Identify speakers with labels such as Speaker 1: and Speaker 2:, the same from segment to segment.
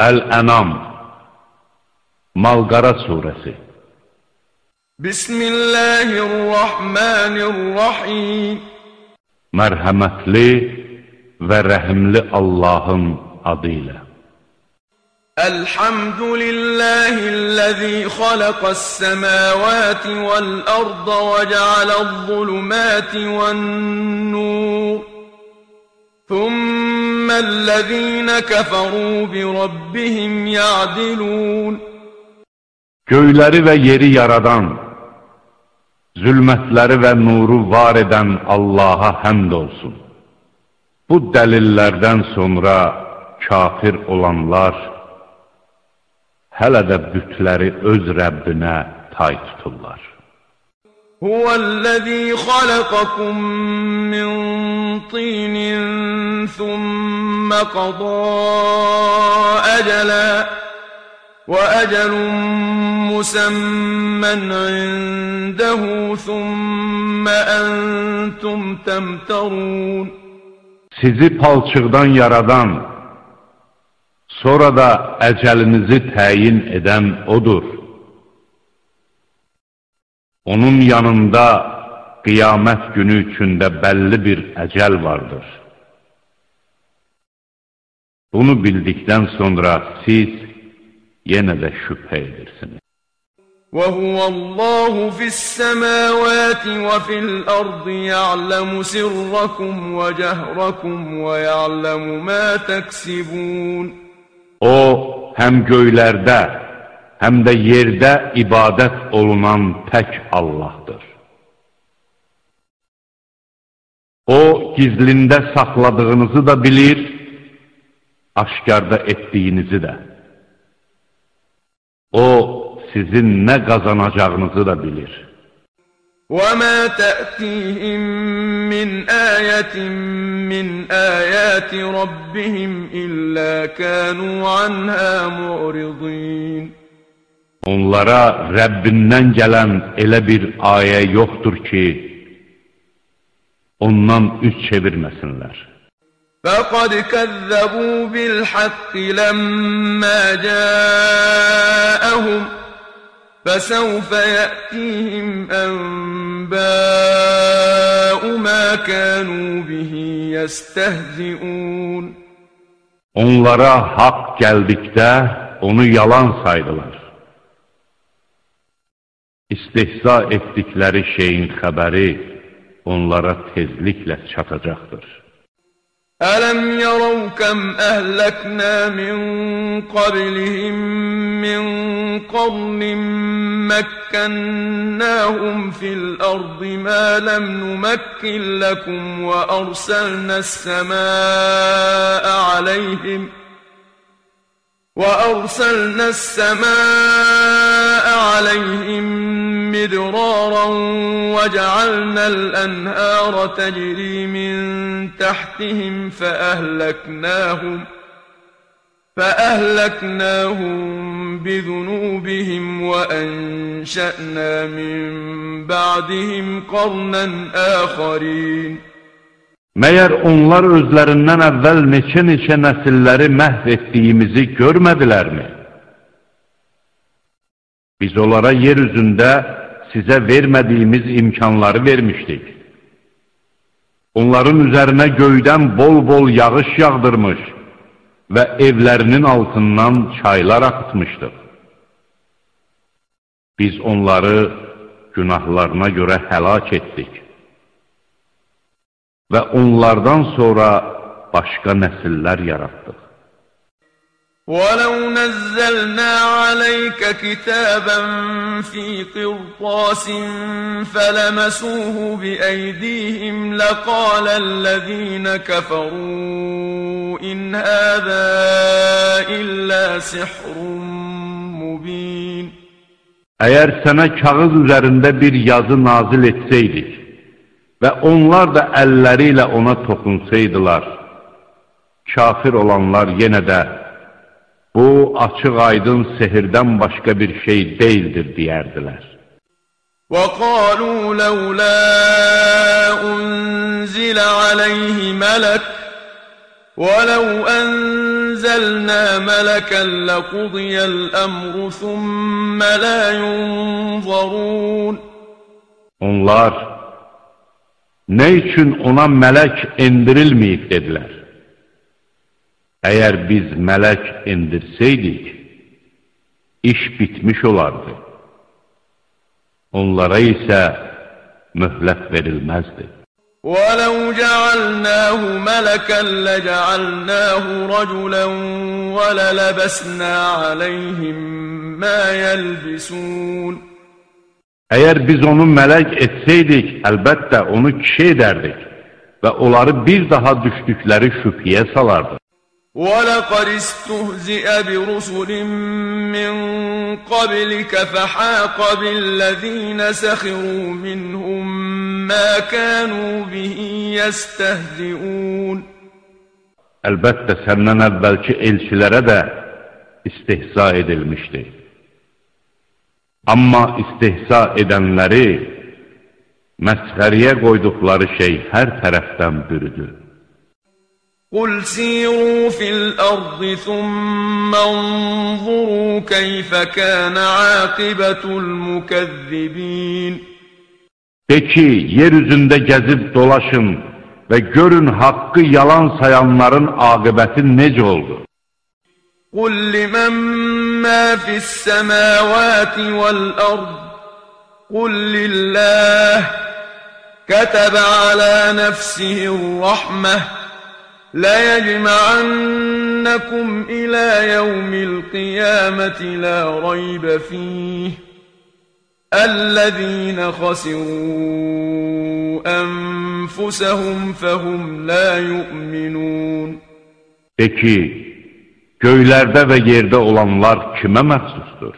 Speaker 1: Əl-Ənam Mal-Qara surəsi. Bismillahirrahmanirrahim. Mərhəmətli və rəhimli Allahın adı ilə.
Speaker 2: Elhamdülillahillezî xalaqas-semâvâti vel-arda ve cealez-zulumâti ven-nur. Thummellezîne keferû bi-rabbihim ya'dilûn.
Speaker 1: Göyləri və yeri yaradan, zülmətləri və nuru var edən Allaha həmd olsun. Bu dəlillərdən sonra kafir olanlar hələ də bütləri öz Rəbbinə tay tuturlar.
Speaker 2: Huvellezî xalaqakum min tînin thumme qadâ ecelen ve ecelun musemmen indehu thumme entum temterûn.
Speaker 1: Sizi palçıqdan yaradan, sonra da əcəlinizi təyin edən odur. Onun yanında qiyamət günü üçündə bəlli bir əcəl vardır. Bunu bildikdən sonra siz yenə də şübhə edirsiniz.
Speaker 2: وَهُوَ اللَّهُ فِي السَّمَاوَاتِ وَفِي الْأَرْضِ يَعْلَمُ سِرَّكُمْ وَجَهْرَكُمْ وَيَعْلَمُ مَا تَكْسِبُونَ.
Speaker 1: O, həm göylərdə, həm də yerdə ibadət olunan tək Allahdır. O, gizlində saxladığınızı da bilir, aşkarda etdiyinizi də. O, sizin nə qazanacağınızı da bilir.
Speaker 2: وَمَا تَأْتِيهِمْ مِنْ آيَةٍ مِنْ آيَاتِ رَبِّهِمْ إِلَّا كَانُوا عَنْهَا مُعْرِضِينَ.
Speaker 1: Onlara Rəbbindən gələn elə bir ayə yoxdur ki, ondan üz çevirməsinlər.
Speaker 2: فَقَدْ كَذَّبُوا بِالْحَقِّ لَمَّا جَاءَهُمْ فَسَوْفَ يَأْتِيهِمْ أَنْبَاءُ مَا كَانُوا بِهِ يَسْتَهْزِئُونَ.
Speaker 1: Onlara haqq gəldikdə onu yalan saydılar. İstihza etdikləri şeyin xəbəri onlara tezliklə çatacaqdır.
Speaker 2: أَلَمْ يَرَوْا كَمْ أَهْلَكْنَا مِنْ قَبْلِهِمْ مِنْ قَرْنٍ مَكَّنَّاهُمْ فِي الْأَرْضِ مَا لَمْ نُمَكِّنْ لَكُمْ وَأَرْسَلْنَا السَّمَاءَ عَلَيْهِمْ مِدْرَارًا وَجَعَلْنَا الْأَنْهَارَ تَجْرِي مِنْ تَحْتِهِمْ فَأَهْلَكْنَاهُمْ بِذُنُوبِهِمْ وَأَنْشَأْنَا مِنْ بَعْدِهِمْ قَرْنًا آخَرِينَ.
Speaker 1: Məyər onlar özlərindən əvvəl neçə nəsilləri məhv etdiyimizi görmədilərmi? Biz onlara yer üzündə sizə vermədiyimiz imkanları vermişdik. Onların üzərinə göydən bol-bol yağış yağdırmış və evlərinin altından çaylar axıtmışdıq. Biz onları günahlarına görə həlak etdik və onlardan sonra başqa nəsillər yaratdıq.
Speaker 2: وَلَوْ نَزَّلْنَا عَلَيْكَ كِتَابًا فِي قِرْطَاسٍ فَلَمَسُوهُ بِأَيْدِيهِمْ لَقَالَ الَّذِينَ كَفَرُوا إِنْ هَذَا إِلَّا سِحْرٌ مُبِينٌ.
Speaker 1: Əgər sənə kağız üzərində bir yazı nazil etsəydik və onlar da əlləri ilə ona toxunsaydılar, kafir olanlar yenə də bu açıq aydın sehirdən başqa bir şey deyildir deyərdilər.
Speaker 2: وَقَالُوا لَوْلَا أُنْزِلَ عَلَيْهِ مَلَكٌ وَلَوْ أَنْزَلْنَا نزلنا ملكا لقضي الأمر ثم لا ينظرون.
Speaker 1: Onlar, nə üçün ona mələk endirilməyib dedilər. Əgər biz mələk endirsəydik, iş bitmiş olardı. Onlara isə möhlət verilməzdi.
Speaker 2: وَلَوْ جَعَلْنَاهُ مَلَكًا لَجَعَلْنَاهُ رَجُلًا وَلَلَبَسْنَا عَلَيْهِمْ مَا يَلْبِسُونَ.
Speaker 1: Əgər biz onu mələk etsəydik, əlbəttə onu kişi edərdik və onları bir daha düşdükləri şübhəyə salardı.
Speaker 2: وَلَقَدِ اسْتُهْزِئَ بِرُسُلٍ مِّن قَبْلِكَ فَحَاقَ بِالَّذِينَ سَخِرُوا مِنْهُم مَّا كَانُوا بِهِ يَسْتَهْزِئُونَ.
Speaker 1: Əlbəttə səndən əvvəlki elçilərə də istehza edilmişdi. Amma istehza edənləri məsxəriyə qoyduqları şey hər tərəfdən bürüdü.
Speaker 2: قُلْ سِيرُوا فِي الْأَرْضِ ثُمَّ انظُرُوا كَيْفَ كَانَ عَاقِبَةُ الْمُكَذِّبِينَ.
Speaker 1: De ki, yeryüzündə gəzib dolaşın və görün haqqı yalan sayanların aqibəti necə oldu.
Speaker 2: قُلْ لِمَنْ مَا فِي السَّمَاوَاتِ وَالْأَرْضِ قُلْ لِلَّهِ كَتَبَ عَلَى نَفْسِهِ الرَّحْمَةَ لَيَجْمَعَنَّكُمْ إِلَى يَوْمِ الْقِيَامَةِ لَا رَيْبَ فِيهِ الَّذِينَ خَسِرُوا أَنفُسَهُمْ فَهُمْ لَا يُؤْمِنُونَ.
Speaker 1: De ki, göylərdə və yerdə olanlar kimə məxsusdur?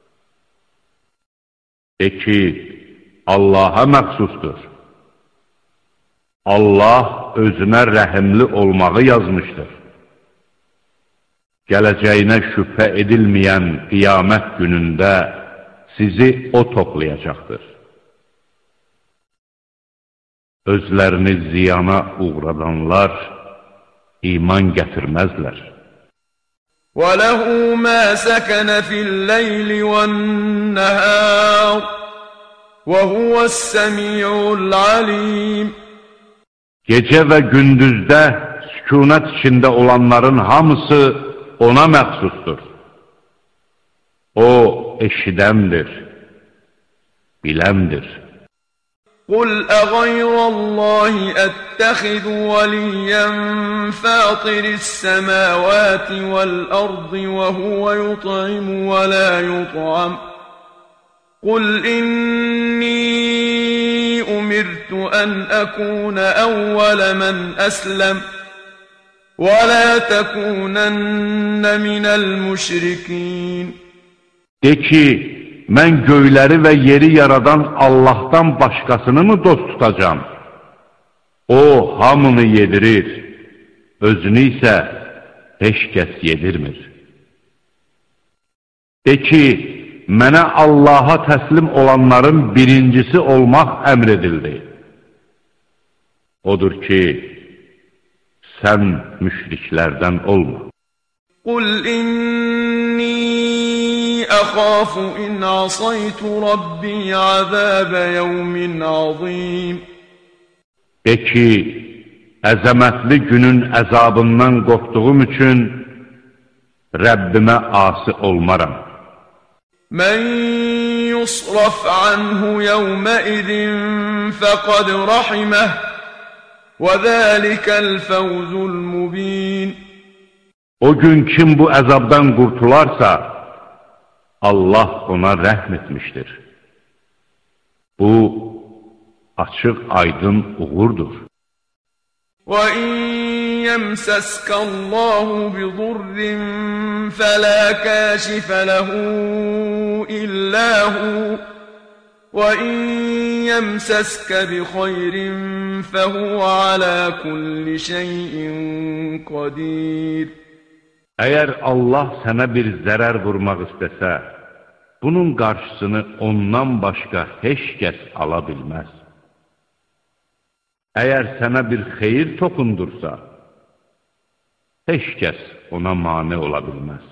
Speaker 1: De ki, Allaha məxsusdur. Allah özünə rəhimli olmağı yazmışdır. Gələcəyinə şübhə edilməyən qiyamət günündə sizi o toplayacaqdır. Özlərini ziyana uğradanlar iman gətirməzlər.
Speaker 2: وَلَهُ مَا سَكَنَ فِي اللَّيْلِ وَالنَّهَارِ وَهُوَ السَّمِيعُ الْعَلِيمُ.
Speaker 1: Gecə və gündüzdə sükunət içində olanların hamısı ona məxsusdur. O eşidəndir, biləndir.
Speaker 2: قُلْ أَغَيْرَ اللَّهِ أَتَّخِذُ وَلِيًّا فَاطِرِ السَّمَاوَاتِ وَالْأَرْضِ وَهُوَ يُطْعِمُ وَلَا يُطْعَمُ قُلْ إِنِّي أُمِرْتُ أَنْ أَكُونَ أَوَّلَ مَنْ أَسْلَمَ وَلَا تَكُونَنَّ مِنَ الْمُشْرِكِينَ.
Speaker 1: De ki, mən göyləri və yeri yaradan Allahdan başqasını mı dost tutacam? O, hamını yedirir, özünü isə heç kəs yedirmir. De ki, mənə Allaha təslim olanların birincisi olmaq əmr edildi. Odur ki, sən müşriklərdən olma.
Speaker 2: قُلْ إِنِّي أَخَافُ إِنْ عَصَيْتُ رَبِّي عَذَابَ يَوْمٍ عَظِيمٍ.
Speaker 1: De ki, əzəmətli günün əzabından qorxduğum üçün Rəbbimə asi olmaram.
Speaker 2: مَنْ يُصْرَفْ عَنْهُ يَوْمَئِذٍ فَقَدْ رَحِمَهُ وَذَلِكَ الْفَوْزُ الْمُبِينُ.
Speaker 1: O gün kim bu əzabdan qurtularsa, Allah ona rəhm etmişdir. Bu, açıq, aydın uğurdur.
Speaker 2: وَإِنْ يَمْسَسْكَ اللَّهُ بِضُرٍّ فَلَا كَاشِفَ لَهُ إِلَّا هُوَ وَإِنْ يَمْسَسْكَ بِخَيْرٍ فَهُوَ عَلَى كُلِّ شَيْءٍ قَدِيرٌ.
Speaker 1: Əgər Allah sənə bir zərər vurmaq istəsə, bunun qarşısını ondan başqa heç kəs ala bilməz. Əgər sənə bir xeyir toxundursa, heç kəs ona mane ola bilməz.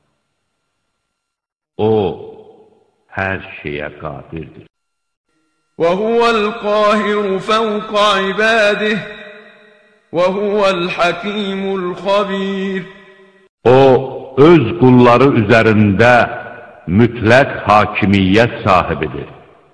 Speaker 1: O, hər şeyə qadirdir.
Speaker 2: وَهُوَ الْقَاهِرُ فَوْقَ عِبَادِهِ وَهُوَ الْحَكِيمُ الْخَبِيرُ
Speaker 1: O, öz qulları üzərində mütləq hakimiyyət sahibidir.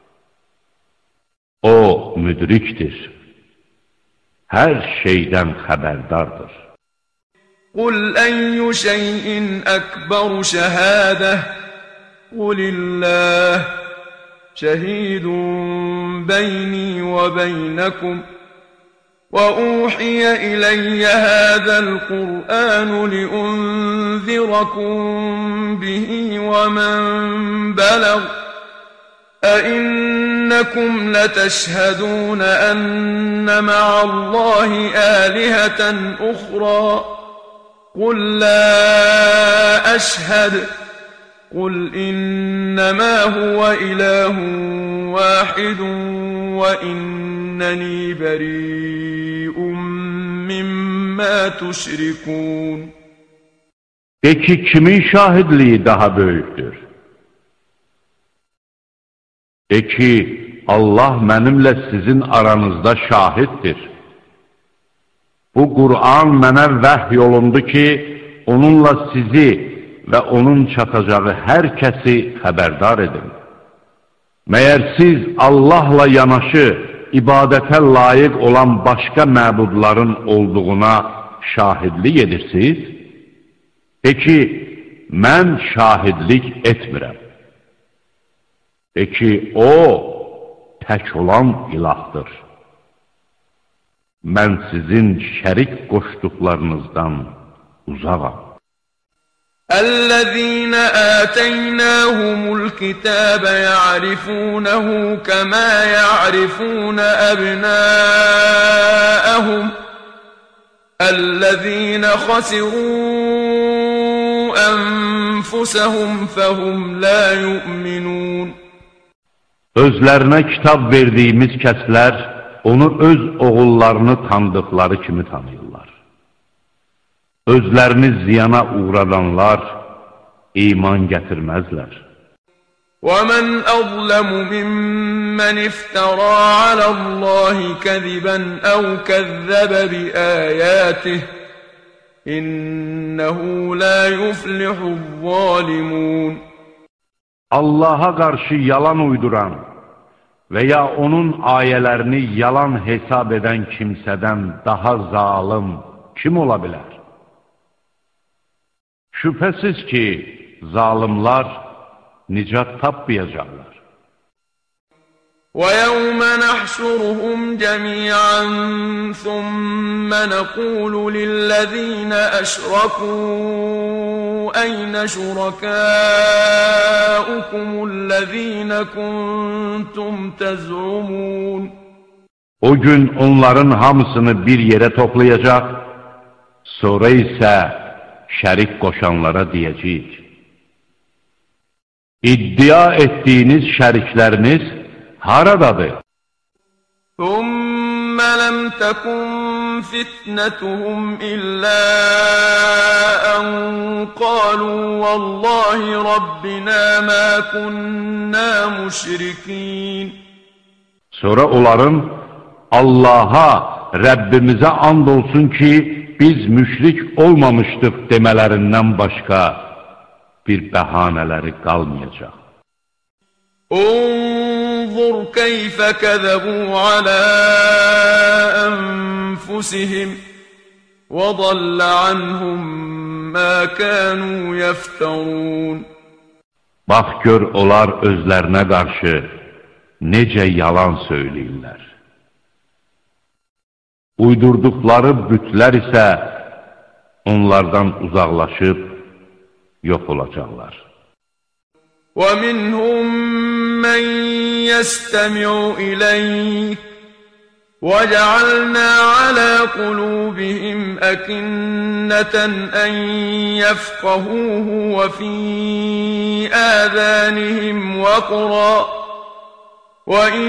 Speaker 1: O, müdrikdir. Hər şeydən xəbərdardır.
Speaker 2: قُلْ أَيُّ شَيْءٍ أَكْبَرُ شَهَادَةً قُلِ اللَّهُ شَهِيدٌ بَيْنِي وَبَيْنَكُمْ وَأُوحِيَ إِلَيَّ هَذَا الْقُرْآنُ لِأُنذِرَكُم بِهِ وَمَن بَلَغَ أَئِنَّكُمْ لَتَشْهَدُونَ أَنَّ مَعَ اللَّهِ آلِهَةً أُخْرَى قُل لَّا أَشْهَدُ قُلْ إِنَّمَا هُوَ إِلَٰهٌ وَاحِدٌ وَإِنَّنِي بَرِيءٌ مِّمَّا تُشْرِكُونَ
Speaker 1: De ki, kimin şahidliği daha böyükdür? De ki, Allah mənimlə sizin aranızda şahiddir. Bu Qur'an mənə vəhy olundu ki, onunla sizi və onun çatacağı hər kəsi xəbərdar edin. Məyər siz Allahla yanaşı ibadətə layiq olan başqa məbudların olduğuna şahidlik edirsiniz? De ki, mən şahidlik etmirəm. De ki, o, tək olan ilahdır. Mən sizin şərik qoşduqlarınızdan uzağam.
Speaker 2: الذين آتيناهم الكتاب يعرفونه كما يعرفون أبناءهم الذين خسروا أنفسهم فهم لا يؤمنون
Speaker 1: Özlərinə kitab verdiyimiz kəslər onu öz oğullarını tanıdıkları kimi tanıyırlar. Özlərini ziyana uğradanlar iman gətirməzlər.
Speaker 2: وَمَنْ أَظْلَمُ مِمَّنِ افْتَرَى عَلَى اللَّهِ كَذِبًا أَوْ كَذَّبَ بِآيَاتِهِ إِنَّهُ لَا يُفْلِحُ الظَّالِمُونَ
Speaker 1: Allaha qarşı yalan uyduran və ya onun ayələrini yalan hesab edən kimsədən daha zalim kim ola bilər? Şübhəsiz ki, zalimlar nicat tapmayacaqlar.
Speaker 2: وَيَوْمَ نَحْشُرُهُمْ جَمِيعًا ثُمَّ نَقُولُ لِلَّذِينَ أَشْرَكُوا أَيْنَ شُرَكَاؤُكُمُ الَّذِينَ كُنتُمْ تَزْعُمُونَ
Speaker 1: O gün onların hamısını bir yerə toplayacaq, sonra isə şərik qoşanlara deyəcəyik. İddia etdiyiniz şərikləriniz haradadır?
Speaker 2: ثُمَّ لَمْ تَكُنْ فِتْنَتُهُمْ إِلَّا أَنْ قَالُوا وَاللَّهِ رَبِّنَا مَا كُنَّا مُشْرِكِينَ
Speaker 1: Sonra onların Allaha, Rəbbimizə and olsun ki, biz müşrik olmamışdıq demələrindən başqa bir bəhanələri qalmayacaq.
Speaker 2: انظر كيف كذبوا على أنفسهم وضل عنهم ما كانوا يفترون
Speaker 1: Bax gör, onlar özlərinə qarşı necə yalan söyləyirlər. Uydurduqları bütlər isə onlardan uzaqlaşıb yox olacaqlar.
Speaker 2: وَمِنْهُمْ مَنْ يَسْتَمِعُ إِلَيْكَ وَجَعَلْنَا عَلَى قُلُوبِهِمْ أَكِنَّةً أَنْ يَفْقَهُوهُ وَفِي آذَانِهِمْ وَقْرًا وَإِنْ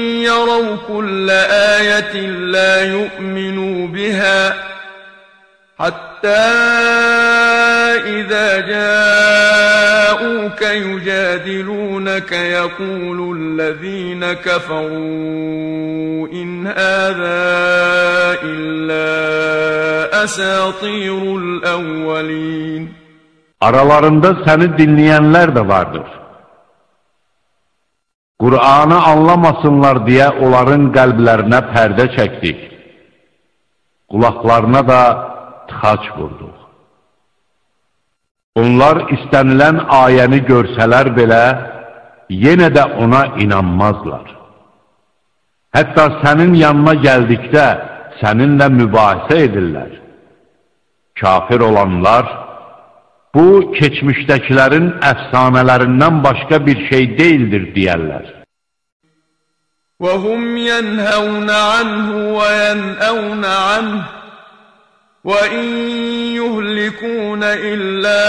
Speaker 2: يَرَوْا كُلَّ آيَةٍ لَا يُؤْمِنُوا بِهَا حتى إذا جاءوك يجادلونك يقول الذين كفروا إن هذا إلا أساطير الأولين.
Speaker 1: Aralarında səni dinleyenler de vardır. Kur'an'ı anlamasınlar diye onların qəlblərinə pərdə çəkdik. Kulaklarına da tıxaç vurduq. Onlar istənilən ayəni görsələr belə, yenə də ona inanmazlar. Hətta sənin yanına gəldikdə səninlə mübahisə edirlər. Kafir olanlar, bu keçmişdəkilərin əfsanələrindən başqa bir şey deyildir deyərlər.
Speaker 2: وَهُمْ يَنْهَوْنَ عَنْهُ وَيَنْأَوْنَ عَنْهُ وَإِنْ يُهْلِكُونَ إِلَّا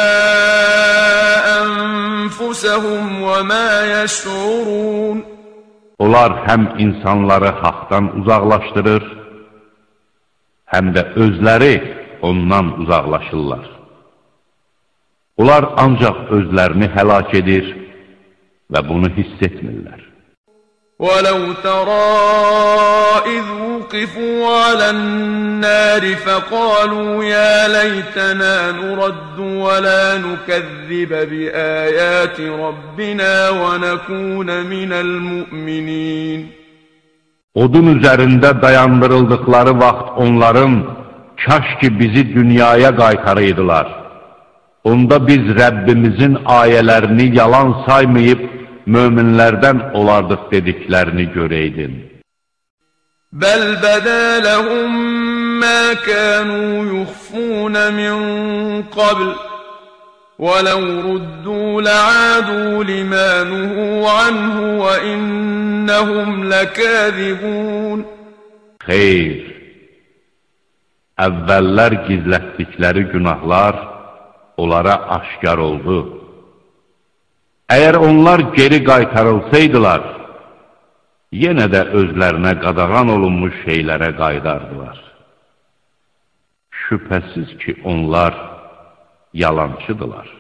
Speaker 2: أَنفُسَهُمْ وَمَا يَشْعُرُونَ.
Speaker 1: Onlar həm insanları haqdan uzaqlaşdırır, həm də özləri ondan uzaqlaşırlar. Onlar ancaq özlərini həlak edir və bunu hiss etmirlər.
Speaker 2: وَلَوْ تَرَى إِذْ وُقِفُوا عَلَى النَّارِ فَقَالُوا يَا لَيْتَنَا نُرَدُّ وَلَا نُكَذِّبَ بِآيَاتِ رَبِّنَا وَنَكُونَ مِنَ الْمُؤْمِنِينَ. Odun üzərində dayandırıldıkları vaxt onların kaş ki bizi dünyaya qaytarıydılar. Onda biz Rəbbimizin ayələrini yalan saymayıb, möminlərdən olardıq dediklərini görəydin. Bəl bədə ləhum mə kənu yuxfun min qabl və ləv ruddu lə'adu limə nuhu anhu və innəhum ləkəzibun. Xeyr, əvvəllər gizlətdikləri günahlar onlara aşkar oldu. Əgər onlar geri qaytarılsaydılar, yenə də özlərinə qadağan olunmuş şeylərə qaydardılar. Şübhəsiz ki, onlar yalancıdılar.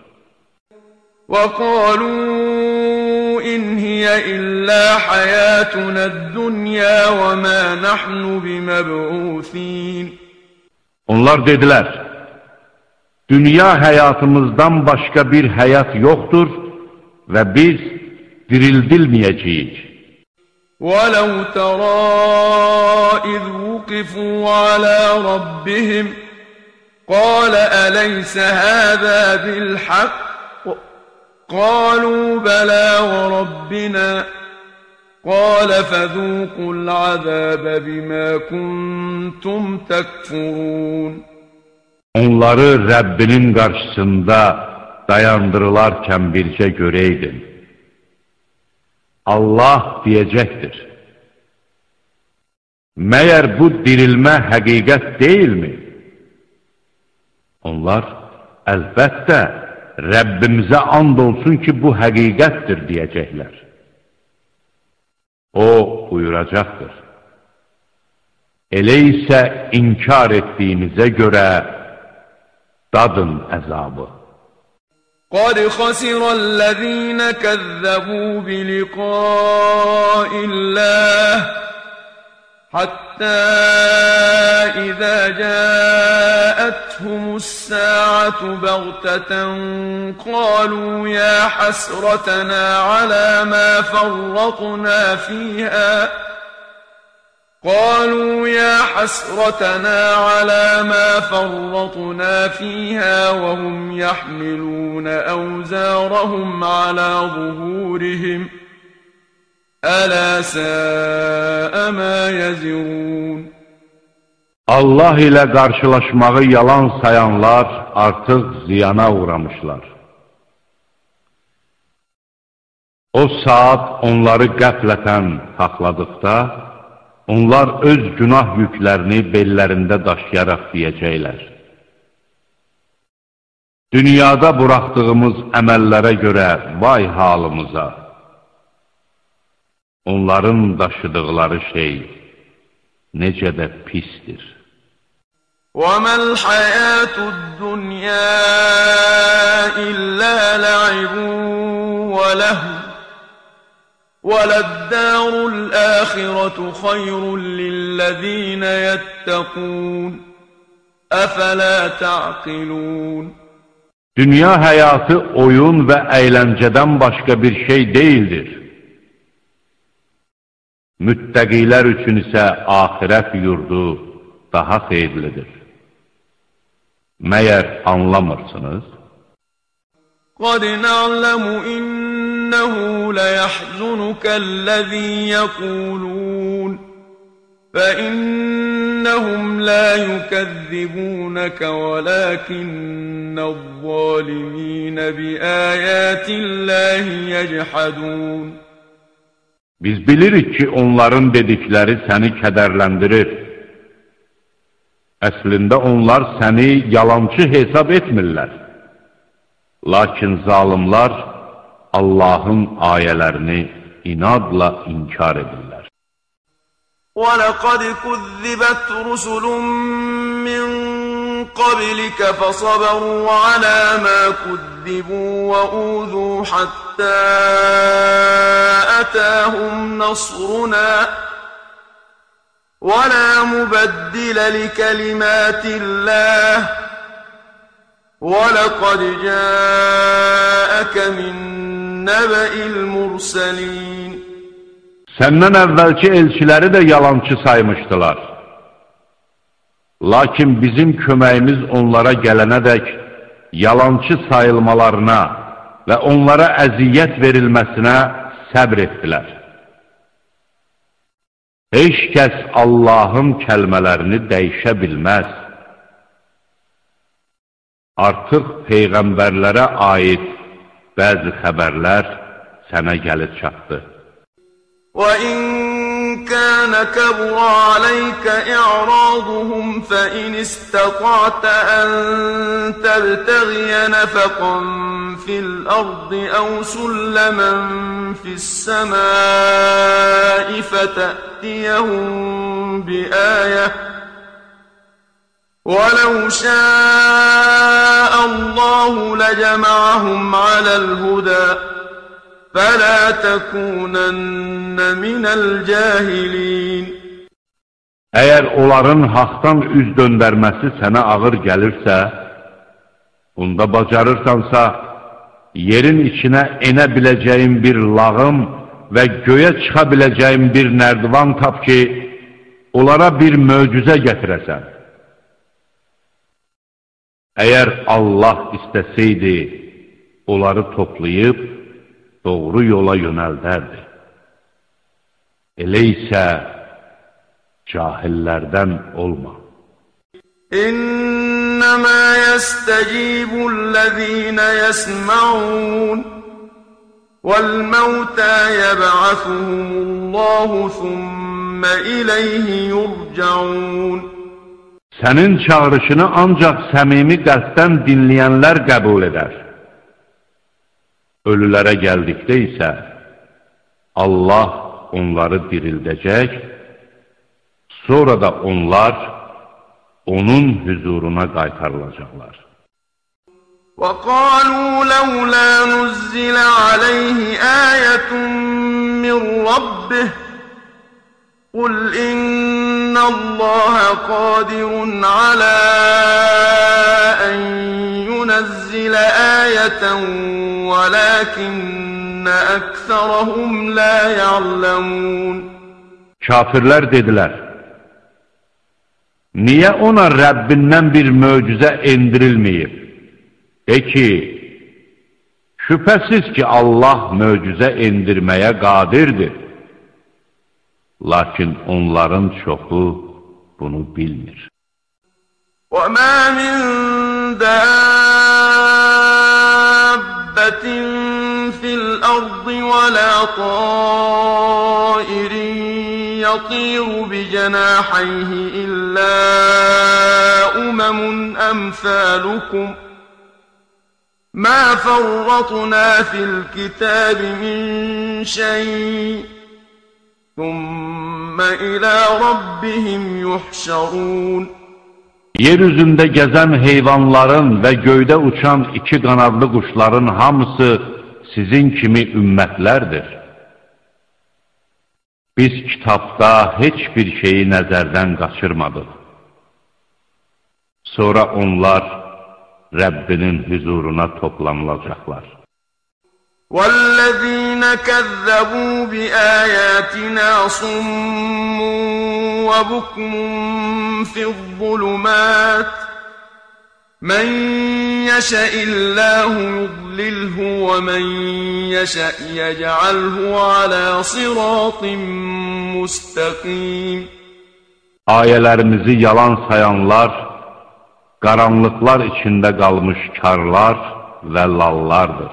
Speaker 2: وَقَالُوا إِنْ هِيَ إِلَّا حَيَاتُنَا الدُّنْيَا وَمَا نَحْنُ بِمَبْعُوثِينَ. Onlar dedilər, dünya həyatımızdan başqa bir həyat yoxdur və biz dirildilməyəcəyik. وَلَوْ تَرَى إِذْ وُقِفُوا عَلَى رَبِّهِمْ قَالَ أَلَيْسَ هَذَا بِالْحَقِّ قَالُوا بَلَى وَرَبِّنَا قَالَ فَذُوقُوا الْعَذَابَ بِمَا كُنْتُمْ تَكْفُرُونَ. Onları Rəbbinin qarşısında dayandırılarkən bircə görəydin. Allah deyəcəkdir: məyər bu dirilmə həqiqət deyilmi? Onlar, əlbəttə, Rəbbimizə and olsun ki, bu həqiqətdir deyəcəklər. O buyuracaqdır: elə isə inkar etdiyinizə görə dadın əzabı. قَدْ خَسِرَ الَّذِينَ كَذَّبُوا بِلِقَاءِ اللَّهِ حَتَّى إِذَا جَاءَتْهُمُ السَّاعَةُ بَغْتَةً قَالُوا يَا حَسْرَتَنَا عَلَى مَا فَرَّطْنَا فِيهَا وَهُمْ يَحْمِلُونَ أَوْزَارَهُمْ عَلَى ظُهُورِهِمْ أَلَا سَاءَ مَا يَزِرُونَ. Allah ilə qarşılaşmağı yalan sayanlar artıq ziyana uğramışlar. O saat onları qəflətən haqladıqda, onlar öz günah yüklərini bellərində daşıyaraq deyəcəklər: dünyada buraxdığımız əməllərə görə vay halımıza! Onların daşıdıqları şey necə də pisdir.
Speaker 3: وَمَا الْحَيَاةُ الدُّنْيَا إِلَّا لَعِبٌ وَلَهْوٌ وَلَلدَّارُ الْآخِرَةُ خَيْرٌ لِلَّذِينَ يَتَّقُونَ أَفَلَا تَعْقِلُونَ
Speaker 1: Dünya həyatı oyun və əyləncədən başqa bir şey deyildir. Müttəqilər üçün isə axirət yurdu daha xeyirlidir. Məyər anlamırsınız?
Speaker 3: قَدْ نَعْلَمُ إِنَّهُ لَيَحْزُنُكَ الَّذِي يَقُولُونَ فَإِنَّهُمْ لَا يُكَذِّبُونَكَ وَلَكِنَّ الظَّالِمِينَ بِآيَاتِ اللَّهِ يَجْحَدُونَ
Speaker 1: Biz bilirik ki, onların dedikləri səni kədərləndirir. Əslində onlar səni yalancı hesab etmirlər. Lakin zalimlar Allahın ayələrini inadla inkar edirlər.
Speaker 3: وَلَقَدْ كُذِّبَتْ رُسُلٌ مِّن قَبْلِكَ فَصَبَرُوا عَلَى مَا كُذِّبُوا وَأُوذُوا حَتَّى أَتَاهُمْ نَصْرُنَا وَلَا مُبَدِّلَ لِكَلِمَاتِ اللَّهِ وَلَقَدْ جَاءَكَ مِن نَّبَإِ الْمُرْسَلِينَ
Speaker 1: Səndən əvvəlki elçiləri də yalançı saymışdılar. Lakin bizim köməyimiz onlara gələnədək yalançı sayılmalarına və onlara əziyyət verilməsinə səbr etdilər. Heç kəs Allahın kəlmələrini dəyişə bilməz. Artıq peyğəmbərlərə aid bəzi xəbərlər sənə gəlib çatdı.
Speaker 3: وَإِن كَانَ كَبُرَ عَلَيْكَ إِعْرَاضُهُمْ فَإِنِ اسْتَطَعْتَ أَن تَبْتَغِيَ نَفَقًا فِي الْأَرْضِ أَوْ سُلَّمًا فِي السَّمَاءِ فَتَأْتِيَهُم بِآيَةٍ وَلَوْ شَاءَ اللَّهُ لَجَمَعَهُمْ عَلَى الْهُدَى فَلَا تَكُونَنَّ مِنَ الْجَاهِلِينَ
Speaker 1: Əgər onların haqdan üz döndərməsi sənə ağır gəlirsə, bunda bacarırsansa, yerin içinə enə biləcəyin bir lağım və göyə çıxa biləcəyin bir nərdivan tap ki, onlara bir möcüzə gətirəsən. Əgər Allah istəsəydi, onları toplayıb, doğru yola yönəldərdi. Elə isə cahillərdən olma.
Speaker 3: İnnəmə yəstəcibul-ləzīnə yəsma'un vəl-məvtə yəb'asuhumullahu thumma iləyhi yurcaun.
Speaker 1: Sənin çağrışını ancaq səmimi qəlbdən dinləyənlər qəbul edər. Ölülərə gəldikdə isə Allah onları dirildəcək, sonra da onlar onun huzuruna qaytarılacaqlar.
Speaker 3: وَقَالُوا لَوْلَا نُزِّلَ عَلَيْهِ آيَةٌ مِّن رَّبِّهِ قُلْ إِنَّ اللَّهَ قَادِرٌ عَلَىٰ أَن يُنَزِّلَ آيَةً وَلَكِنَّ أَكْثَرَهُمْ لَا يَعْلَمُونَ
Speaker 1: Kafirlər dedilər, niyə ona Rəbbindən bir möcüzə endirilməyib? De ki, şübhəsiz ki, Allah möcüzə endirməyə qadirdir. Lakin onların çoxu bunu bilmir.
Speaker 3: وَمَا مِن دَابَّةٍ فِي الْأَرْضِ وَلَا طَائِرٍ يَطِيرُ بِجَنَاحَيْهِ إِلَّا أُمَمٌ أَمْثَالُكُمْ مَا فَرَّطْنَا فِي الْكِتَابِ مِن شَيْءٍ ثُمَّ إِلَى رَبِّهِمْ يُحْشَرُونَ
Speaker 1: Yer üzündə gəzən heyvanların və göydə uçan iki qanadlı quşların hamısı sizin kimi ümmətlərdir. Biz kitabda heç bir şeyi nəzərdən qaçırmadıq. Sonra onlar Rəbbinin huzuruna toplanılacaqlar.
Speaker 3: وَالَّذِينَ كَذَّبُوا بِآيَاتِنَا صُمٌّ وَبُكْمٌ فِي الظُّلُمَاتِ مَنْ يَشَإِ اللَّهُ يُضْلِلْهُ وَمَنْ يَشَأْ يَجْعَلْهُ عَلَى صِرَاطٍ مُسْتَقِيمٍ.
Speaker 1: Ayələrimizi yalan sayanlar, qaranlıqlar içində qalmış karlar və lallardır.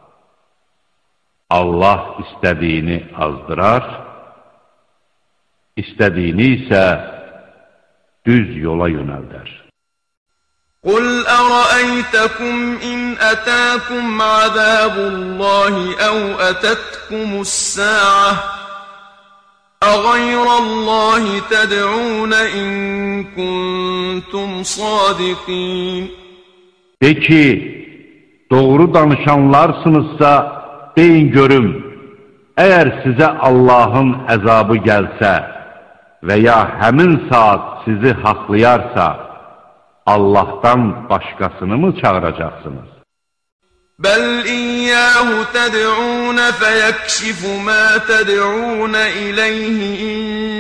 Speaker 1: Allah istədiyini azdırar, istədiyini isə düz yola yönəldər.
Speaker 3: قُلْ أَرَأَيْتَكُمْ إِنْ أَتَاكُمْ عَذَابُ اللَّهِ أَوْ أَتَتْكُمُ السَّاعَةُ أَغَيْرَ اللَّهِ تَدْعُونَ إِن كُنتُمْ صَادِقِينَ.
Speaker 1: De ki, doğru danışanlarsınızsa, deyin görüm, əgər sizə Allahın əzabı gəlsə və ya həmin saat sizi haqlayarsa, Allahdan başqasını mı çağıracaqsınız?
Speaker 3: بَلْ إِيَّاهُ تَدْعُونَ فَيَكْشِفُ مَا تَدْعُونَ إِلَيْهِ إِن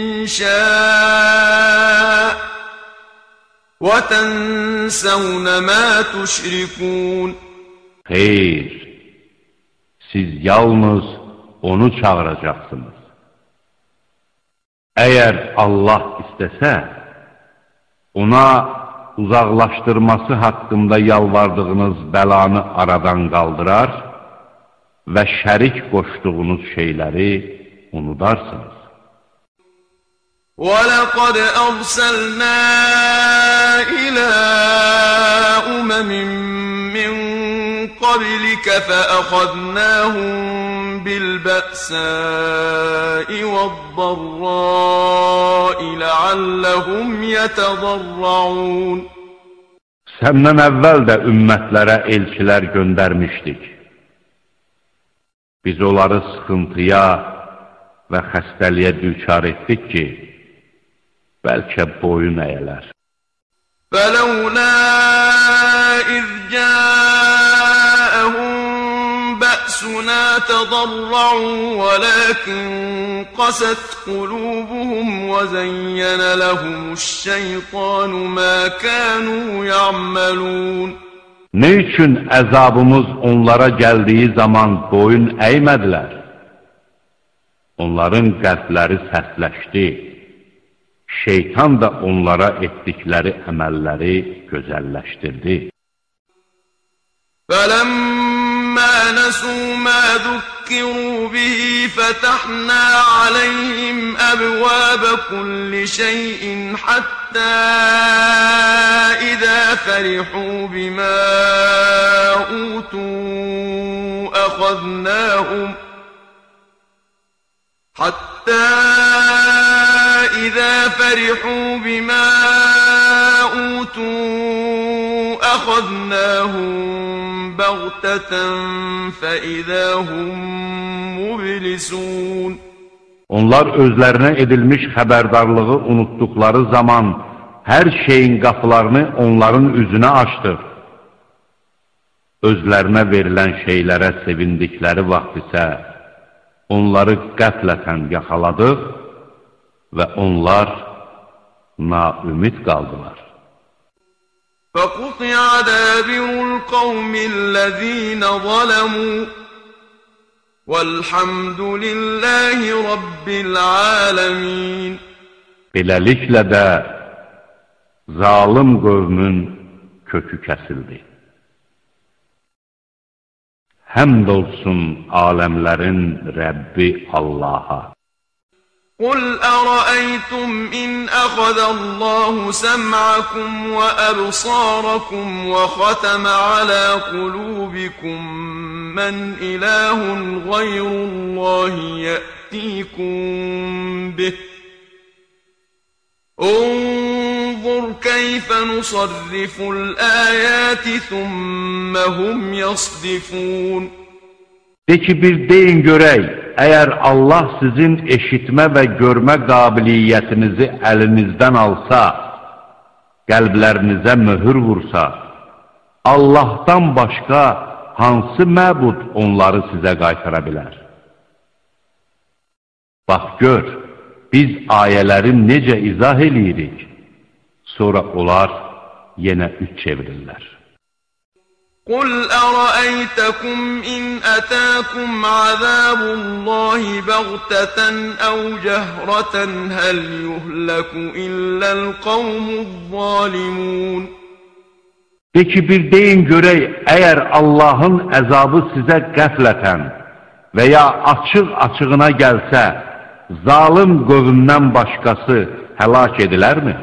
Speaker 3: شَاءَ وَتَنْسَوْنَ مَا تُشْرِكُونَ.
Speaker 1: Xeyr, siz yalnız onu çağıracaqsınız. Əgər Allah istəsə, ona uzaqlaşdırması haqqında yalvardığınız bəlanı aradan qaldırar və şərik qoşduğunuz şeyləri unudarsınız.
Speaker 3: وَلَقَدْ أَرْسَلْنَا إِلَى أُمَمٍ مِّن قَبْلِكَ فَأَخَذْنَاهُم بِالْبَأْسَاءِ وَالضَّرَّاءِ لَعَلَّهُمْ يَتَضَرَّعُونَ.
Speaker 1: Səndən əvvəl də ümmətlərə elçilər göndərmişdik. Biz onları sıxıntıya və xəstəliyə düçar etdik ki, bəlkə boyun əyələr.
Speaker 3: فَلَوْلَا إِذْ جَاءَهُم بَأْسُنَا تَضَرَّعُوا وَلَكِنْ قَسَتْ قُلُوبُهُمْ وَزَيَّنَ لَهُمُ الشَّيْطَانُ مَا كَانُوا يَعْمَلُونَ.
Speaker 1: Ne üçün əzabımız onlara gəldiyi zaman boyun əymədilər? Onların qəlbləri sərtləşdi. Şeytan da onlara etdikləri əməlləri gözəlləşdirdi.
Speaker 3: فَلَمَّا نَسُوا مَا ذُكِّرُوا بِهِ فَتَحْنَا عَلَيْهِمْ أَبْوَابَ كُلِّ شَيْءٍ حَتَّى إِذَا فرحوا بما أوتوا أخذناهم بغتة فإذا هم مبلسون.
Speaker 1: Onlar özlərinə edilmiş xəbərdarlığı unutduqları zaman hər şeyin qapılarını onların üzünə açdıq. Özlərinə verilən şeylərə sevindikləri vaxt isə onları qəflətən yaxaladıq və onlar naümid qaldılar.
Speaker 3: فَقُطِعَ دَابِرُ الْقَوْمِ الَّذِينَ ظَلَمُوا وَالْحَمْدُ لِلَّهِ رَبِّ الْعَالَمِينَ.
Speaker 1: Beləliklə də zalım qövmün kökü kəsildi. Həmd olsun aləmlərin Rəbbi Allaha.
Speaker 3: قُلْ أَرَأَيْتُمْ إِنْ أَخَذَ اللَّهُ سَمْعَكُمْ وَأَبْصَارَكُمْ وَخَتَمَ عَلَى قُلُوبِكُمْ مَنْ إِلَٰهٌ غَيْرُ اللَّهِ يَأْتِيكُمْ بِهِ انظُرْ كَيْفَ كيف نصرف الآيات ثم هم يصدفون.
Speaker 1: De ki, bir deyin görək, əgər Allah sizin eşitmə və görmə qabiliyyətinizi əlinizdən alsa, qəlblərinizə möhür vursa, Allahdan başqa hansı məbud onları sizə qaytara bilər? Bax, gör, biz ayələri necə izah eləyirik, sonra onlar yenə üç çevirirlər.
Speaker 3: قل أرأيتكم إن أتاكم عذاب الله بغتة أو جهرة هل يهلك إلا القوم الظالمون.
Speaker 1: De ki, bir deyin görək, əgər Allahın əzabı sizə qəflətən və ya açıq-açığına gəlsə, zalim qövmdən başqası həlak edilərmi?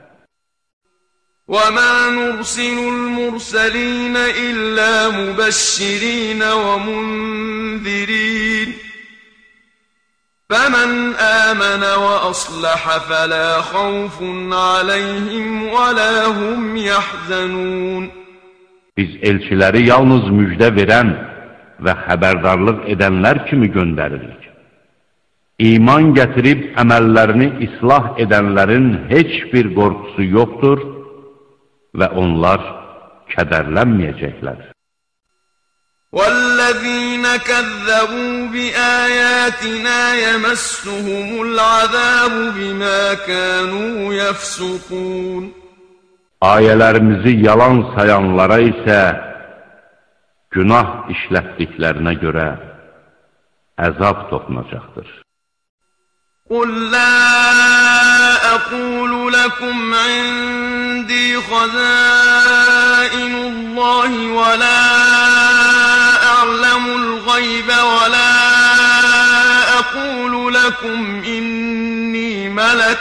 Speaker 3: وَمَا نُرْسِلُ الْمُرْسَلِينَ إِلَّا مُبَشِّرِينَ وَمُنذِرِينَ فَمَنْ آمَنَ وَأَصْلَحَ فَلَا خَوْفٌ عَلَيْهِمْ وَلَا هُمْ يَحْزَنُونَ.
Speaker 1: Biz elçiləri yalnız müjdə verən və xəbərdarlıq edənlər kimi göndəririk. İman gətirib əməllərini islah edənlərin heç bir qorxusu yoxdur və onlar kədərlənməyəcəklər.
Speaker 3: وَالَّذِينَ كَذَّبُوا بِآيَاتِنَا يَمَسُّهُمُ الْعَذَابُ بِمَا كَانُوا يَفْسُقُونَ.
Speaker 1: Ayələrimizi yalan sayanlara isə günah işlətdiklərinə görə əzab toxunacaqdır.
Speaker 3: قُلْ لَا أَقُولُ لَكُمْ عِندِي خَزَائِنُ اللَّهِ وَلَا أَعْلَمُ الْغَيْبَ وَلَا أَقُولُ لَكُمْ إِنِّي مَلَكٌ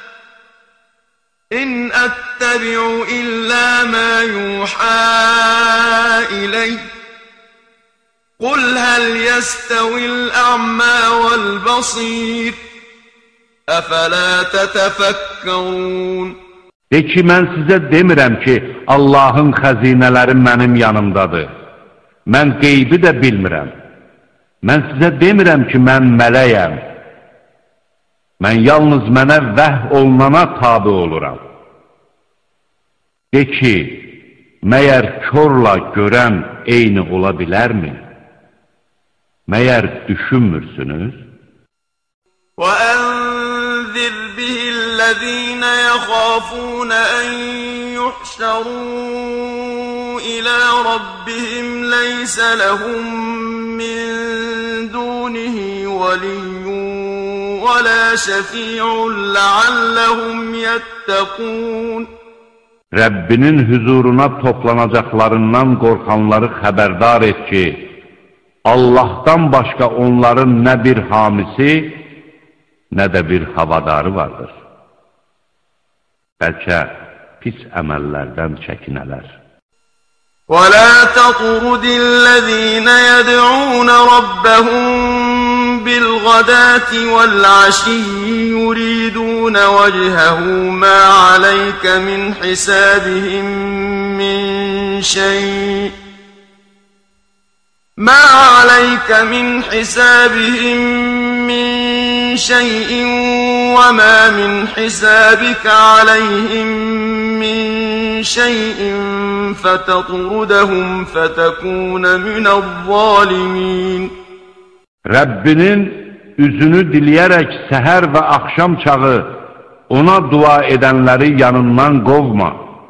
Speaker 3: إِنْ أَتَّبِعُ إِلَّا مَا يُوحَى إِلَيَّ قُلْ هَلْ يَسْتَوِي الْأَعْمَى وَالْبَصِيرُ أَفَلَا تَتَفَكَّرُونَ.
Speaker 1: De ki, mən sizə demirəm ki, Allahın xəzinələri mənim yanımdadır. Mən qeybi də bilmirəm. Mən sizə demirəm ki, mən mələyəm. Mən yalnız mənə vəh olunana tabi oluram. De ki, məyər körla görən eyni ola bilərmi? Məyər düşünmürsünüz?
Speaker 3: وَأَنذِرْ بِهِ الَّذِينَ يَخَافُونَ أَن يُحْشَرُوا إِلَى رَبِّهِمْ لَيْسَ لَهُم مِّن دُونِهِ وَلِيٌّ وَلَا شَفِيعٌ لَعَلَّهُمْ يَتَّقُونَ.
Speaker 1: Rəbbinin huzuruna toplanacaqlarından qorxanları xəbərdar et ki, Allahdan başqa onların nə bir hamisi, nə də bir havadarı vardır. Bəlkə pis əməllərdən çəkinələr.
Speaker 3: وَلَا تَطْرُدِ الَّذِينَ يَدْعُونَ رَبَّهُم بِالْغَدَاةِ وَالْعَشِيِّ يُرِيدُونَ وَجْهَهُ مَا عَلَيْكَ مِنْ حِسَابِهِم مِّن شَيْءٍ وَمَا مِنْ حِسَابِكَ عَلَيْهِم مِّن شَيْءٍ فَتَطْرُدَهُمْ فَتَكُونَ مِنَ الظَّالِمِينَ.
Speaker 1: Rəbbinin üzünü diləyərək səhər və axşam çağı ona dua edənləri yanından qovma.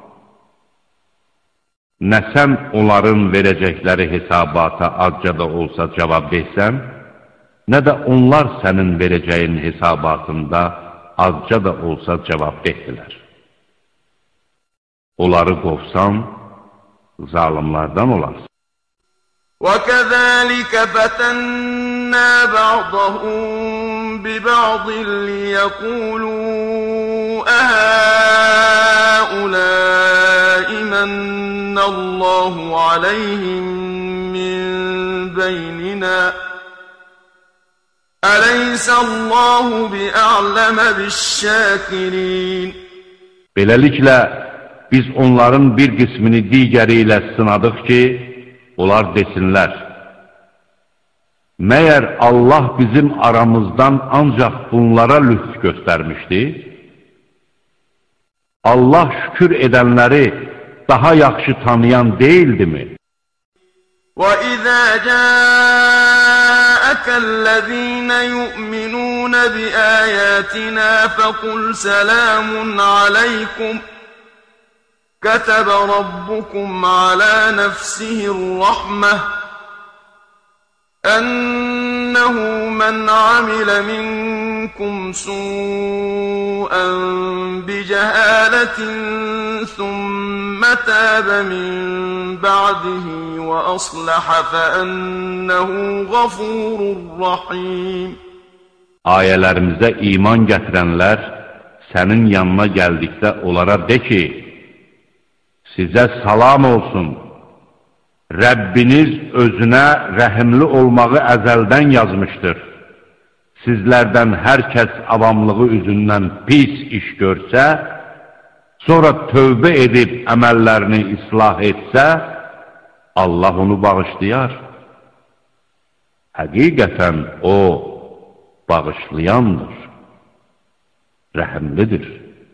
Speaker 1: Nə sən onların verəcəkləri hesabata azca da olsa cavab versən, nə də onlar sənin verəcəyin hesabatında azca da olsa cavab verdilər. Onları qovsan, zalimlardan olarsın.
Speaker 3: وَكَذَلِكَ فَتَنَّا بَعْضَهُم بِبَعْضٍ لِيَقُولُوا أَهَٰؤُلَاءِ مَنَّ اللَّهُ عَلَيْهِم مِّن بَيْنِنَا أَلَيْسَ اللَّهُ بِأَعْلَمَ بِالشَّاكِرِينَ.
Speaker 1: Beləliklə, biz onların bir qismini digəri ilə sınadıq ki, onlar desinlər: məyər Allah bizim aramızdan ancaq bunlara lütf göstərmişdi? Allah şükür edənləri daha yaxşı tanıyan deyildimi?
Speaker 3: وَإِذَا جَاءَكَ الَّذِينَ يُؤْمِنُونَ بِآيَاتِنَا فَقُلْ سَلَامٌ عَلَيْكُمْ كَتَبَ رَبُّكُمْ عَلَى نَفْسِهِ الرَّحْمَةَ أَنَّهُ مَنْ عَمِلَ مِنكُمْ سُوءًا بِجَهَالَةٍ ثُمَّ تَابَ مِن بَعْدِهِ وَأَصْلَحَ فَأَنَّهُ غَفُورٌ رَّحِيمٌ.
Speaker 1: Ayələrimizə iman gətirənlər sənin yanına gəldikdə onlara de ki, sizə salam olsun. Rəbbiniz özünə rəhimli olmağı əzəldən yazmışdır. Sizlərdən hər kəs avamlığı üzündən pis iş görsə, sonra tövbə edib əməllərini islah etsə, Allah onu bağışlayar. Həqiqətən o bağışlayandır, rəhimlidir.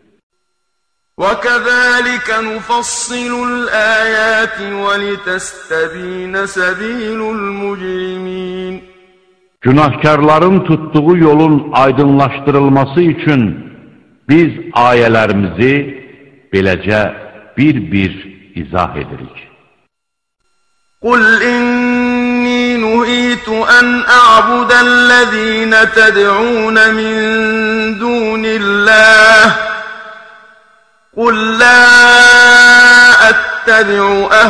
Speaker 3: وَكَذَلِكَ نُفَصِّلُ الْآيَاتِ وَلِتَسْتَبِينَ سَبِيلُ الْمُجْرِمِينَ.
Speaker 1: Günahkarların tutduğu yolun aydınlaşdırılması üçün biz ayələrimizi beləcə bir-bir izah edirik.
Speaker 3: قُلْ إِنِّي نُهِيتُ أَنْ أَعْبُدَ الَّذِينَ تَدْعُونَ مِن دُونِ اللَّهِ قُلْ لَا أَتَّبِعُ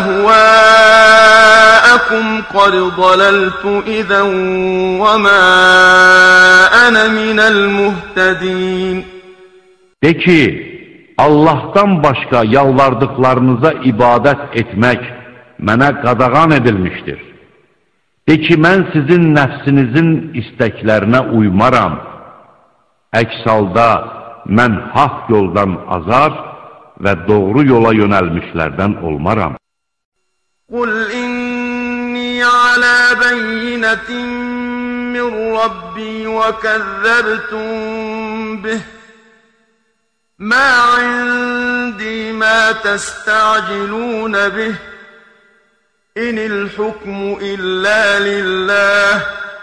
Speaker 3: أَهْوَاءَكُمْ قَدْ ضَلَلْتُ إِذًا وَمَا أَنَا مِنَ الْمُهْتَدِينَ.
Speaker 1: De ki, Allah'tan başqa yalvardıqlarınıza ibadət etmək mənə qadağan edilmişdir. De ki, mən sizin nəfsinizin istəklərinə uymaram. Əks halda mən haqq yoldan azar və doğru yola yönəlmişlərdən olmaram.
Speaker 3: قُلْ إِنِّي عَلَى بَيِّنَةٍ مِّن رَّبِّي وَكَذَّبْتُم بِهِ مَا عِندِي مَا تَسْتَعْجِلُونَ بِهِ إِنِ الْحُكْمُ إِلَّا لِلَّهِ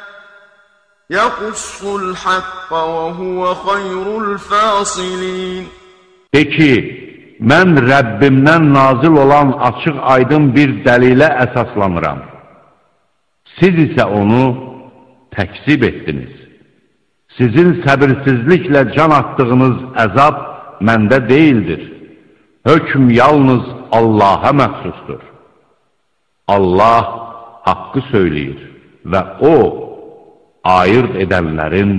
Speaker 3: يَقُصُّ الْحَقَّ وَهُوَ خَيْرُ الْفَاصِلِينَ. De
Speaker 1: ki, mən Rəbbimdən nazil olan açıq aydın bir dəlilə əsaslanıram. Siz isə onu təksib etdiniz. Sizin səbirsizliklə can atdığınız əzab məndə deyildir. Hökm yalnız Allaha məxsusdur. Allah haqqı söyləyir və O, ayırt edənlərin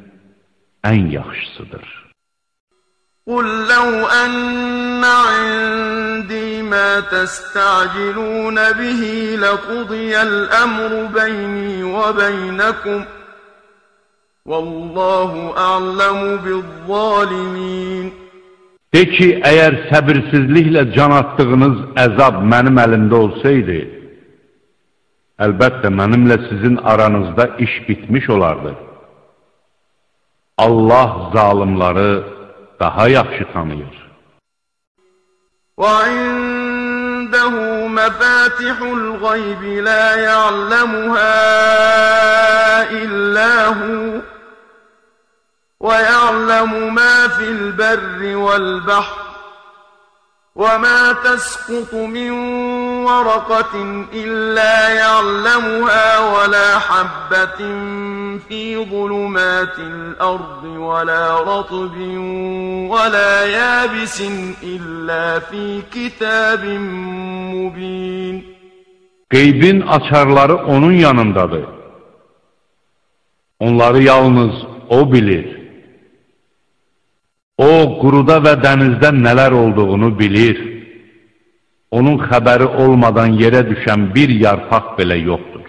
Speaker 1: ən yaxşısıdır.
Speaker 3: قُلْ لَوْ أَنَّ عِندِي مَا تَسْتَعْجِلُونَ بِهِ لَقُضِيَ الْأَمْرُ بَيْنِي وَبَيْنَكُمْ وَاللَّهُ أَعْلَمُ بِالظَّالِمِينَ.
Speaker 1: De ki, əgər səbirsizliklə can atdığınız əzab mənim əlimdə olsaydı, əlbəttə mənimlə sizin aranızda iş bitmiş olardı. Allah zalimları daha yaxşı tanıyır.
Speaker 3: وَعِندَهُ مَفَاتِحُ الْغَيْبِ لَا يَعْلَمُهَا إِلَّا هُوَ وَيَعْلَمُ مَا فِي الْبَرِّ وَالْبَحْرِ وَمَا تَسْقُطُ مِنْ وَرَقَةٍ إِلَّا يَعْلَمُهَا وَلَا حَبَّةٍ فِي ظُلُمَاتِ الْأَرْضِ وَلَا رَطْبٍ وَلَا يَابِسٍ إِلَّا فِي كِتَابٍ مُبِينٍ.
Speaker 1: Qeybin açarları onun yanındadır. Onları yalnız O bilir. O, quruda və dənizdə nələr olduğunu bilir. Onun xəbəri olmadan yerə düşən bir yarpaq belə yoxdur.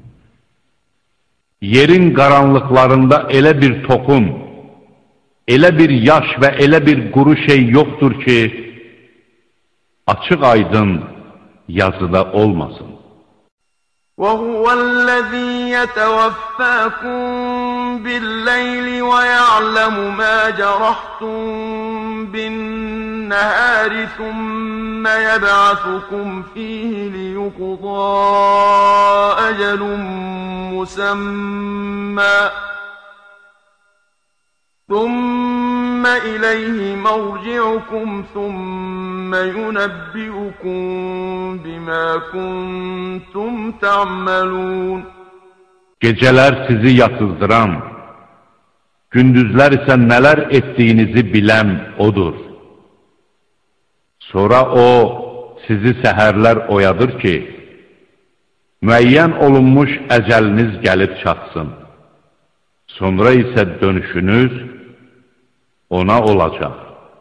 Speaker 1: Yerin qaranlıqlarında elə bir toxum, elə bir yaş və elə bir quru şey yoxdur ki, açıq aydın yazıda olmasın.
Speaker 3: وَهُوَ الَّذِي يَتَوَفَّاكُم بِاللَّيْلِ وَيَعْلَمُ مَا جَرَحْتُم بِالنَّهَارِ ثُمَّ يَبْعَثُكُمْ فِيهِ لِيُقْضَىٰ أَجَلٌ مُّسَمًّى ثُمَّ إِلَيْهِ مَرْجِعُكُمْ ثُمَّ يُنَبِّئُكُم بِمَا كُنتُمْ تَعْمَلُونَ
Speaker 1: Gecələr sizi yatızdıran, gündüzlər isə nələr etdiyinizi bilən O'dur. Sonra O sizi səhərlər oyadır ki, müəyyən olunmuş əcəliniz gəlib çatsın. Sonra isə dönüşünüz Ona olacaq.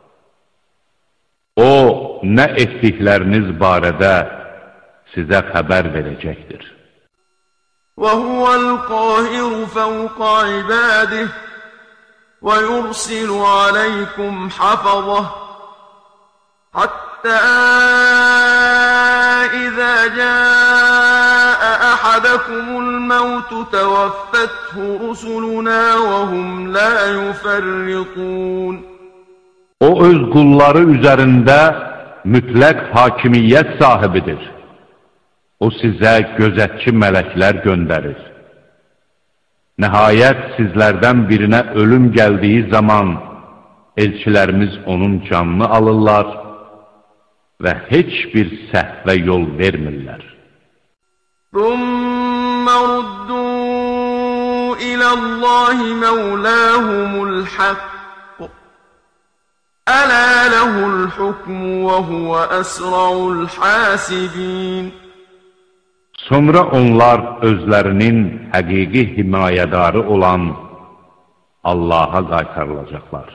Speaker 1: O, nə etdikləriniz barədə sizə xəbər verəcəkdir.
Speaker 3: وَهُوَ الْقَاهِرُ فَوْقَ عِبَادِهِ وَيُرْسِلُ عَلَيْكُمْ حَفَظَةً حَتَّى إِذَا جَاءَ أَحَدَكُمُ الْمَوْتُ تَوَفَّتْهُ رُسُلُنَا وَهُمْ لَا يُفَرِّطُونَ
Speaker 1: O öz qulları üzərində mütləq hakimiyyət sahibidir. O sizə gözətçi mələklər göndərir. Nəhayət sizlərdən birinə ölüm gəldiyi zaman elçilərimiz onun canını alırlar və heç bir səhvə yol vermirlər.
Speaker 3: ثُمَّ رُدُّوا إِلَى اللَّهِ مَوْلَاهُمُ الْحَقِّ أَلَا لَهُ الْحُكْمُ وَهُوَ أَسْرَعُ الْحَاسِبِينَ
Speaker 1: Sonra onlar özlərinin həqiqi himayədarı olan Allaha qaytarılacaqlar.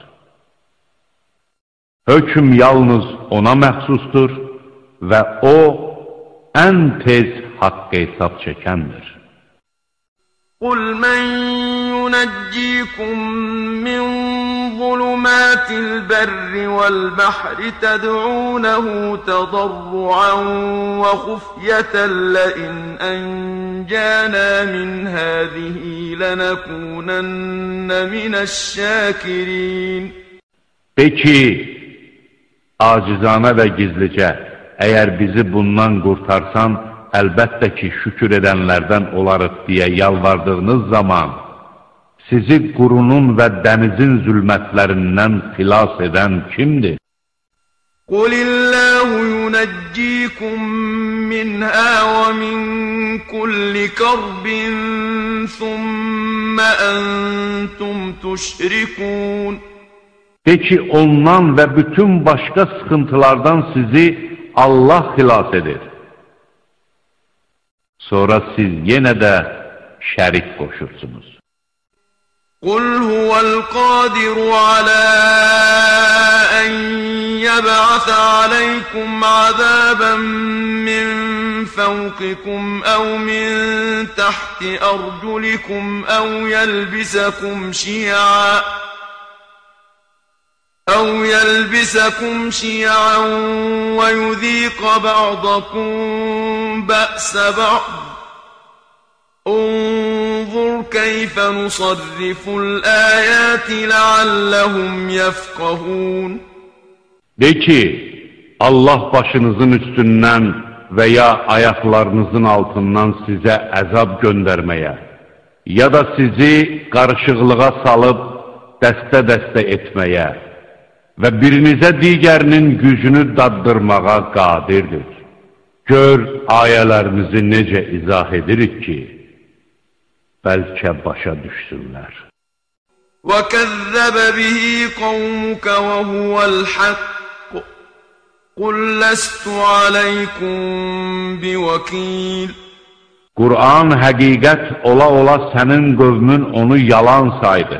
Speaker 1: Hökm yalnız ona məxsusdur və O, ən tez haqq hesab çəkəndir.
Speaker 3: قُلْ مَنْ يُنَجِّيكُمْ مِنْ ظُلُمَاتِ الْبَرِّ وَالْبَحْرِ تَدْعُونَهُ تَضَرُّعًا وَخُفْيَةً لَئِنْ أَنْجَانَا مِنْ هَذِهِ لَنَكُونَنَّ مِنَ الشَّاكِرِينَ
Speaker 1: De ki, acizanə və gizlicə, əgər bizi bundan qurtarsan, əlbəttə ki, şükür edənlərdən olarıq deyə yalvardığınız zaman, sizi qurunun və dənizin zülmətlərindən xilas edən kimdir?
Speaker 3: قُلِ اللَّهُ يُنَجِّيكُم مِّنْهَا وَمِن كُلِّ كَرْبٍ ثُمَّ أَنْتُمْ تُشْرِكُونَ
Speaker 1: De ki, ondan və bütün başqa sıxıntılardan sizi Allah xilas edir. Sonra siz yenə də şərik qoşursunuz.
Speaker 3: قُلْ هُوَ الْقَادِرُ عَلَىٰ أَنْ يَبْعَثَ عَلَيْكُمْ عَذَابًا مِّن فَوْقِكُمْ أَوْ مِن تَحْتِ أَرْجُلِكُمْ أَوْ يَلْبِسَكُمْ شِيَعًا وَيُذِيقَ بَعْضَكُمْ بَأْسَ بَعْضٍ انظُرْ كَيْفَ نُصَرِّفُ الْآيَاتِ لَعَلَّهُمْ يَفْقَهُونَ
Speaker 1: De ki, Allah başınızın üstündən və ya ayaqlarınızın altından sizə əzab göndərməyə, ya da sizi qarışıqlığa salıb dəstə-dəstə etməyə və birinizə digərinin gücünü daddırmağa qadirdir. Gör, ayələrimizi necə izah edirik ki, bəlkə başa düşsünlər.
Speaker 3: وَكَذَّبَ بِهِ قَوْمُكَ وَهُوَ الْحَقُّ قُلْ لَسْتُ عَلَيْكُمْ بِوَكِيلٍ
Speaker 1: Qur'an həqiqət ola-ola sənin qövmün onu yalan saydı.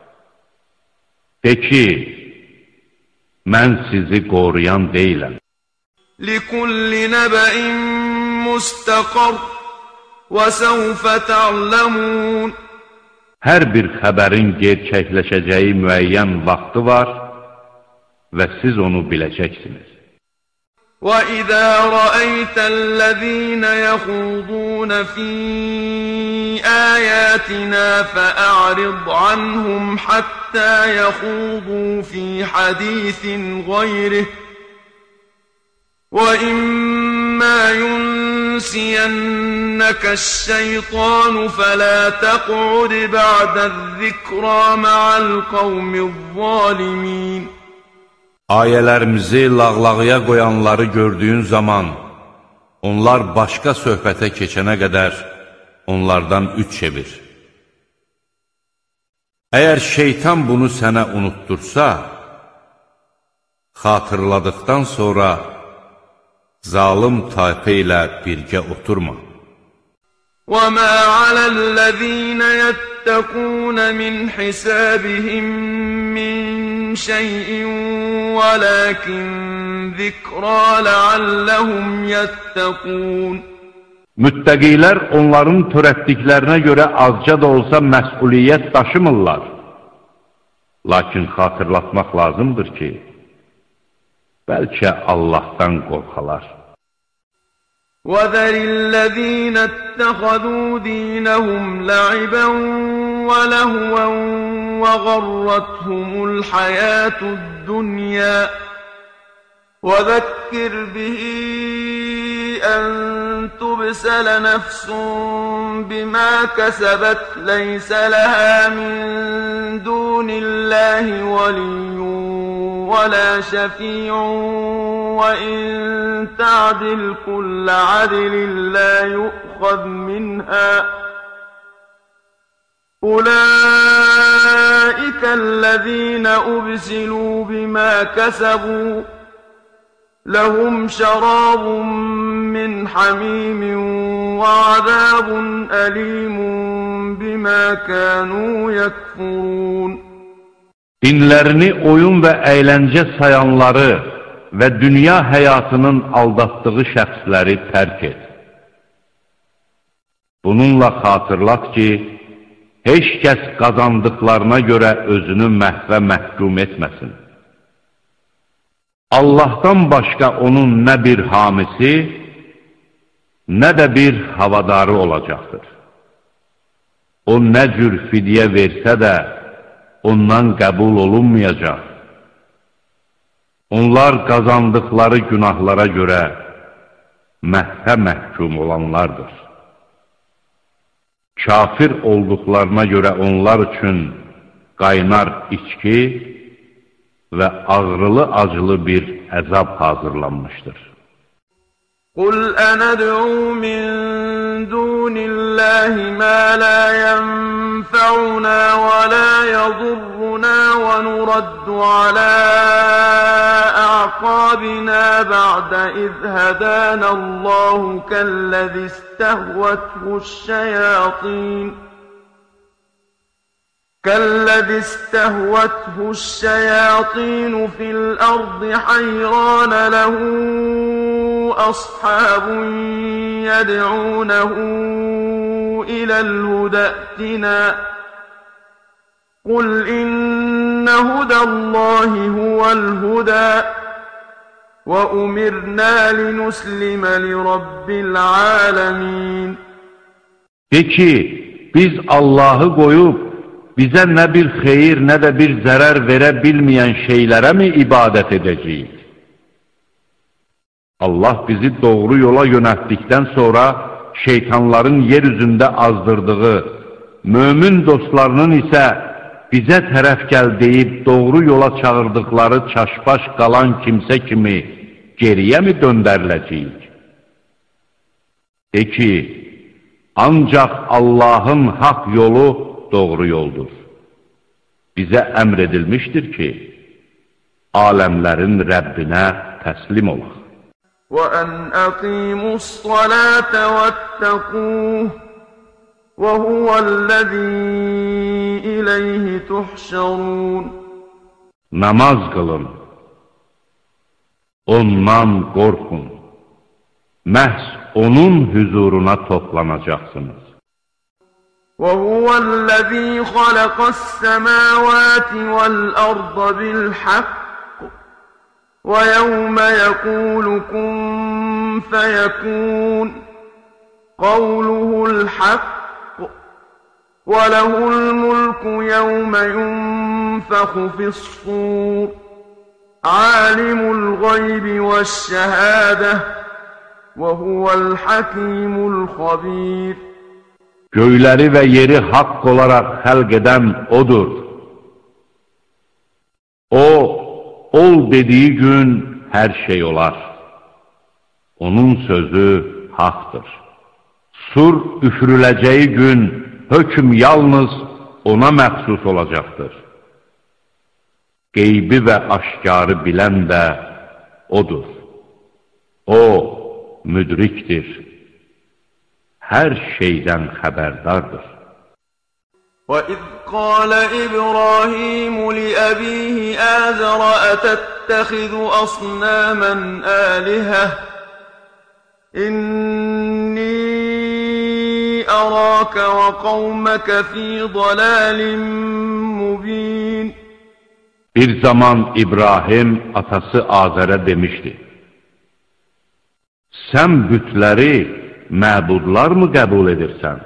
Speaker 1: De ki, mən sizi qoruyan deyiləm.
Speaker 3: لِكُلِّ نَبَإٍ مُسْتَقَرٌّ وَسَوْفَ تَعْلَمُونَ
Speaker 1: Hər bir xəbərin gerçəkləşəcəyi müəyyən vaxtı var və siz onu biləcəksiniz.
Speaker 3: وَإِذَا رَأَيْتَ الَّذِينَ يَخُوضُونَ فِي آيَاتِنَا فَأَعْرِضْ عَنْهُمْ حَتَّى يَخُوضُوا فِي حَدِيثٍ غَيْرِهِ وَإِمَّا يُنْسِيَنَّكَ الشَّيْطَانُ فَلَا تَقْعُدْ بَعْدَ الذِّكْرَى مَعَ الْقَوْمِ الظَّالِمِينَ
Speaker 1: Ayələrimizi lağlağıya qoyanları gördüyün zaman, onlar başqa söhbətə keçənə qədər onlardan üç çevir. Əgər şeytan bunu sənə unuttursa, xatırladıqdan sonra zalım tayfə ilə birgə oturma.
Speaker 3: وَمَا عَلَى الَّذِينَ يَتَّقُونَ مِنْ حِسَابِهِمْ مِنْ شَيْءٍ وَلَكِنْ ذِكْرَى لَعَلَّهُمْ يَتَّقُونَ
Speaker 1: Müttəqilər onların törətdiklərinə görə azca da olsa məsuliyyət daşımırlar. Lakin xatırlatmaq lazımdır ki, bəlkə Allahdan qorxalar.
Speaker 3: وَذَرِ الَّذِينَ اتَّخَذُوا دِينَهُمْ لَعِبًا وَلَهْوًا وَغَرَّتْهُمُ الْحَيَاةُ الدُّنْيَا وَذَكِّرْ بِهِ أَن تُبْسَلَ نَفْسٌ بِمَا كَسَبَتْ لَيْسَ لَهَا مِن دُونِ اللَّهِ وَلِيٌّ وَلَا شَفِيعٌ وَإِن تَعْدِلْ كُلَّ عَدْلٍ لَّا يُؤْخَذْ مِنْهَا أُولَئِكَ الَّذِينَ أُبْسِلُوا بِمَا كَسَبُوا لَهُمْ شَرَابٌ مِّنْ حَمِيمٍ وَعَذَابٌ أَلِيمٌ بِمَا كَانُوا يَكْفُرُونَ
Speaker 1: Dinlərini oyun və əyləncə sayanları və dünya həyatının aldatdığı şəxsləri tərk et. Bununla xatırlat ki, heç kəs qazandıqlarına görə özünü məhvə məhkum etməsin. Allahdan başqa onun nə bir hamisi, nə də bir havadarı olacaqdır. O nə cür fidyə versə də, ondan qəbul olunmayacaq. Onlar qazandıqları günahlara görə məhvə məhkum olanlardır. Kafir olduqlarına görə onlar üçün qaynar içki və ağrılı-acılı bir əzab hazırlanmışdır.
Speaker 3: قُلْ أَنَدْعُو مِن دُونِ اللَّهِ مَا لَا يَنفَعُنَا وَلَا يَضُرُّنَا وَنُرَدُّ عَلَى أَعْقَابِنَا بَعْدَ إِذْ هَدَانَا اللَّهُ كَالَّذِي استهوته الشياطين في الأرض حيران له أصحاب يدعونه إلى الهدى ائتنا قل إن هدى الله هو الهدى وأمرنا لنسلم لرب العالمين.
Speaker 1: De ki, biz Allah'ı qoyub, bizə nə bir xeyir, nə də bir zərər verə bilməyən şeylərə mi ibadət edəcəyik? Allah bizi doğru yola yönəltdikdən sonra şeytanların yer üzündə azdırdığı, mömin dostlarının isə bizə tərəf gəl deyib doğru yola çağırdıqları çaşbaş qalan kimsə kimi geriyə mi döndəriləcəyik? De ki, ancaq Allahın haqq yolu doğru yoldur. Bizə əmr edilmişdir ki, aləmlərin Rəbbinə təslim olaq.
Speaker 3: وَأَنْ أَقِيمُوا الصَّلَاةَ وَاتَّقُوهُ وَهُوَ الَّذِي إِلَيْهِ تُحْشَرُونَ.
Speaker 1: Namaz qılın, ondan qorxun, məhz onun hüzuruna toplanacaqsınız.
Speaker 3: وَهُوَ الَّذِي خَلَقَ السَّمَاوَاتِ وَالْأَرْضَ بِالْحَقِّ وَيَوْمَ يَقُولُ كُن فَيَكُونُ قَوْلُهُ الْحَقُّ وَلَهُ الْمُلْكُ يَوْمَ يُنفَخُ فِي الصُّورِ عَالِمُ الْغَيْبِ وَالشَّهَادَةِ وَهُوَ الْحَكِيمُ الْخَبِيرُ.
Speaker 1: Göyləri və yeri haqq olaraq xəlq edən O'dur. O, ol dediyi gün hər şey olar. Onun sözü haqdır. Sur üfürüləcəyi gün hökm yalnız ona məxsus olacaqdır. Qeybi və aşkarı bilən də O'dur. O, müdrikdir. Hər şeydən xəbərdardır.
Speaker 3: وَإِذْ قَالَ إِبْرَاهِيمُ لِأَبِيهِ آزَرَ أَتَتَّخِذُ أَصْنَامًا آلِهَةً إِنِّي أَرَاكَ وَقَوْمَكَ فِي ضَلَالٍ مُبِينٍ.
Speaker 1: Bir zaman İbrahim atası Azərə demişdi: Sən bütləri məbudlar mı qəbul edirsən?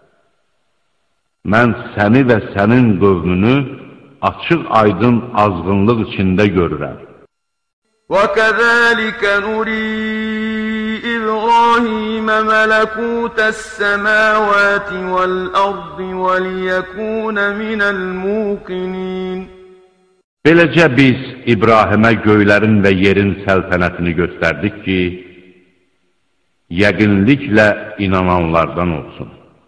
Speaker 1: Mən səni və sənin qövmünü açıq aydın azğınlıq içində görürəm.
Speaker 3: وَكَذَلِكَ نُرِي إِبْرَاهِيمَ مَلَكُوتَ السَّمَاوَاتِ وَالْأَرْضِ وَلِيَكُونَ مِنَ الْمُوقِنِينَ.
Speaker 1: Beləcə biz İbrahimə göylərin və yerin səltənətini göstərdik ki, yəqinliklə inananlardan olsun.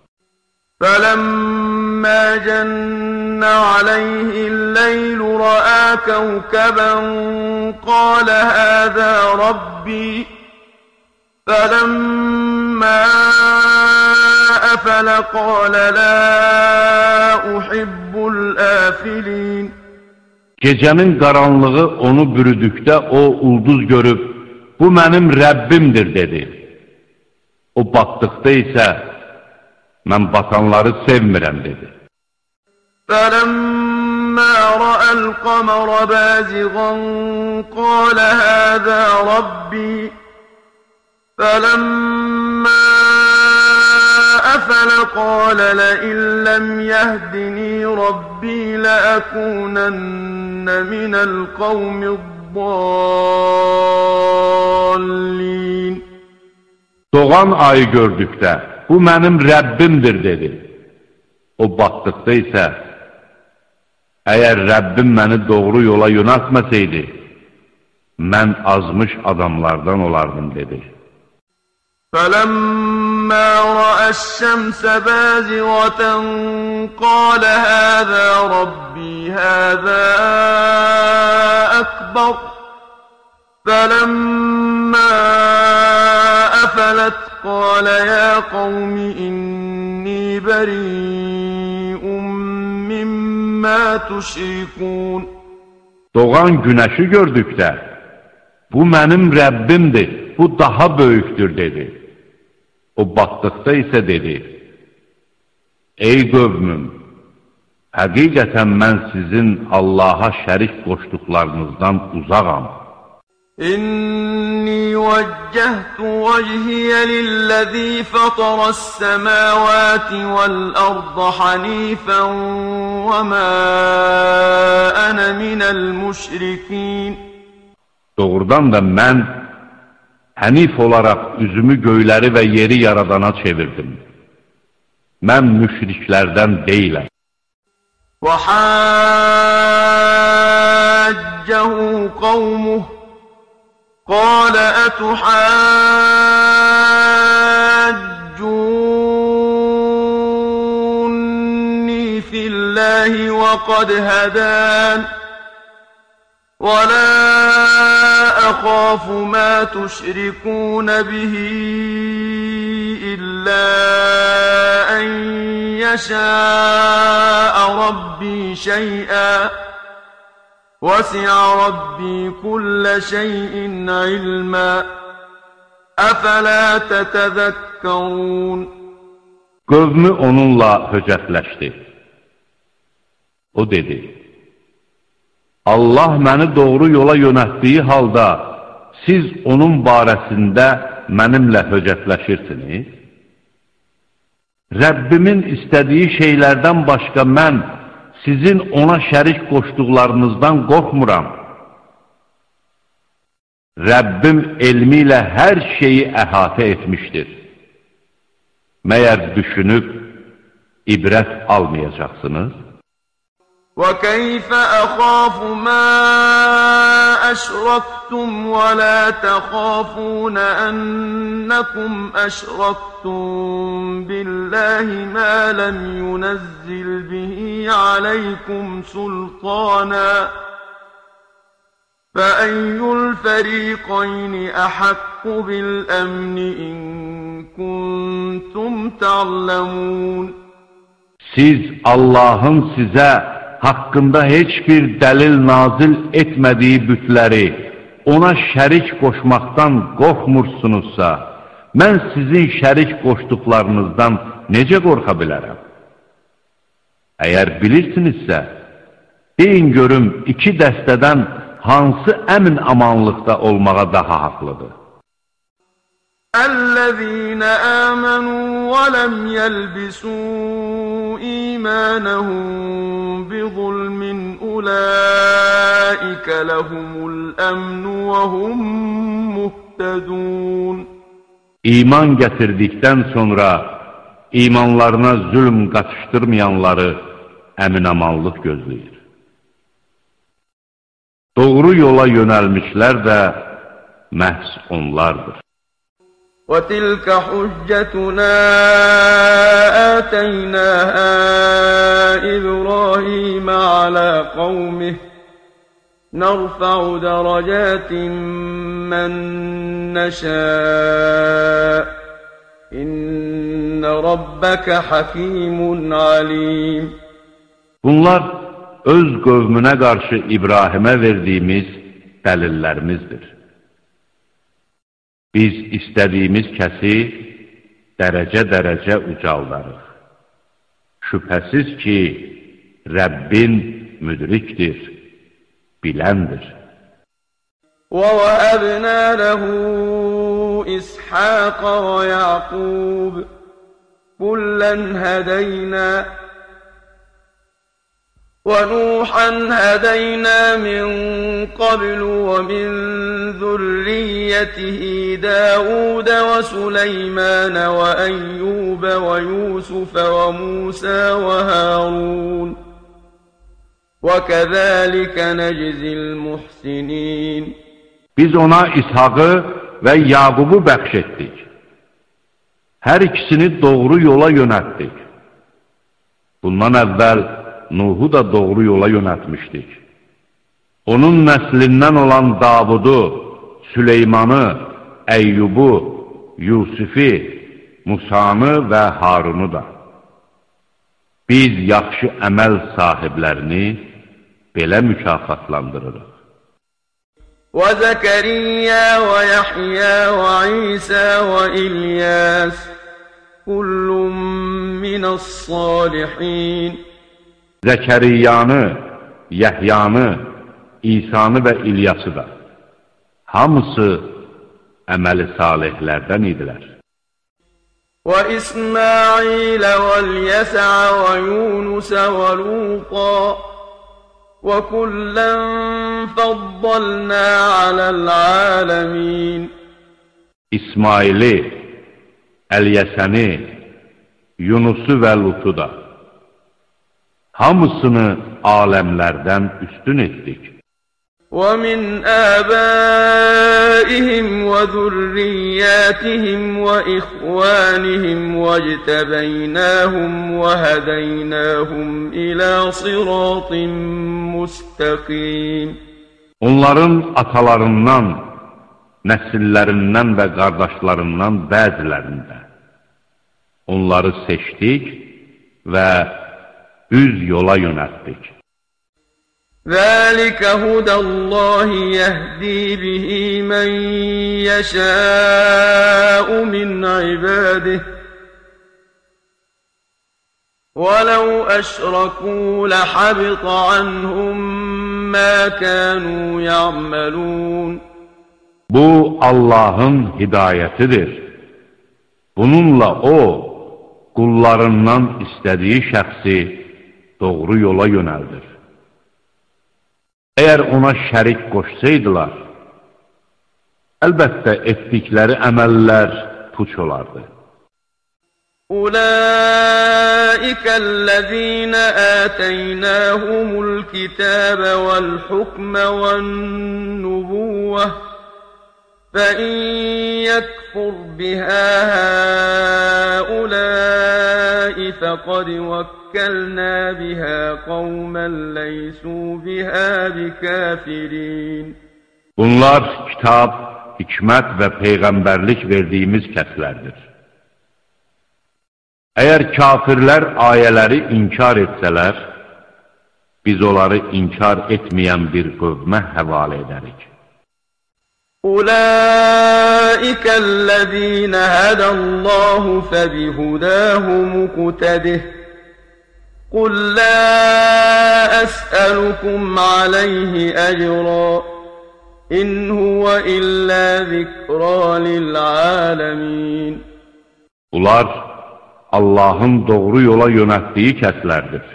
Speaker 3: فَلَمَّا جَنَّ عَلَيْهِ اللَّيْلُ رَأَىٰ كَوْكَبًا قَالَ هَٰذَا رَبِّي فَلَمَّا أَفَلَ قَالَ لَا أُحِبُّ الْآفِلِينَ.
Speaker 1: Gecənin qaranlığı onu bürüdükdə o ulduz görüb, bu mənim Rəbbimdir dedi. O batdıqda isə, mən batanları sevmirəm dedi.
Speaker 3: فَلَمَّا رَأَى الْقَمَرَ بَازِغًا قَالَ هَٰذَا رَبِّي فَلَمَّا أَفَلَ قَالَ لَئِن لَّمْ يَهْدِنِي رَبِّي لَأَكُونَنَّ مِنَ الْقَوْمِ الضَّالِّينَ.
Speaker 1: Doğan ayı gördükdə, bu mənim Rəbbimdir dedi. O batdıqda isə, əgər Rəbbim məni doğru yola yönəltməsəydi, mən azmış adamlardan olardım dedi.
Speaker 3: فَلَمَّا رَأَى الشَّمْسَ بَازِغَةً قَالَ هَٰذَا رَبِّي هَٰذَا أَكْبَرُ فَلَمَّا أَفَلَتْ قَالَ يَا قَوْمِ إِنِّي بَرِيءٌ مِّمَّا تُشْرِكُونَ.
Speaker 1: Doğan günəşi gördükdə, bu mənim Rəbbimdir, bu daha böyükdür dedi. O batdıqda isə dedi: Ey qövmüm, həqiqətən mən sizin Allaha şərik qoşduqlarınızdan uzağam.
Speaker 3: إِنِّي وَجَّهْتُ وَجْهِيَ لِلَّذِي فَطَرَ السَّمَاوَاتِ وَالْأَرْضَ حَنِيفًا وَمَا أَنَا مِنَ الْمُشْرِكِينَ.
Speaker 1: Doğrudan da mən hənif olaraq üzümü göyləri və yeri yaradana çevirdim. Mən müşriklərdən deyiləm.
Speaker 3: وَحَاجَّهُ قَوْمُهُ قَالَ أَتُحَاجُّونِّي فِي اللَّهِ وَقَدْ هَدَانِ وَلَا أَخَافُ مَا تُشْرِكُونَ بِهِ إِلَّا أَن يَشَاءَ رَبِّي شَيْئًا وَسِعَ رَبِّي كُلَّ شَيْءٍ عِلْمًا أَفَلَا تَتَذَكَّرُونَ.
Speaker 1: Qövmü onunla höcətləşdi. O dedi: Allah məni doğru yola yönəltdiyi halda siz onun barəsində mənimlə höcətləşirsiniz? Rəbbimin istədiyi şeylərdən başqa mən sizin ona şərik qoşduqlarınızdan qorxmuram. Rəbbim elmi ilə hər şeyi əhatə etmişdir. Məyər düşünüb ibrət almayacaqsınız?
Speaker 3: وَكَيْفَ أَخَافُ مَا أَشْرَكْتُمْ وَلَا تَخَافُونَ أَنَّكُمْ أَشْرَكْتُمْ بِاللَّهِ مَا لَمْ يُنَزِّلْ بِهِ عَلَيْكُمْ سُلْطَانًا فَأَيُّ الْفَرِيقَيْنِ أَحَقُّ بِالْأَمْنِ إِن كُنتُمْ تَعْلَمُونَ
Speaker 1: Siz Allahın sizə haqqında heç bir dəlil nazil etmədiyi bütləri ona şərik qoşmaqdan qorxmursunuzsa, mən sizin şərik qoşduqlarınızdan necə qorxa bilərəm? Əgər bilirsinizsə, deyin görüm iki dəstədən hansı əmin amanlıqda olmağa daha haqlıdır?
Speaker 3: الذين آمنوا ولم يلبسوا إيمانهم بظلم أولئك لهم الأمن وهم مهتدون
Speaker 1: İman gətirdikdən sonra imanlarına zülm qatışdırmayanları əminamanlıq gözləyir. Doğru yola yönəlmişlər də məhz onlardır.
Speaker 3: وَتِلْكَ حُجَّتُنَا آتَيْنَاهَا إِبْرَاهِيمَ عَلَى قَوْمِهِ نَرْفَعُ دَرَجَاتٍ مَّن نَّشَاءُ إِنَّ رَبَّكَ حَكِيمٌ عَلِيمٌ
Speaker 1: Bunlar öz qövmünə qarşı İbrahimə verdiyimiz dəlillərimizdir. Biz istədiyimiz kəsi dərəcə-dərəcə ucaldarıq. Şübhəsiz ki, Rəbbin müdrikdir, biləndir.
Speaker 3: وَوَهَبْنَا لَهُ إِسْحَاقَ وَيَعْقُوبَ كُلًّا هَدَيْنَا وَنُوحًا هَدَيْنَا مِن قَبْلُ وَمِن ذُرِّيَّتِهِ دَاوُودَ وَسُلَيْمَانَ وَأَيُّوبَ وَيُوسُفَ وَمُوسَى وَهَارُونَ وَكَذَلِكَ نَجْزِي الْمُحْسِنِينَ
Speaker 1: Biz ona İshaqı və Yaqubu bəxş etdik. Hər ikisini doğru yola yönəltdik. Bundan əvvəl Nuhu da doğru yola yönəltmişdik. Onun nəslindən olan Davudu, Süleymanı, Əyyubu, Yusifi, Musanı və Harunu da. Biz yaxşı əməl sahiblərini belə mükafatlandırırıq.
Speaker 3: وَزَكَرِيَّا وَيَحْيَا وَعِيسَى وَإِلْيَاسَ كُلٌّ مِّنَ الصَّالِحِينَ
Speaker 1: Zəkəriyyanı, Yəhyanı, İsanı və İlyası da. Hamısı əməli salihlərdən idilər.
Speaker 3: وَإِسْمَاعِيلَ وَالْيَسَعَ وَيُونُسَ وَلُوطًا وَكُلًّا فَضَّلْنَا عَلَى الْعَالَمِينَ
Speaker 1: İsmaili, Əlyəsəni, Yunusu və Lutu da. Hamısını aləmlərdən üstün etdik.
Speaker 3: وَمِنْ آبَائِهِمْ وَذُرِّيَّاتِهِمْ وَإِخْوَانِهِمْ وَاجْتَبَيْنَاهُمْ وَهَدَيْنَاهُمْ إِلَى صِرَاطٍ مُسْتَقِيمٍ
Speaker 1: Onların atalarından, nəsillərindən və qardaşlarından bəzilərində onları seçdik və düz yola yönəltdik.
Speaker 3: ذَلِكَ هُدَى اللَّهِ يَهْدِي بِهِ مَن يَشَاءُ مِنْ عِبَادِهِ وَلَوْ أَشْرَكُوا لَحَبِطَ عَنْهُم ما كانوا يعملون.
Speaker 1: Bu Allah'ın hidayətidir. Bununla O, qullarından istədiyi şəxsi doğru yola yönəldir. Əgər ona şərik qoşsaydılar, əlbəttə etdikləri əməllər puç olardı.
Speaker 3: أولئك الذين آتيناهم الكتاب والحكم والنبوة فإن يكفر بها هؤلاء فقد وكلنا بها قوما ليسوا بها بكافرين.
Speaker 1: Bunlar kitab, hikmət və peyğəmbərlik verdiyimiz kəslərdir. Əgər kafirlər ayələri inkar etsələr, biz onları inkar etməyən bir qövmə həvalə edərik.
Speaker 3: أولئك الذين هدى الله فبهداه مقتده قل لا أسألكم عليه أجرا إن هو إلا ذكرى للعالمين.
Speaker 1: Bunlar Allahın doğru yola yönəltdiyi kəslərdir.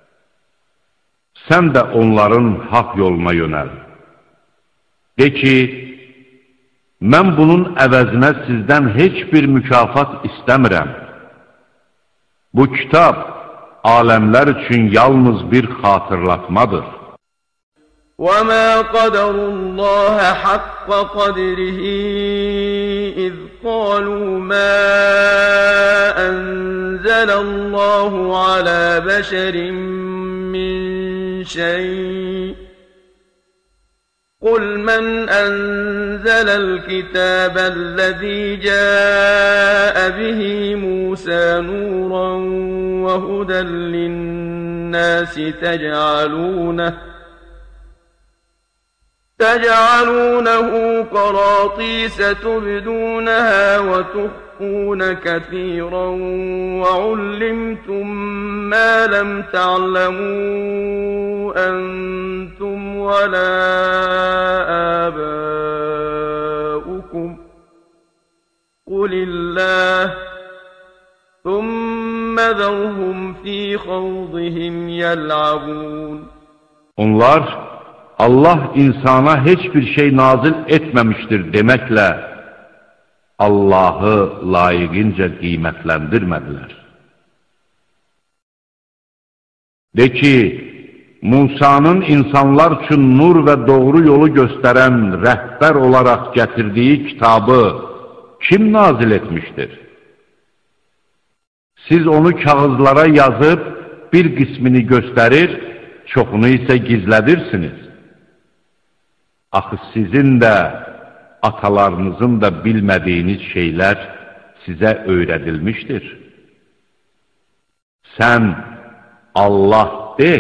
Speaker 1: Sən də onların haqq yoluna yönəl. De ki, mən bunun əvəzinə sizdən heç bir mükafat istəmirəm. Bu kitab, aləmlər üçün yalnız bir xatırlatmadır.
Speaker 3: وَمَا قَدَرُوا اللَّهَ حَقَّ قَدْرِهِ إِذْ قَالُوا مَا أَنزَلَ اللَّهُ عَلَى بَشَرٍ مِّن شَيْءٍ قُلْ مَنْ أَنزَلَ الْكِتَابَ الَّذِي جَاءَ بِهِ مُوسَى نُورًا وَهُدًى لِّلنَّاسِ تجعلونه قراطيس تبدونها وتخفون كثيرا وعلمتم ما لم تعلموا أنتم ولا آباؤكم قل الله ثم ذرهم في خوضهم يلعبون.
Speaker 1: Onlar Allah insana heç bir şey nazil etməmişdir deməklə Allahı layiqincə qiymətləndirmədilər. De ki, Musanın insanlar üçün nur və doğru yolu göstərən rəhbər olaraq gətirdiyi kitabı kim nazil etmişdir? Siz onu kağızlara yazıb bir qismini göstərir, çoxunu isə gizlədirsiniz. Axı sizin də, atalarınızın da bilmədiyiniz şeylər sizə öyrədilmişdir. Sən Allah de,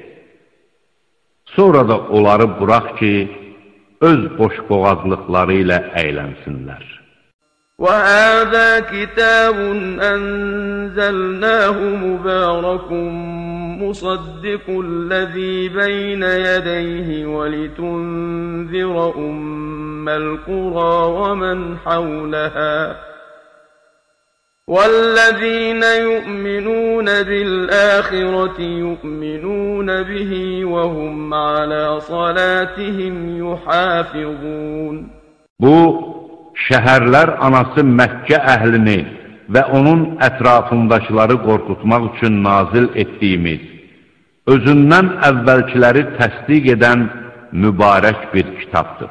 Speaker 1: sonra da onları burax ki, öz boşboğazlıqları ilə əylənsinlər.
Speaker 3: وَهَذَا كِتَابٌ أَنزَلْنَاهُ مُبَارَكٌ مُصَدِّقُ الَّذِي بَيْنَ يَدَيْهِ وَلِتُنذِرَ أُمَّ الْقُرَى وَمَنْ حَوْلَهَا وَالَّذِينَ يُؤْمِنُونَ بِالْآخِرَةِ يُؤْمِنُونَ بِهِ وَهُمْ عَلَى صَلَاتِهِمْ يُحَافِظُونَ.
Speaker 1: Bu, şəhərlər anası Məkkə əhlini və onun ətrafındakıları qorxutmaq üçün nazil etdiyimiz, özündən əvvəlkiləri təsdiq edən mübarək bir kitabdır.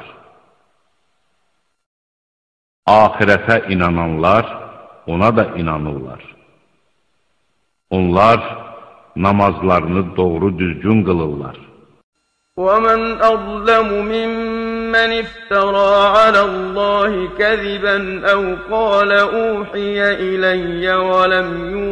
Speaker 1: Ahirətə inananlar ona da inanırlar. Onlar namazlarını doğru düzgün qılırlar.
Speaker 3: وَمَنْ أَظْلَمُ مِمَّنِ افْتَرَى عَلَى اللَّهِ كَذِبًا أَوْ قَالَ أُوحِيَ إِلَيَّ وَلَمْ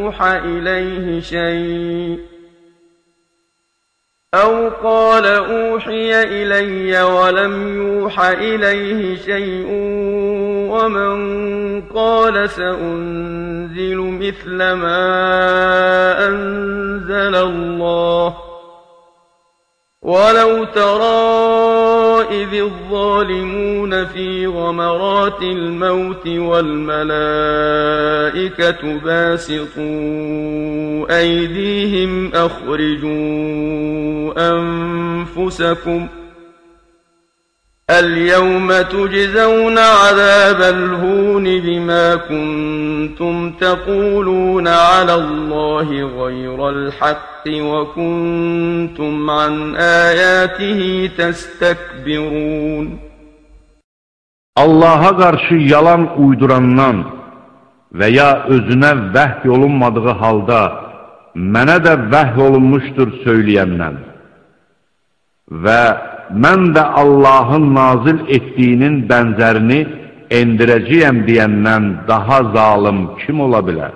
Speaker 3: يُوحَ إِلَيْهِ شَيْءٌ وَمَنْ قَالَ سَأُنْزِلُ مِثْلَ مَا أَنزَلَ اللَّهُ ولو ترى إذ الظالمون في غمرات الموت والملائكة باسطوا أيديهم أخرجوا أنفسكم اليوم تجزون عذاب الهون بما كنتم تقولون على الله غير الحق وكنتم عن آياته تستكبرون.
Speaker 1: Allaha qarşı yalan uydurandan və ya özünə vəhy olunmadığı halda mənə də vəhy olunmuşdur söyləyəndən və mən də Allahın nazil etdiyinin bənzərini endirəcəyəm deyəndən daha zalim kim ola bilər?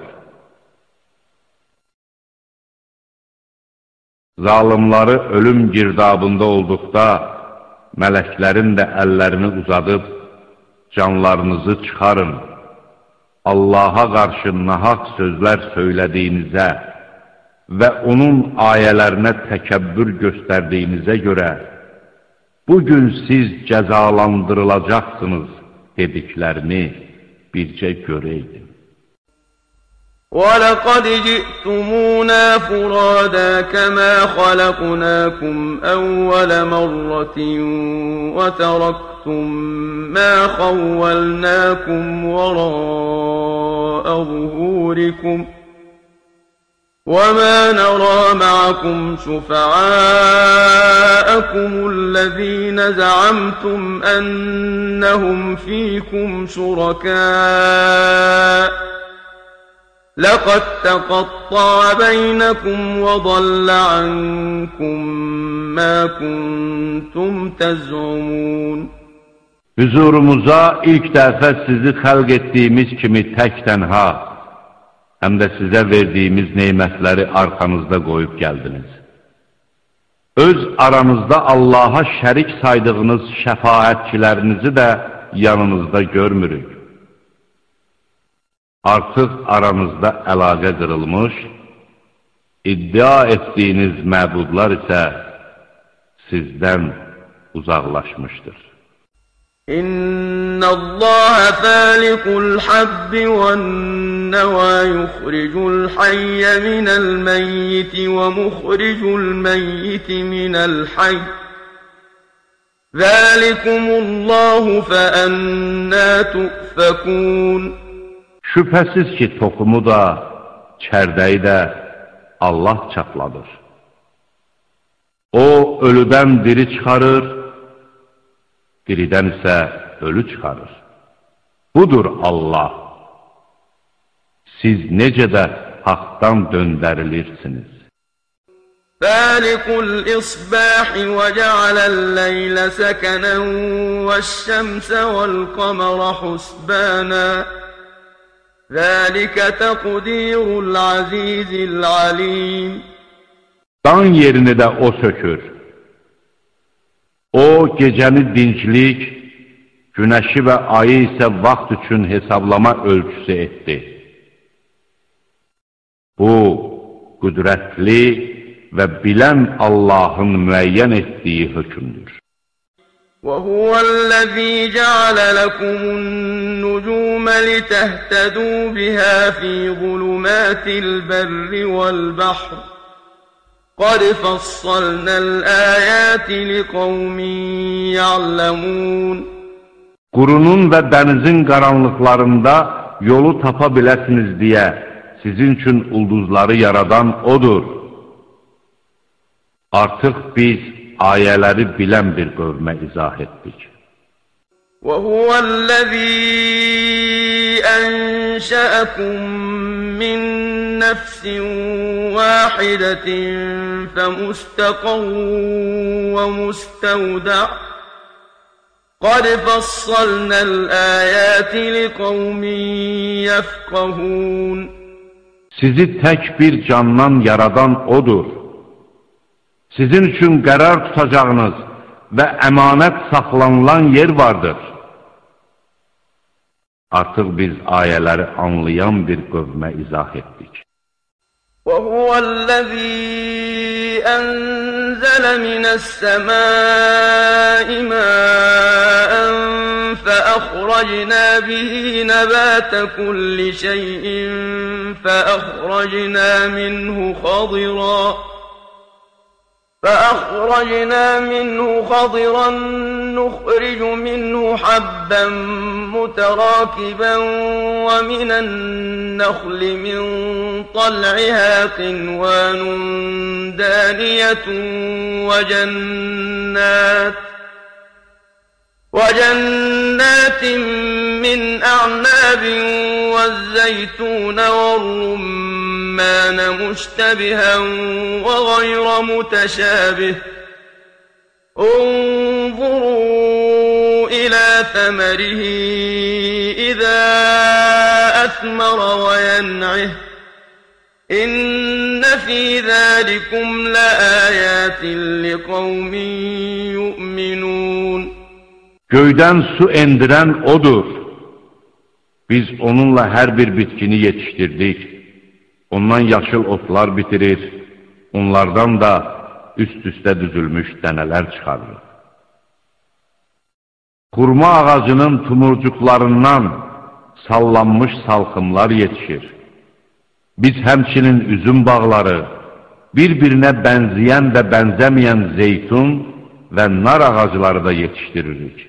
Speaker 1: Zalimları ölüm girdabında olduqda mələklərin də əllərini uzadıb canlarınızı çıxarın, Allaha qarşı nahaq sözlər söylədiyinizə və onun ayələrinə təkəbbür göstərdiyinizə görə bugün siz cəzalandırılacaqsınız dediklərini bircə görəydin.
Speaker 3: وَلَقَدْ جِئْتُمُونَا فُرَادَى كَمَا خَلَقْنَاكُمْ أَوَّلَ مَرَّةٍ وَتَرَكْتُم مَّا خَوَّلْنَاكُمْ وَرَاءَ ظُهُورِكُمْ وَمَا نَرَىٰ مَعَكُمْ شُفَعَاءَكُمُ الَّذِينَ زَعَمْتُمْ أَنَّهُمْ فِيكُمْ شُرَكَاءُ لَقَدْ تَقَطَّعَ بَيْنَكُمْ وَضَلَّ عَنكُم مَّا كُنتُمْ تَزْعُمُونَ.
Speaker 1: Huzurumuza ilk dəfə sizi xəlq etdiyimiz kimi tək tənha, həm də sizə verdiyimiz neymətləri arxanızda qoyub gəldiniz. Öz aranızda Allaha şərik saydığınız şəfaətçilərinizi də yanınızda görmürük. Artıq aranızda əlaqə qırılmış, iddia etdiyiniz məbudlar isə sizdən uzaqlaşmışdır.
Speaker 3: İnnallaha falikul habbi wan-nawa yukhrijul hayya minal meyyiti ve mukhrijul meyyiti minal hayy. Zalikumullahu fa anna tufakun.
Speaker 1: Şübhəsiz ki, toxumu da, çərdəyi də Allah çatladır. O, ölüdən diri çıxarır, diridən isə ölü çıxarır. Budur Allah. Siz necə də haqdan döndərilirsiniz.
Speaker 3: Fâlikul isbâhi ve cealel leyle sekenen ve'ş-şemse ve'l-kamera husbâna. ذَٰلِكَ تَقْدِيرُ الْعَز۪يزِ الْعَل۪يمِ.
Speaker 1: Dan yerini də o sökür. O, gecəni dinclik, günəşi və ayı isə vaxt üçün hesablama ölçüsü etdi. Bu, qüdrətli və bilən Allahın müəyyən etdiyi hökümdür.
Speaker 3: وَهُوَ الَّذ۪ي جَعَلَ لَكُمُ النُّجُومَ لِتَهْتَدُوا بِهَا فِي ظُلُمَاتِ الْبَرِّ وَالْبَحْرِ قَدْ فَصَّلْنَا الْآيَاتِ لِقَوْمٍ يَعْلَمُونَ.
Speaker 1: Qurunun və dənizin qaranlıqlarında yolu tapa biləsiniz deyə sizin üçün ulduzları yaradan O'dur. Artıq biz ayələri bilən bir qövmə izah etdik.
Speaker 3: وَهُوَ الَّذ۪ي أَنْشَأَكُمْ مِنْ نَفْسٍ وَاحِدَةٍ فَمُسْتَقَرٌّ وَمُسْتَوْدَعٌ قَدْ فَصَّلْنَا الْآيَاتِ لِقَوْمٍ يَفْقَهُونَ.
Speaker 1: Sizi tək bir candan yaradan O'dur. Sizin üçün qərar tutacağınız və əmanət saxlanılan yer vardır. Artıq biz ayələri anlayan bir qövmə izah etdik.
Speaker 3: وَهُوَ الَّذ۪ي أَنْزَلَ أنزل من السماء ماء فأخرجنا به نبات كل شيء فأخرجنا منه خضرا نخرج منه حبا متراكبا ومن النخل من طلعها قنوان دانية وجنات من أعناب والزيتون والرمان مشتبها وغير متشابه انظروا إلى ثمره إذا أثمر وينعه إن في ذلكم لآيات لقوم يؤمنون.
Speaker 1: Göydən su endirən odur. Biz onunla hər bir bitkini yetişdirdik. Ondan yaşıl otlar bitirir. Onlardan da üst-üstə düzülmüş dənələr çıxarır. Xurma ağacının tumurcuqlarından sallanmış salxımlar yetişir. Biz həmçinin üzüm bağları, bir-birinə bənzəyən və bənzəməyən zeytun və nar ağacları da yetişdiririk.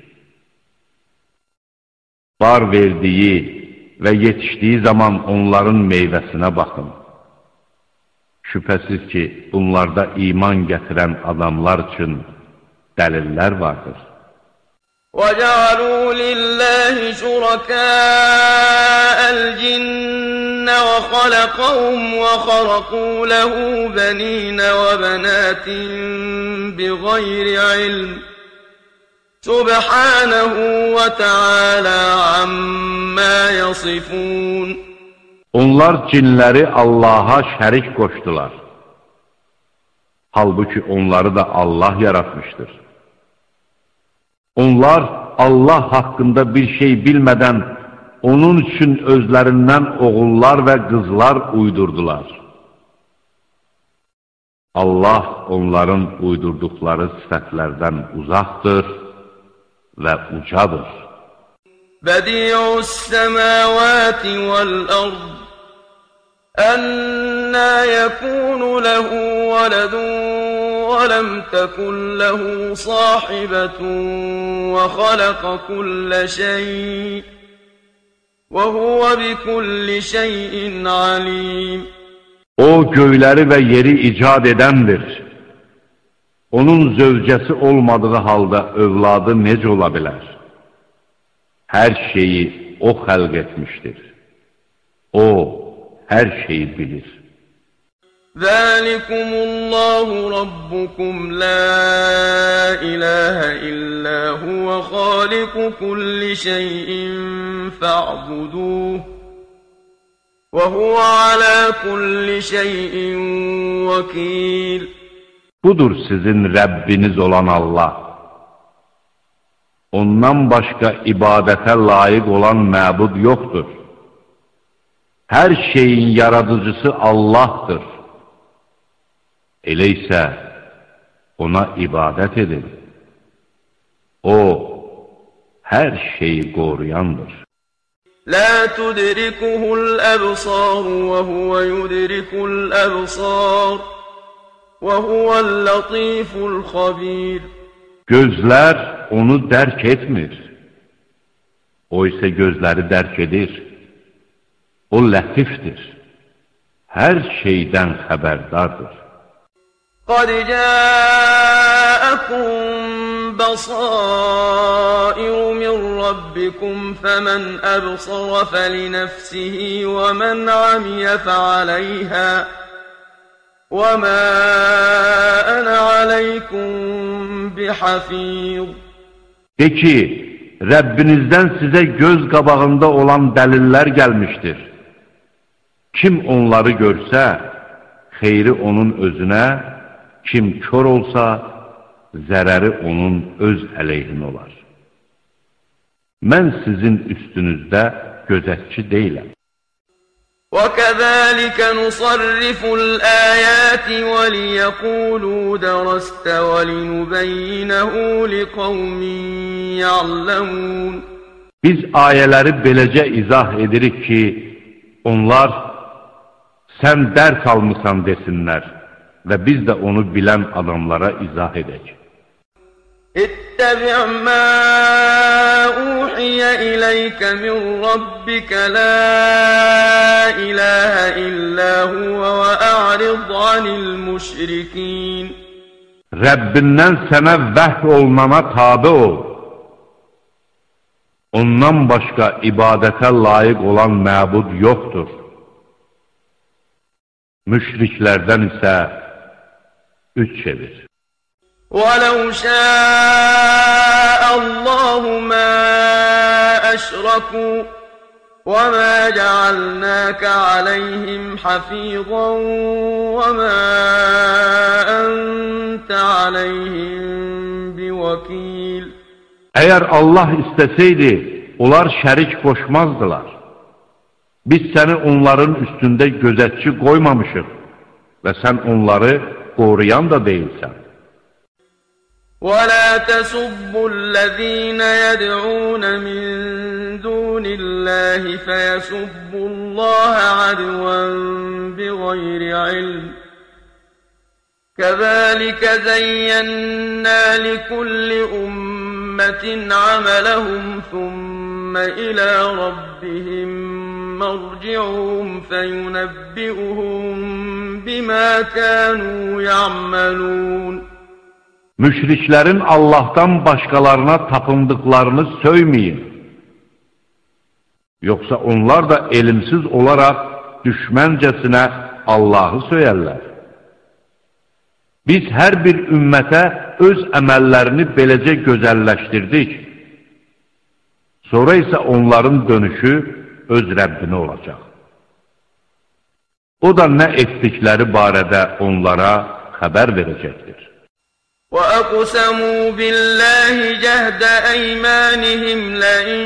Speaker 1: Bar verdiyi və yetişdiyi zaman onların meyvəsinə baxın. Şübhəsiz ki, bunlarda iman gətirən adamlar üçün dəlillər vardır.
Speaker 3: وَجَعَلُوا لِلَّهِ شُرَكَاءَ الْجِنَّ وَخَلَقَهُمْ وَخَرَقُوا لَهُ بَنِينَ وَبَنَاتٍ بِغَيْرِ عِلْمٍ سُبْحَانَهُ وَتَعَالَى عَمَّا يَصِفُونَ.
Speaker 1: Onlar cinləri Allaha şərik qoşdular. Halbuki onları da Allah yaratmışdır. Onlar Allah haqqında bir şey bilmədən onun üçün özlərindən oğullar və qızlar uydurdular. Allah onların uydurduqları sifətlərdən uzaqdır və ucadır.
Speaker 3: Bədi'us səmavati vəl-ərd Ənnə yəkunu ləhu vəladun وَلَمْ تَكُنْ لَهُ صَاحِبَةٌ وَخَلَقَ كُلَّ شَيْءٍ وَهُوَ بِكُلِّ شَيْءٍ عَلِيمٌ.
Speaker 1: O göyləri və yeri icad edəndir. Onun zövcəsi olmadığı halda övladı necə ola bilər? Hər şeyi O xəlq etmişdir. O hər şeyi bilir.
Speaker 3: ذَٰلِكُمُ اللّٰهُ رَبُّكُمْ لَا إِلَٰهَ إِلَّا هُوَ خَالِقُ كُلِّ شَيْءٍ فَاعْبُدُوهُ وَهُوَ عَلَى كُلِّ شَيْءٍ وَكِيلٌ.
Speaker 1: Budur sizin Rəbbiniz olan Allah. Ondan başqa ibadətə layiq olan məbud yoxdur. Hər şeyin yaradıcısı Allahdır. Elə isə ona ibadət edin. O, hər şeyi qoruyandır.
Speaker 3: لا تدركه الأبصار وهو يدرك الأبصار وهو اللطيف الخبير.
Speaker 1: Gözlər onu dərk etmir. O isə gözləri dərk edir. O lətifdir. Hər şeydən xəbərdardır.
Speaker 3: قد جاءكم بصائر من ربكم فمن أبصر فلنفسه ومن عمي فعليها وما أنا عليكم بحفيظ.
Speaker 1: De ki, Rəbbinizdən sizə göz qabağında olan dəlillər gəlmişdir. Kim onları görsə, xeyri onun özünə, kim kör olsa, zərəri onun öz əleyhinə olar. Mən sizin üstünüzdə gözətçi deyiləm.
Speaker 3: وَكَذَٰلِكَ نُصَرِّفُ الْآيَاتِ وَلِيَقُولُوا دَرَسْتَ وَلِنُبَيِّنَهُ لِقَوْمٍ يَعْلَمُونَ
Speaker 1: Biz ayələri beləcə izah edirik ki, onlar sən dərs almısan desinlər və biz də onu bilən adamlara izah edək.
Speaker 3: اتبع ما أوحي إليك من ربك لا إله إلا هو وأعرض عن المشركين
Speaker 1: Rəbbindən sənə vəhy olunana tabi ol. Ondan başqa ibadətə layiq olan məbud yoxdur. Müşriklərdən isə üç çevir.
Speaker 3: وَلَوْ شَاءَ اللَّهُ مَا أَشْرَكُوا وَمَا جَعَلْنَاكَ عَلَيْهِمْ حَفِيظًا وَمَا أَنْتَ عَلَيْهِمْ بِوَكِيلٍ
Speaker 1: Əgər Allah istəsəydi, onlar şərik qoşmazdılar. Biz səni onların üstündə gözətçi qoymamışıq və sən onları qoruyan da deyilsən.
Speaker 3: وَلَا تَسُبُّوا الَّذِينَ يَدْعُونَ مِن دُونِ اللَّهِ فَيَسُبُّوا اللَّهَ عَدْوًا بِغَيْرِ عِلْمٍ كَذَلِكَ زَيَّنَّا لِكُلِّ أُمَّةٍ عَمَلَهُمْ ثُمَّ إِلَى رَبِّهِمْ مَرْجِعُهُمْ فَيُنَبِّئُهُم بِمَا كَانُوا يَعْمَلُونَ
Speaker 1: Müşriklərin Allahdan başqalarına tapındıqlarını söyməyin. Yoxsa onlar da elmsiz olaraq düşməncəsinə Allahı söyərlər. Biz hər bir ümmətə öz əməllərini beləcə gözəlləşdirdik. Sonra isə onların dönüşü öz Rəbbinə olacaq. O da nə etdikləri barədə onlara xəbər verəcəkdir.
Speaker 3: وَأَقْسَمُوا بِاللَّهِ جَهْدَ أَيْمَانِهِمْ لَئِن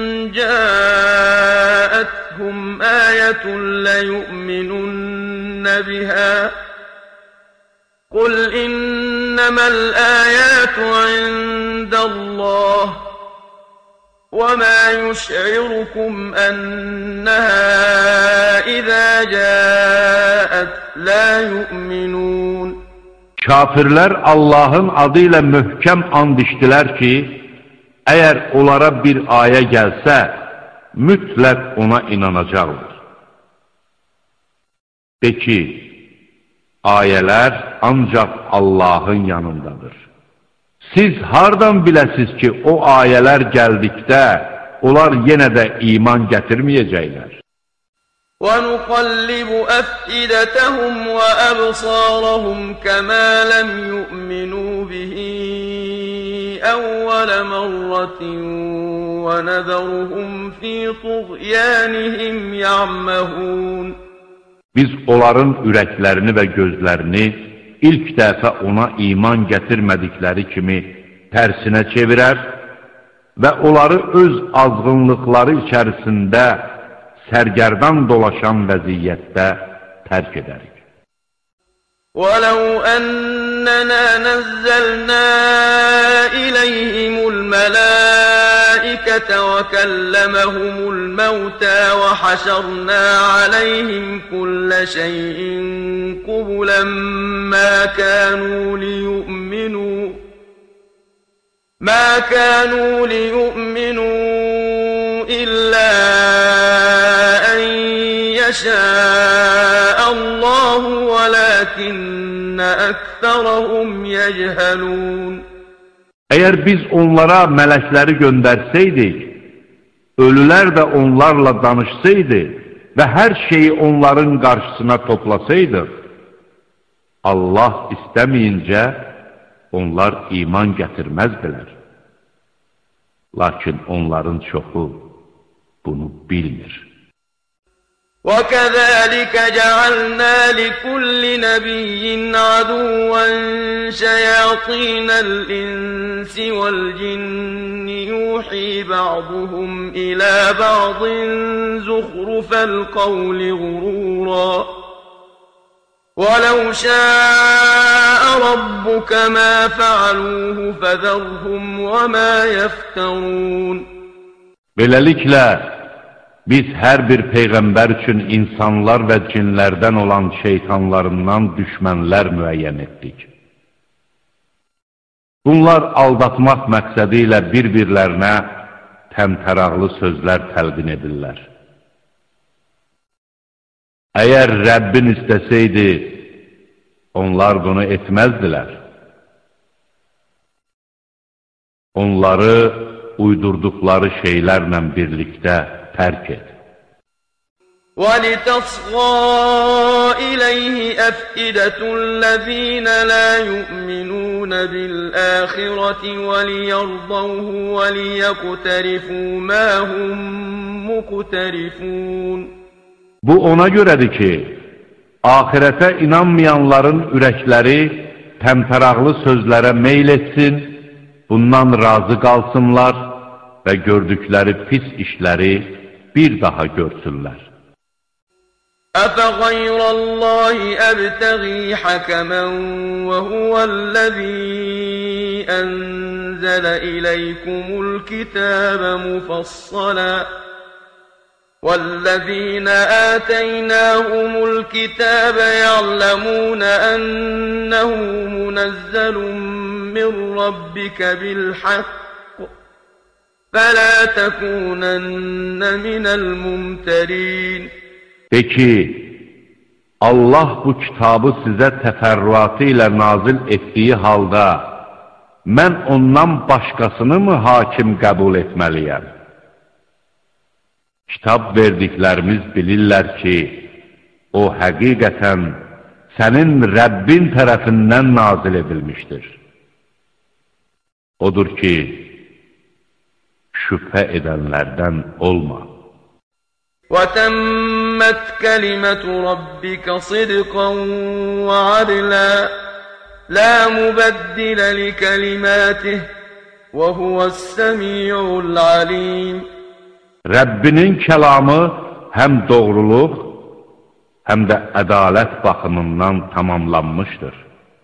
Speaker 3: جَاءَتْهُمْ آيَةٌ لَّيُؤْمِنُنَّ بِهَا قُلْ إِنَّمَا الْآيَاتُ عِندَ اللَّهِ وَمَا يُشْعِرُكُمْ أَنَّهَا إِذَا جَاءَتْ لَا يُؤْمِنُونَ
Speaker 1: Kafirlər Allahın adı ilə möhkəm and içdilər ki, əgər onlara bir ayə gəlsə, mütləq ona inanacaqlar. De ki, ayələr ancaq Allahın yanındadır. Siz hardan biləsiz ki, o ayələr gəldikdə, onlar yenə də iman gətirməyəcəklər?
Speaker 3: وَنُقَلِّبُ أَفْئِدَتَهُمْ وَأَبْصَارَهُمْ كَمَا لَمْ يُؤْمِنُوا بِهِ أَوَّلَ مَرَّةٍ وَنَذَرُهُمْ فِي طُغْيَانِهِمْ يَعْمَهُونَ
Speaker 1: Biz onların ürəklərini və gözlərini ilk dəfə ona iman gətirmədikləri kimi tərsinə çevirər və onları öz azğınlıqları içərisində sərgərdan dolaşan vəziyyətdə tərk edərik.
Speaker 3: وَلَوْ أَنَّنَا نَزَّلْنَا إِلَيْهِمُ الْمَلَائِكَةَ وَكَلَّمَهُمُ الْمَوْتَى وَحَشَرْنَا عَلَيْهِمْ كُلَّ شَيْءٍ قُبُلًا ما كانوا ليؤمنوا إلا أن يشاء الله ولكن أكثرهم يجهلون
Speaker 1: Əgər biz onlara mələkləri göndərsəydik, ölülər də onlarla danışsaydı və hər şeyi onların qarşısına toplasaydıq, Allah istəməyincə onlar iman gətirməzdilər. Lakin onların çoxu bunu bilmir.
Speaker 3: وكذلك جعلنا لكل نبي عدوا شياطين الإنس والجن يوحي بعضهم إلى بعض زخرف القول غرورا ولو شاء ربك ما فعلوه فذرهم وما يفترون.
Speaker 1: Beləliklə, biz hər bir peyğəmbər üçün insanlar və cinlərdən olan şeytanlarından düşmənlər müəyyən etdik. Bunlar aldatmaq məqsədi ilə bir-birlərinə təmtəraqlı sözlər təlqin edirlər. Əgər Rəbbin istəsəydi, onlar bunu etməzdilər. Onları uydurduqları şeylərlə birlikdə tərk et.
Speaker 3: وَلِتَصْغَى إِلَيْهِ أَفْئِدَةُ الَّذِينَ لَا يُؤْمِنُونَ بِالْآخِرَةِ وَلِيَرْضَوْهُ وَلِيَقْتَرِفُوا مَا هُمْ مُقْتَرِفُونَ.
Speaker 1: Bu ona görədir ki, ahirətə inanmayanların ürəkləri təmtəraqlı sözlərə meyl etsin, bundan razı qalsınlar və gördükləri pis işləri bir daha görsünlər.
Speaker 3: أَفَغَيْرَ اللَّهِ أَبْتَغِي حَكَمًا وَهُوَ الَّذِي أَنزَلَ إِلَيْكُمُ الْكِتَابَ مُفَصَّلًا وَالَّذِينَ آتَيْنَاهُمُ الْكِتَابَ يَعْلَمُونَ أَنَّهُ مُنَزَّلٌ مِّن رَّبِّكَ بِالْحَقِّ فَلَا تَكُونَنَّ مِنَ الْمُمْتَرِينَ.
Speaker 1: De ki, Allah bu kitabı sizə təfərrüatı ilə nazil etdiyi halda, mən ondan başqasını mı hakim qəbul etməliyəm? Kitab verdiklərimiz bilirlər ki, o həqiqətən sənin Rəbbin tərəfindən nazil edilmişdir. Odur ki, şübhə edənlərdən olma.
Speaker 3: وَتَمَّتْ كَلِمَةُ رَبِّكَ صِدْقًا وَعَدْلًا لَا مُبَدِّلَ لِكَلِمَاتِهِ وَهُوَ السَّمِيعُ الْعَلِيمُ.
Speaker 1: Rəbbinin kəlamı həm doğruluq, həm də ədalət baxımından tamamlanmışdır.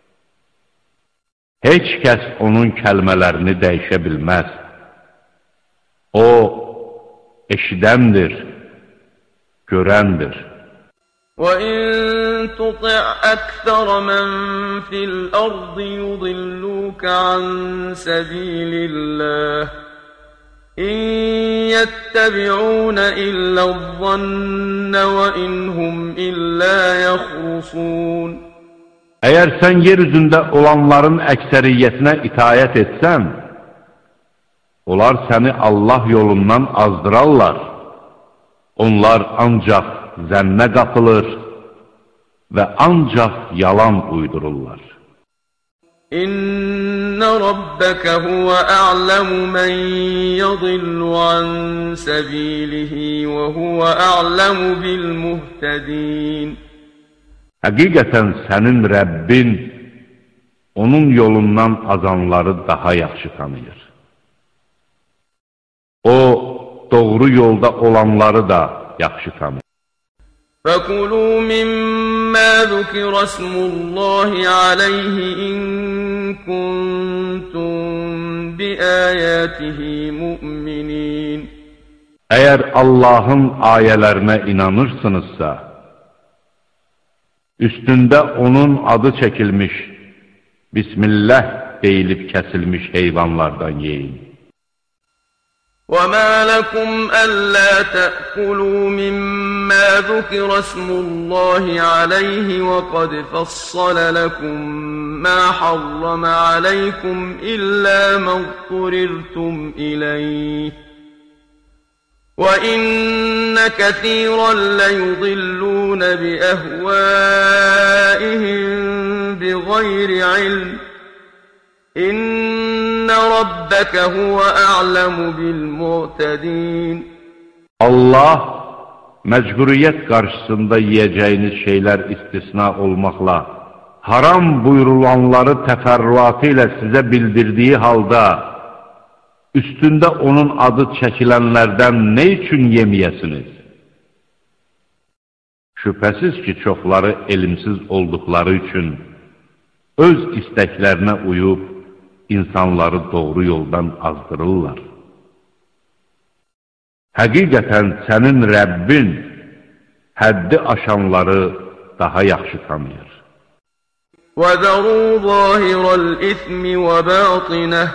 Speaker 1: Heç kəs onun kəlmələrini dəyişə bilməz. O, eşidəndir, görəndir.
Speaker 3: وَإِن تُطِعْ أَكْثَرَ مَن فِي الْأَرْضِ يُضِلُّوكَ عَن سَبِيلِ اللَّهِ إِن يَتَّبِعُونَ إِلَّا الظَّنَّ وَإِنْ هُمْ إِلَّا يَخْرُصُونَ.
Speaker 1: Əgər sən yer üzündə olanların əksəriyyətinə itayət etsən, onlar səni Allah yolundan azdırarlar. Onlar ancaq zənnə qapılır və ancaq yalan uydururlar.
Speaker 3: İnne rabbeke huve a'lemu men yadillu an sabilihi ve huve a'lemu bil muhtedin.
Speaker 1: Həqiqətən sənin Rəbbin onun yolundan azanları daha yaxşı tanıyır. O, doğru yolda olanları da yaxşı tanıyır.
Speaker 3: فَكُلُوا مِمَّا ذُكِرَ اسْمُ اللَّهِ عَلَيْهِ إِن كُنتُم بِآيَاتِهِ مُؤْمِنِينَ.
Speaker 1: Əgər Allahın ayələrinə inanırsınızsa, üstündə onun adı çəkilmiş, Bismillah deyilib kəsilmiş heyvanlardan yeyin.
Speaker 3: وَمَا لَكُمْ أَلَّا تَأْكُلُوا مِمَّا ذُكِرَ اسْمُ اللَّهِ عَلَيْهِ وَقَدْ فَصَّلَ لَكُم مَّا حَرَّمَ عَلَيْكُمْ إِلَّا مَا اضْطُرِرْتُمْ إِلَيْهِ وَإِنَّ كَثِيرًا لَّيُضِلُّونَ بِأَهْوَائِهِم بِغَيْرِ عِلْمٍ İnne rabbeke huve a'lemu bil mu'tedin.
Speaker 1: Allah məcburiyyət qarşısında yiyəcəyiniz şeylər istisna olmaqla, haram buyurulanları təfərrüatı ilə sizə bildirdiyi halda, üstündə onun adı çəkilənlərdən nə üçün yemiyəsiniz? Şübhəsiz ki, çoxları elmsiz olduqları üçün öz istəklərinə uyub, insanları doğru yoldan azdırırlar. Həqiqətən sənin Rəbbin həddi aşanları daha yaxşı tanıyır.
Speaker 3: وَذَرُوا ظَاهِرَ الْإِثْمِ وَبَاطِنَهُ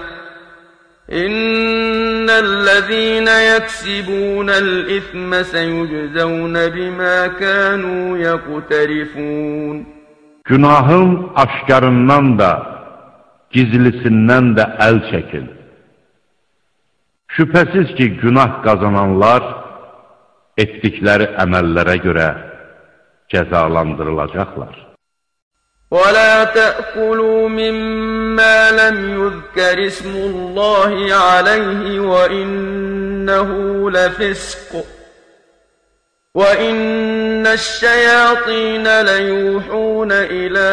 Speaker 3: إِنَّ الَّذِينَ يَكْسِبُونَ الْإِثْمَ سَيُجْزَوْنَ بِمَا كَانُوا يَقْتَرِفُونَ
Speaker 1: Günahın aşkarından da, gizlisindən də əl çəkin. Şübhəsiz ki, günah qazananlar etdikləri əməllərə görə cəzalandırılacaqlar.
Speaker 3: وَلَا تَأْكُلُوا مِمَّا لَمْ يُذْكَرِ اسْمُ اللَّهِ عَلَيْهِ وَإِنَّهُ لَفِسْقٌ وَإِنَّ الشَّيَاطِينَ لَيُوحُونَ إِلَى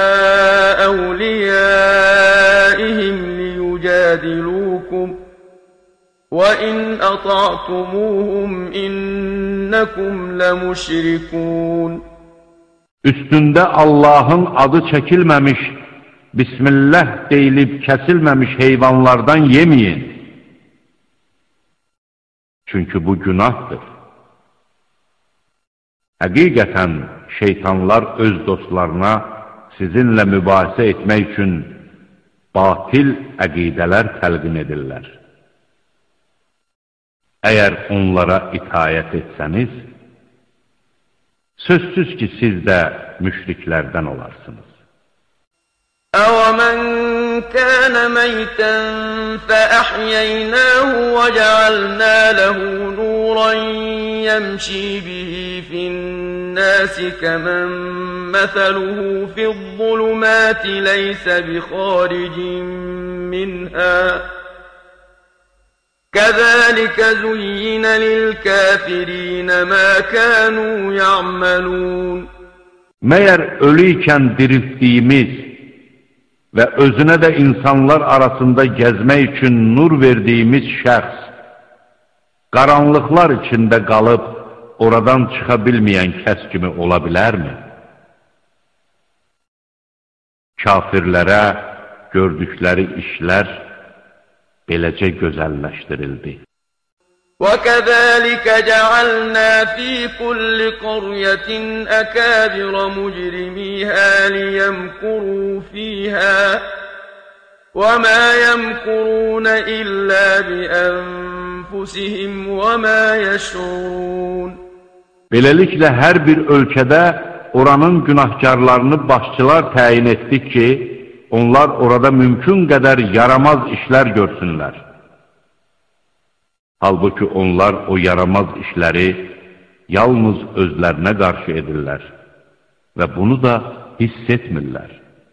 Speaker 3: أَوْلِيَائِهِمْ لِيُجَادِلُوكُمْ وَإِنْ أَطَعْتُمُوهُمْ إِنَّكُمْ لَمُشْرِكُونَ
Speaker 1: Üstündə Allahın adı çəkilməmiş, Bismillah deyilib kəsilməmiş heyvanlardan yeməyin. Çünki bu günahdır. Həqiqətən şeytanlar öz dostlarına sizinlə mübahisə etmək üçün batil əqidələr təlqin edirlər. Əgər onlara itayət etsəniz, sözsüz ki, siz də müşriklərdən olarsınız.
Speaker 3: أَوَمَنْ كَانَ مَيْتًا فَأَحْيَيْنَاهُ وَجَعَلْنَا لَهُ نُورًا يَمْشِي بِهِ فِي النَّاسِ كَمَنْ مَثَلُهُ فِي الظُّلُمَاتِ لَيْسَ بِخَارِجٍ مِنْهَا كَذَلِكَ زُيِّنَ لِلْكَافِرِينَ مَا كَانُوا يَعْمَلُونَ
Speaker 1: Məyər ölüykən diriltdiyimiz və özünə də insanlar arasında gəzmək üçün nur verdiyimiz şəxs, qaranlıqlar içində qalıb, oradan çıxa bilməyən kəs kimi ola bilərmi? Kafirlərə gördükləri işlər beləcə gözəlləşdirildi.
Speaker 3: وَكَذَلِكَ جَعَلْنَا فِي كُلِّ قَرْيَةٍ أَكَابِرَ مُجْرِمِيهَا لِيَمْكُرُوا فِيهَا وَمَا يَمْكُرُونَ إِلَّا بِأَنفُسِهِمْ وَمَا يَشْعُرُونَ
Speaker 1: Beləliklə, hər bir ölkədə oranın günahkarlarını başçılar təyin etdik ki, onlar orada mümkün qədər yaramaz işlər görsünlər. Halbuki onlar o yaramaz işləri yalnız özlərinə qarşı edirlər və bunu da hiss etmirlər.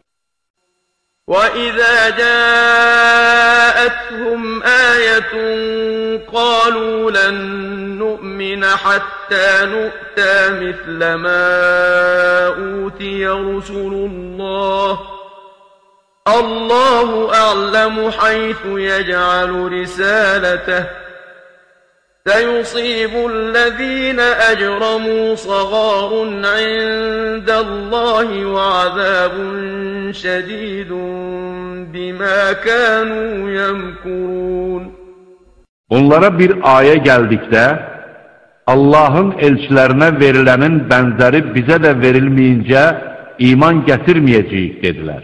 Speaker 3: وَإِذَا جَاءَتْهُمْ آيَةٌ قَالُوا لَن نُّؤْمِنَ حَتَّى نُؤْتَىٰ مِثْلَ مَا أُوتِيَ رُسُلُ اللَّهِ اللَّهُ أَعْلَمُ حَيْثُ يَجْعَلُ رِسَالَتَهُ سَيُصِيبُ الَّذِينَ أَجْرَمُوا صَغَارٌ عِندَ اللَّهِ وَعَذَابٌ شَدِيدٌ بِمَا كَانُوا يَمْكُرُونَ
Speaker 1: Onlara bir ayə gəldikdə, Allahın elçilərinə verilənin bənzəri bizə də verilməyincə iman gətirməyəcəyik, dedilər.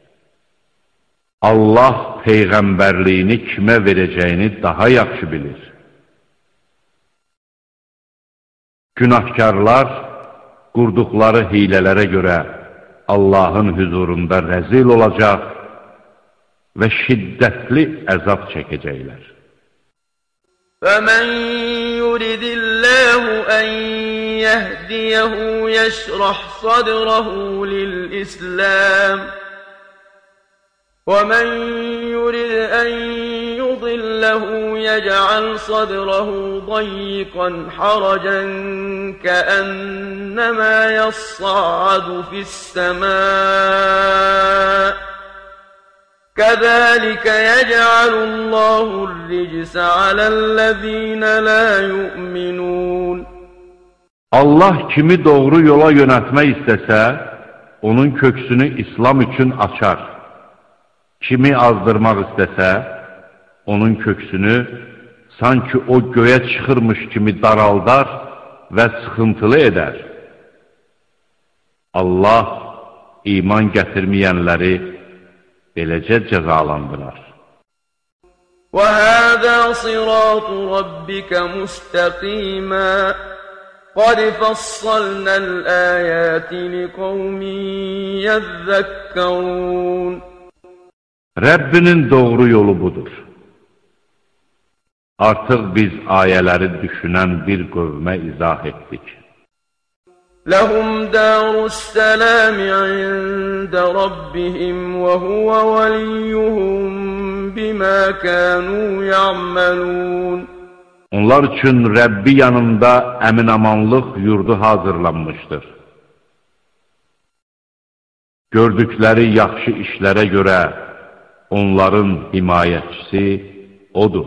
Speaker 1: Allah peyğəmbərliyini kimə verəcəyini daha yaxşı bilir. Günahkarlar qurduqları hilələrə görə Allahın hüzurunda rəzil olacaq və şiddətli əzab çəkəcəklər.
Speaker 3: فَمَنْ يُرِدِ اللَّهُ أَنْ يَهْدِيَهُ يَشْرَحْ صَدْرَهُ لِلْإِسْلَامِ وَمَنْ يُرِدْ أَنْ يُضِلَّ له يجعل صدره ضيقا حرجا كأنما يصعد في السماء كذلك يجعل الله الرجس على الذين لا يؤمنون.
Speaker 1: Allah kimi doğru yola yönəltmək istəsə, onun köksünü İslam üçün açar. Kimi azdırmaq istəsə, onun köksünü sanki o göyə çıxırmış kimi daraldar və sıxıntılı edər. Allah iman gətirməyənləri beləcə cəzalandırar.
Speaker 3: وَهَذَا صِرَاطُ رَبِّكَ مُسْتَقِيمًا قَدْ فَصَّلْنَا الْآيَاتِ لِقَوْمٍ يَذَّكَّرُونَ.
Speaker 1: Rəbbinin doğru yolu budur. Artıq biz ayələri düşünən bir qövmə izah etdik.
Speaker 3: لَهُمْ دَارُ السَّلَامِ عِندَ رَبِّهِمْ وَهُوَ وَلِيُّهُمْ بِمَا كَانُوا يَعْمَلُونَ.
Speaker 1: Onlar üçün Rəbbi yanında əmin-amanlıq yurdu hazırlanmışdır. Gördükləri yaxşı işlərə görə onların himayəçisi O'dur.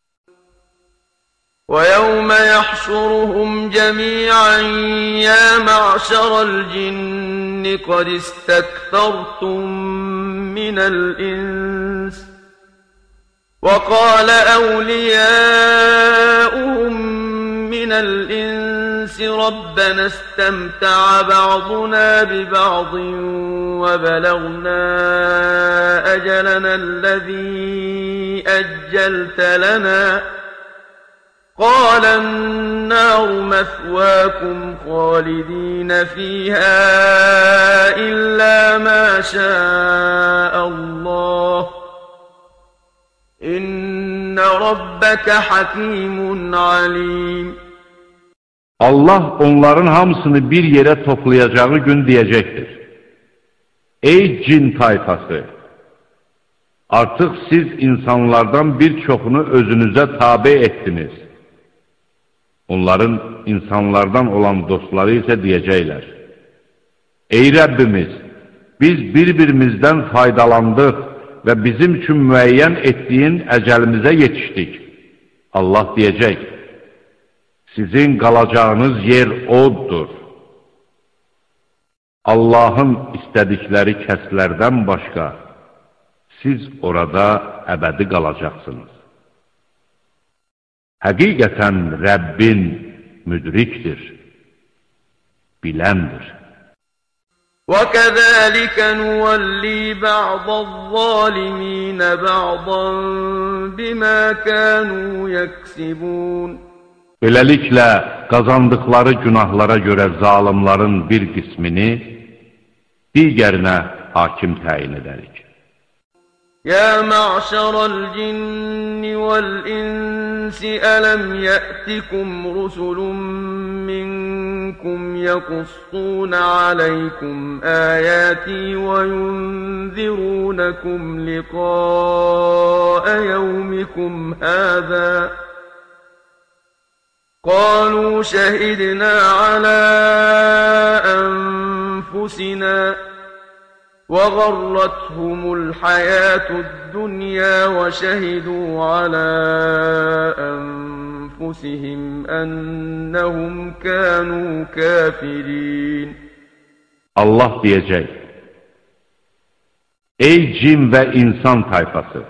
Speaker 3: وَيَوْمَ يَحْشُرُهُمْ جَمِيعًا يَا مَعْشَرَ الْجِنِّ قَدِ اسْتَكْثَرْتُم مِّنَ الْإِنسِ وَقَالَ أَوْلِيَاؤُهُم مِّنَ الْإِنسِ رَبَّنَا اسْتَمْتَعَ بَعْضُنَا بِبَعْضٍ وَبَلَغْنَا أَجَلَنَا الَّذِي أَجَّلْتَ لَنَا قَالَ النَّارُ مَثْوَاكُمْ خَالِدِينَ فِيهَا إِلَّا مَا شَاءَ اللَّهُ إِنَّ رَبَّكَ حَكِيمٌ عَلِيمٌ.
Speaker 1: Allah onların hamısını bir yerə toplayacağı gün deyəcəkdir. Ey cin tayfası! Artıq siz insanlardan bir çoxunu özünüzə tabe etdiniz. Onların insanlardan olan dostları isə deyəcəklər: Ey Rəbbimiz, biz bir-birimizdən faydalandıq və bizim üçün müəyyən etdiyin əcəlimizə yetişdik. Allah deyəcək: Sizin qalacağınız yer O'dur. Allahın istədikləri kəslərdən başqa siz orada əbədi qalacaqsınız. Həqiqətən Rəbbin müdrikdir, biləndir.
Speaker 3: وَكَذَلِكَ نُوَلِّي بَعْضَ الظَّالِمِينَ بَعْضًا بِمَا كَانُوا يَكْسِبُونَ.
Speaker 1: Beləliklə, qazandıqları günahlara görə zalimların bir qismini digərinə hakim təyin edərik.
Speaker 3: يَا مَعْشَرَ الْجِنِّ وَالْإِنسِ أَلَمْ يَأْتِكُمْ رُسُلٌ مِّنكُمْ يَقُصُّونَ عَلَيْكُمْ آيَاتِي وَيُنذِرُونَكُمْ لِقَاءَ يَوْمِكُمْ هَٰذَا ۚ قَالُوا شَهِدْنَا عَلَىٰ أَنفُسِنَا وَغَرَّتْهُمُ الْحَيَاةُ الدُّنْيَا وَشَهِدُوا عَلَىٰ أَنفُسِهِمْ أَنَّهُمْ كَانُوا كَافِرِينَ.
Speaker 1: Allah deyəcək: Ey cin və insan tayfası!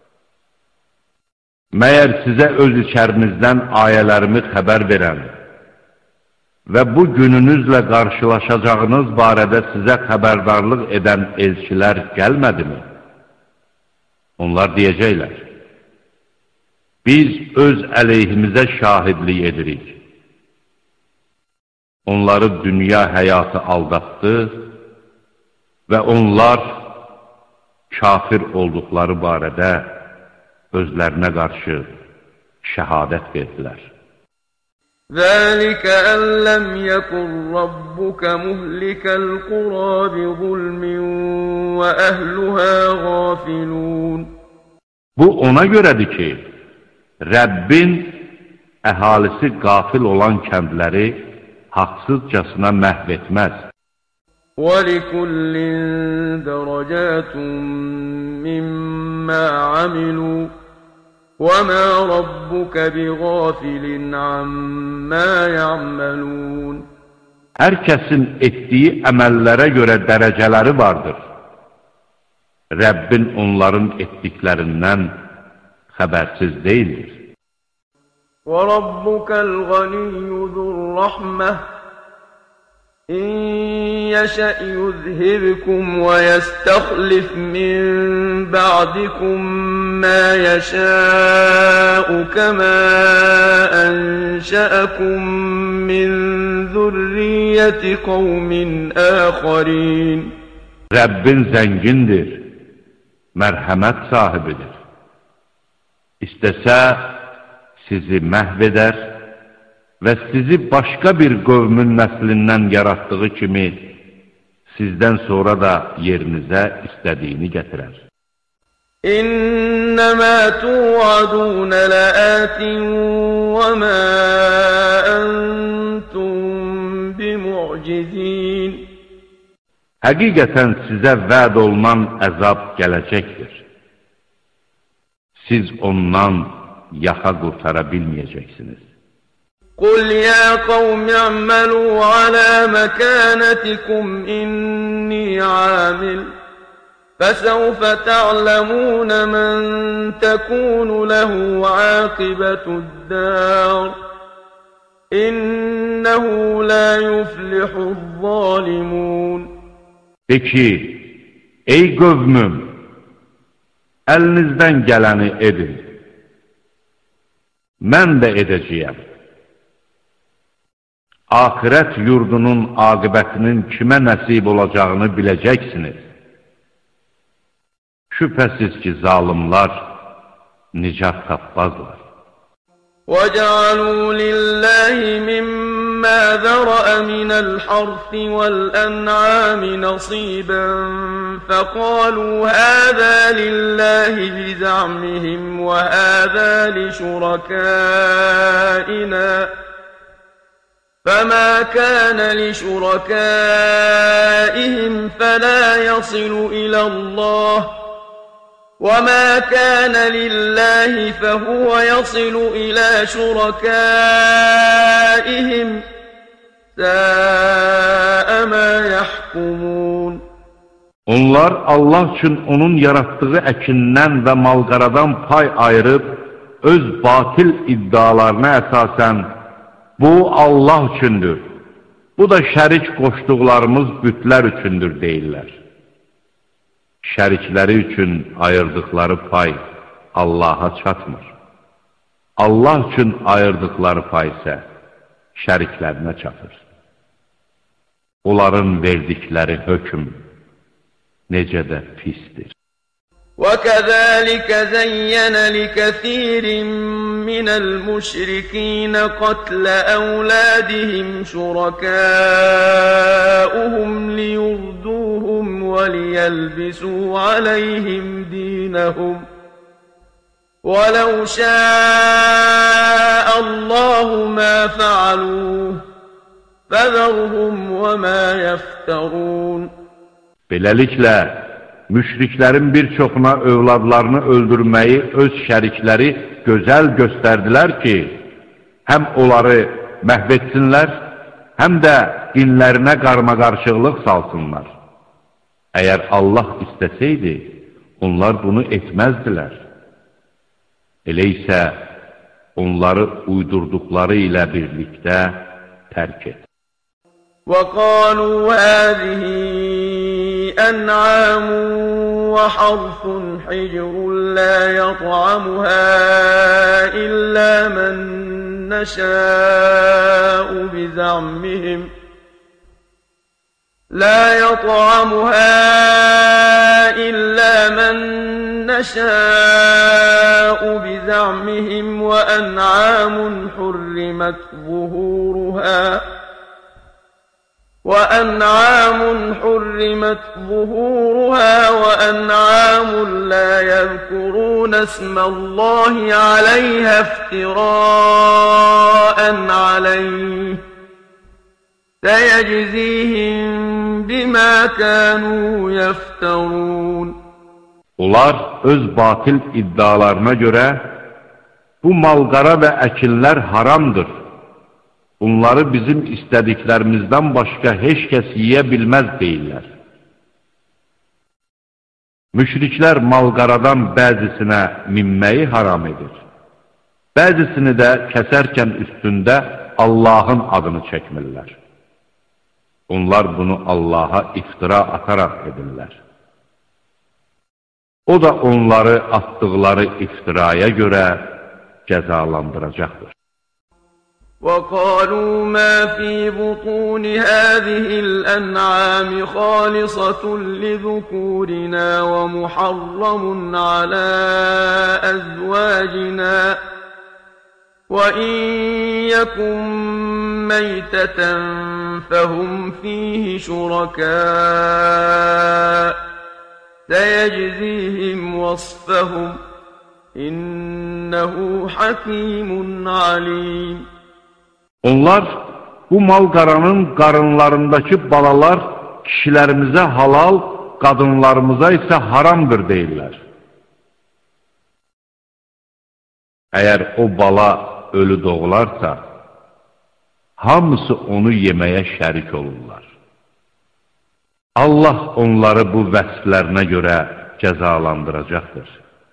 Speaker 1: Məyər sizə öz içərinizdən ayələrimi xəbər verən və bu gününüzlə qarşılaşacağınız barədə sizə xəbərdarlıq edən elçilər gəlmədimi? Onlar deyəcəklər: Biz öz əleyhimizə şahidlik edirik. Onları dünya həyatı aldatdı və onlar kafir olduqları barədə özlərinə qarşı şəhadət verdilər.
Speaker 3: ذَلِكَ أَنْ لَمْ يَكُنْ رَبُّكَ مُهْلِكَ الْقُرَى بِظُلْمٍ وَأَهْلُهَا غَافِلُونَ.
Speaker 1: Bu ona görədir ki, Rəbbin əhalisi qafil olan kəndləri haqsızcasına məhv etməz.
Speaker 3: وَلِكُلٍّ دَرَجَاتٌ مِّمَّا عَمِلُوا وَمَا رَبُّكَ بِغَافِلٍ عَمَّا يَعْمَلُونَ
Speaker 1: Hər kəsin etdiyi əməllərə görə dərəcələri vardır. Rəbbin onların etdiklərindən xəbərsiz deyildir.
Speaker 3: وَرَبُّكَ الْغَنِيُّ ذُو الرَّحْمَةِ إِن يَشَأْ يُذْهِبْكُمْ وَيَسْتَخْلِفْ مِن بَعْدِكُم مَّا يَشَاءُ كَمَا أَنشَأَكُم مِّن ذُرِّيَّةِ قَوْمٍ آخَرِينَ
Speaker 1: Rəbbin zəngindir, mərhəmət sahibidir. İstəsə sizi məhv edər və sizi başqa bir qövmün nəslindən yaratdığı kimi sizdən sonra da yerinizə istədiyini gətirər.
Speaker 3: İnnəmə tu'adun la'atin və mə əntum bimu'cizin.
Speaker 1: Həqiqətən sizə vəd olunan əzab gələcəkdir. Siz ondan yaxa qurtara bilməyəcəksiniz.
Speaker 3: قُلْ يَا قَوْمِ اعْمَلُوا عَلَى مَكَانَتِكُمْ إِنِّي عَامِلٌ فَسَوْفَ تَعْلَمُونَ مَنْ تَكُونُ لَهُ عَاقِبَةُ الدَّارِ إِنَّهُ لَا يُفْلِحُ الظَّالِمُونَ
Speaker 1: De ki, ey qövmüm, əlinizdən gələni edin. Mən də edəcəyəm. Axirət yurdunun aqibətinin kimə nəsib olacağını biləcəksiniz. Şübhəsiz ki, zalimlar nicat tapmazlar.
Speaker 3: وَجَعَلُوا لِلَّهِ مِمَّا ذَرَأَ مِنَ الْحَرْثِ وَالْأَنْعَامِ نَصِيبًا فَقَالُوا هَذَا لِلَّهِ بِزَعْمِهِمْ وَهَذَا لِشُرَكَائِنَا فَمَا كَانَ لِشُرَكَائِهِمْ فَلَا يَصِلُ إِلَى اللَّهِ وَمَا كَانَ لِلَّهِ فَهُوَ يَصِلُ إِلَى شُرَكَائِهِمْ سَاءَ مَا يَحْكُمُونَ
Speaker 1: Onlar Allah üçün onun yaratdığı əkindən və malqaradan pay ayırıb, öz batil iddialarına əsasən, bu Allah üçündür, bu da şərik qoşduqlarımız bütlər üçündür deyirlər. Şərikləri üçün ayırdıqları pay Allaha çatmır. Allah üçün ayırdıqları pay isə şəriklərinə çatır. Onların verdikləri hökm necə də pisdir.
Speaker 3: وَكَذَلِكَ زَيَّنَ لِكَثِيرٍ مِّنَ الْمُشْرِكِينَ قَتْلَ أَوْلَادِهِمْ شُرَكَاؤُهُمْ لِيُرْدُوهُمْ وَلِيَلْبِسُوا عَلَيْهِمْ دِينَهُمْ وَلَوْ شَاءَ اللَّهُ مَا فَعَلُوهُ فَذَرْهُمْ وَمَا يَفْتَرُونَ
Speaker 1: Beləliklə, müşriklərin bir çoxuna övladlarını öldürməyi öz şərikləri gözəl göstərdilər ki, həm onları məhv etsinlər, həm də dinlərinə qarmaqarışıqlıq salsınlar. Əgər Allah istəsəydi, onlar bunu etməzdilər. Elə isə onları uydurduqları ilə birlikdə tərk et.
Speaker 3: وَقَالُوا هَذِهِ أَنْعَامٌ وَحَرْثٌ حِجْرٌ لَا يَطْعَمُهَا إِلَّا مَن نَّشَاءُ بِزَعْمِهِمْ وَأَنْعَامٌ حُرِّمَتْ ظُهُورُهَا وأنعام حرمت ظهورها وأنعام لا يذكرون اسم الله عليها افتراء عليه سيجزيهم بما كانوا يفترون.
Speaker 1: Onlar öz batil iddialarına görə bu malqara və əkinlər haramdır. Bunları bizim istədiklərimizdən başqa heç kəs yiyə bilməz deyirlər. Müşriklər malqaradan bəzisinə minməyi haram edir. Bəzisini də kəsərkən üstündə Allahın adını çəkmirlər. Onlar bunu Allaha iftira ataraq edirlər. O da onları atdıqları iftiraya görə cəzalandıracaqdır.
Speaker 3: وقالوا ما في بطون هذه الأنعام خالصة لذكورنا ومحرم على أزواجنا وإن يكن ميتة فهم فيه شركاء سيجزيهم وصفهم إنه حكيم عليم.
Speaker 1: Onlar bu malqaranın qarınlarındakı balalar kişilərimizə halal, qadınlarımıza isə haramdır deyirlər. Əgər o bala ölü doğularsa, hamısı onu yeməyə şərik olurlar. Allah onları bu vəsflərinə görə cəzalandıracaqdır.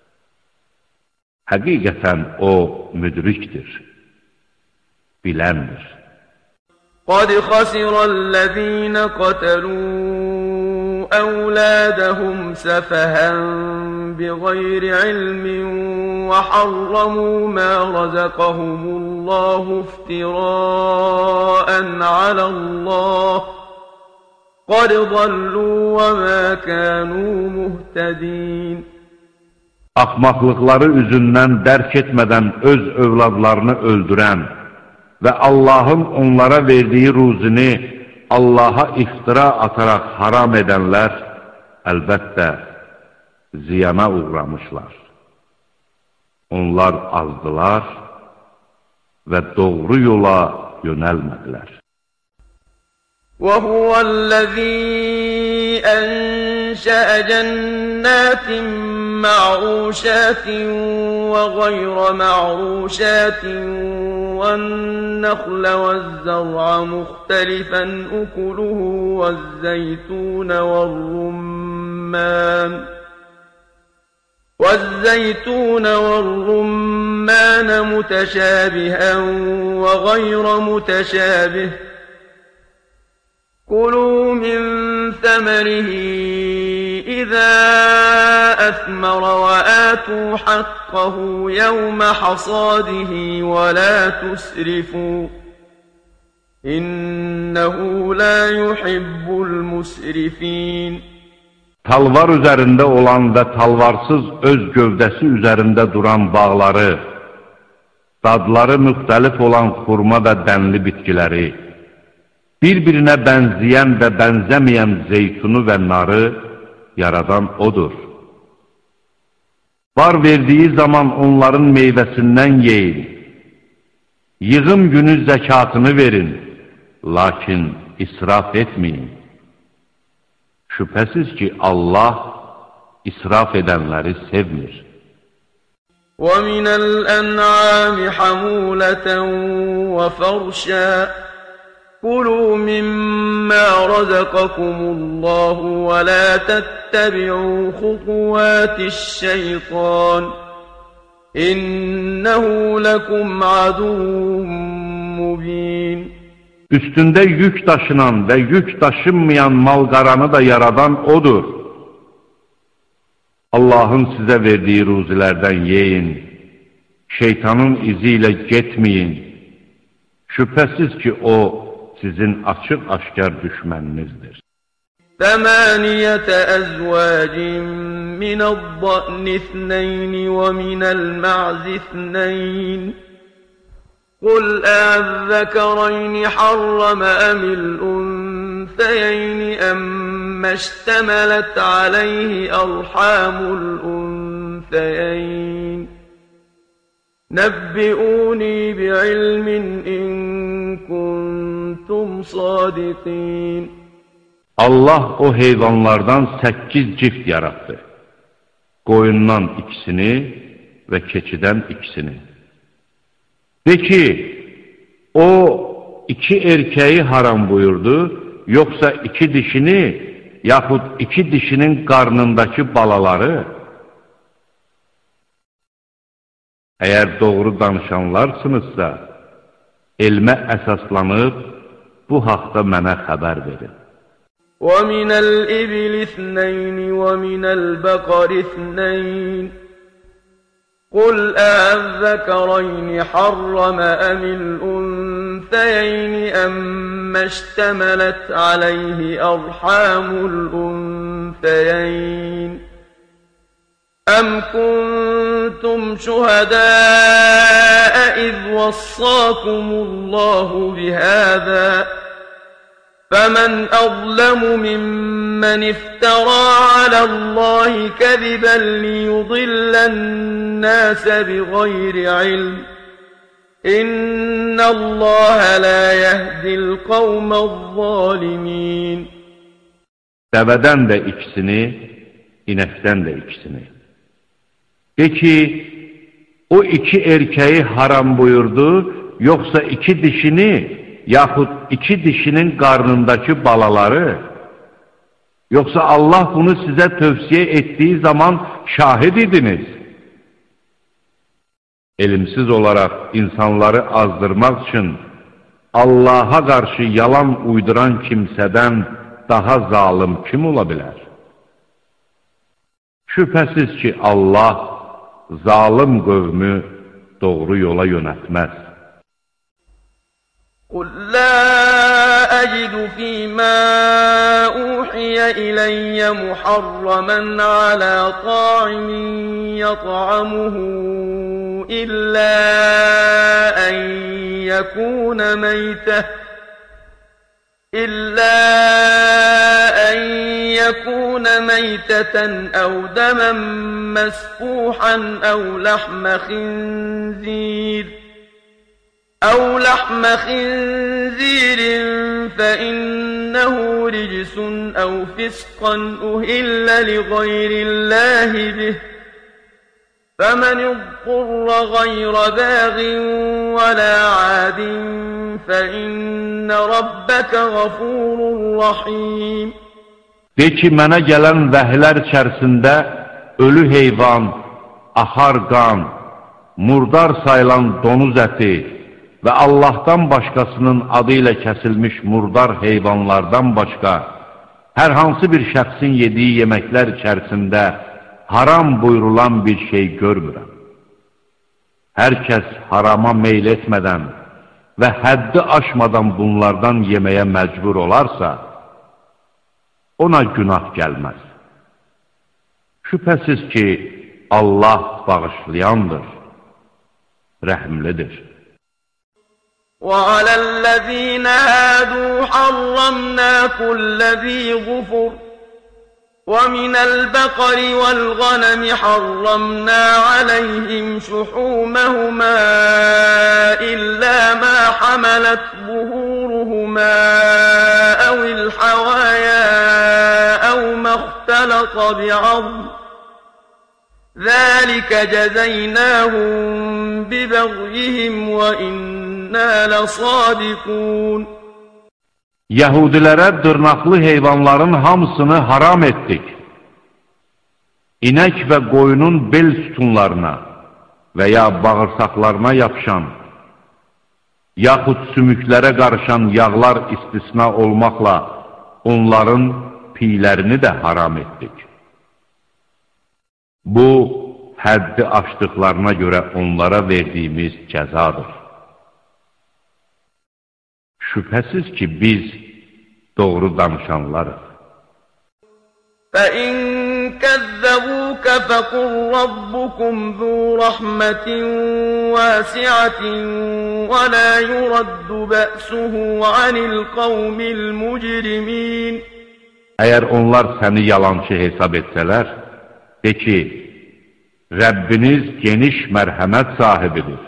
Speaker 1: Həqiqətən o müdrikdir, biləndir.
Speaker 3: قد خسر الذين قتلوا أولادهم سفها بغير علم وحرموا ما رزقهم الله افتراء على الله قد ضلوا وما كانوا مهتدين.
Speaker 1: Axmaqlıqları üzündən dərk etmədən öz övladlarını öldürən və Allahın onlara verdiyi ruzini Allaha iftira ataraq haram edənlər əlbəttə ziyana uğramışlar. Onlar azdılar və doğru yola yönəlmədilər.
Speaker 3: وهو الذي أنشأ جنات معروشات وغير معروشات والنخل والزرع مختلفا أكله والزيتون والرمان متشابها وغير متشابه كلوا من ثمره إذا أثمر وآتوا حقه يوم حصاده ولا تسرفوا إنه لا يحب المسرفين.
Speaker 1: Talvar üzərində olan və talvarsız öz gövdəsi üzərində duran bağları, dadları müxtəlif olan xurma və dənli bitkiləri, bir-birinə bənzəyən və bənzəməyən zeytunu və narı yaradan odur. Var verdiyi zaman onların meyvəsindən yeyin. Yığım günü zəkatını verin, lakin israf etməyin. Şübhəsiz ki, Allah israf edənləri sevmir.
Speaker 3: وَمِنَ الْأَنْعَامِ حَمُولَةً وَفَرْشًا كُلُوا مِمَّا رَزَقَكُمُ اللَّهُ وَلَا تَتَّبِعُوا خُطُوَاتِ الشَّيْطَانِ إِنَّهُ لَكُمْ عَدُوٌّ مُّبِينٌ.
Speaker 1: Üstündə yük daşınan və yük daşınmayan malqaranı da yaradan odur. Allahın sizə verdiyi ruzilərdən yeyin, şeytanın izi ilə getməyin. Şübhəsiz ki, o sizin açıq-aşkar düşməninizdir.
Speaker 3: ثمانية أزواج من الضأن اثنين ومن المعز اثنين قل أذكرين حرم أم الأنثيين أما اشتملت عليه أرحام الأنثيين نبئوني بعلم إن كنتم صادقين.
Speaker 1: Allah o heyvanlardan 8 cift yarattı. Qoyundan ikisini və keçidən ikisini. De ki, o 2 erkeği haram buyurdu, yoxsa 2 dişini, yaxud 2 dişinin qarnındakı balaları? Əgər doğru danışanlarsınızsa, elmə əsaslanıb, bu haqda mənə xəbər verin.
Speaker 3: وَمِنَ الْإِبِلِ اثْنَيْنِ وَمِنَ الْبَقَرِ اثْنَيْنِ قُلْ أَذَّكَرَيْنِ حَرَّمَ أَمِ الْأُنثَيَيْنِ أَمَّا اشْتَمَلَتْ عَلَيْهِ أَرْحَامُ الْأُنثَيَيْنِ أَمْ كُنتُمْ شُهَدَاءَ إِذْ وَصَّاكُمُ اللَّهُ بِهَذَا فَمَنْ أَظْلَمُ مِمَّنِ افْتَرَى عَلَى اللَّهِ كَذِبًا لِيُضِلَّ النَّاسَ بِغَيْرِ عِلْمٍ إِنَّ اللَّهَ لَا يَهْدِي الْقَوْمَ الظَّالِمِينَ.
Speaker 1: Dəvədən də ikisini, inəkdən də ikisini. De ki, o 2 erkeği haram buyurdu, yoxsa 2 dişini, yaxud 2 dişinin qarnındakı balaları? Yoxsa Allah bunu sizə tövsiyə etdiği zaman şahid idiniz? Elmsiz olaraq insanları azdırmaq üçün Allah'a qarşı yalan uyduran kimsədən daha zalim kim ola bilər? Şübhəsiz ki, Allah zalim qövmü doğru yola yönətməz.
Speaker 3: قُلْ لَا أَجِدُ فِي مَا أُوحِيَ إِلَيَّ مُحَرَّمًا عَلَى طَاعِمٍ يَطْعَمُهُ إِلَّا أَن يَكُونَ مَيْتَةً أَوْ دَمًا مَّسْفُوحًا أَوْ لَحْمَ خِنزِيرٍ فَإِنَّهُ رِجْسٌ أَوْ فِسْقًا أُهِلَّ لِغَيْرِ اللَّهِ بِهِ فَمَنِ اضْطُرَّ غَيْرَ بَاغٍ وَلَا عَادٍ فَإِنَّ رَبَّكَ غَفُورٌ رَحِيمٌ.
Speaker 1: De ki, mənə gələn vəhlər içərisində ölü heyvan, axar qan, murdar sayılan donuz əti və Allahdan başqasının adı ilə kəsilmiş murdar heyvanlardan başqa hər hansı bir şəxsin yediyi yeməklər içərisində haram buyurulan bir şey görmürəm. Hər kəs harama meyl etmədən və həddi aşmadan bunlardan yeməyə məcbur olarsa, ona günah gəlməz. Şübhəsiz ki, Allah bağışlayandır, rəhimlidir.
Speaker 3: وَعَلَى الَّذِينَ هَادُوا حَرَّمْنَا كُلَّ ذِي ظُفُرٍ وَمِنَ الْبَقَرِ وَالْغَنَمِ حَرَّمْنَا عَلَيْهِمْ شُحُومَهُمَا إِلَّا مَا حَمَلَتْ ظُهُورُهُمَا أَوِ الْحَوَايَا أَوْ مَا اخْتَلَطَ بِعَظْمٍ ذَلِكَ جَزَيْنَاهُمْ بِبَغْيِهِمْ وَإِنَّا لَصَادِقُونَ.
Speaker 1: Yahudilərə dırnaqlı heyvanların hamısını haram etdik. İnək və qoyunun bel sütunlarına və ya bağırsaqlarına yapışan, yaxud sümüklərə qarışan yağlar istisna olmaqla onların piylərini də haram etdik. Bu, həddi aşdıqlarına görə onlara verdiyimiz cəzadır. Şübhəsiz ki, biz doğru danışanlarıq.
Speaker 3: فَإِن كَذَّبُوكَ كذبوك فقل ربكم ذو رحمة واسعة ولا يرد بأسه عن القوم المجرمين.
Speaker 1: Əgər onlar səni yalançı hesab etsələr, de ki, Rəbbiniz geniş mərhəmət sahibidir.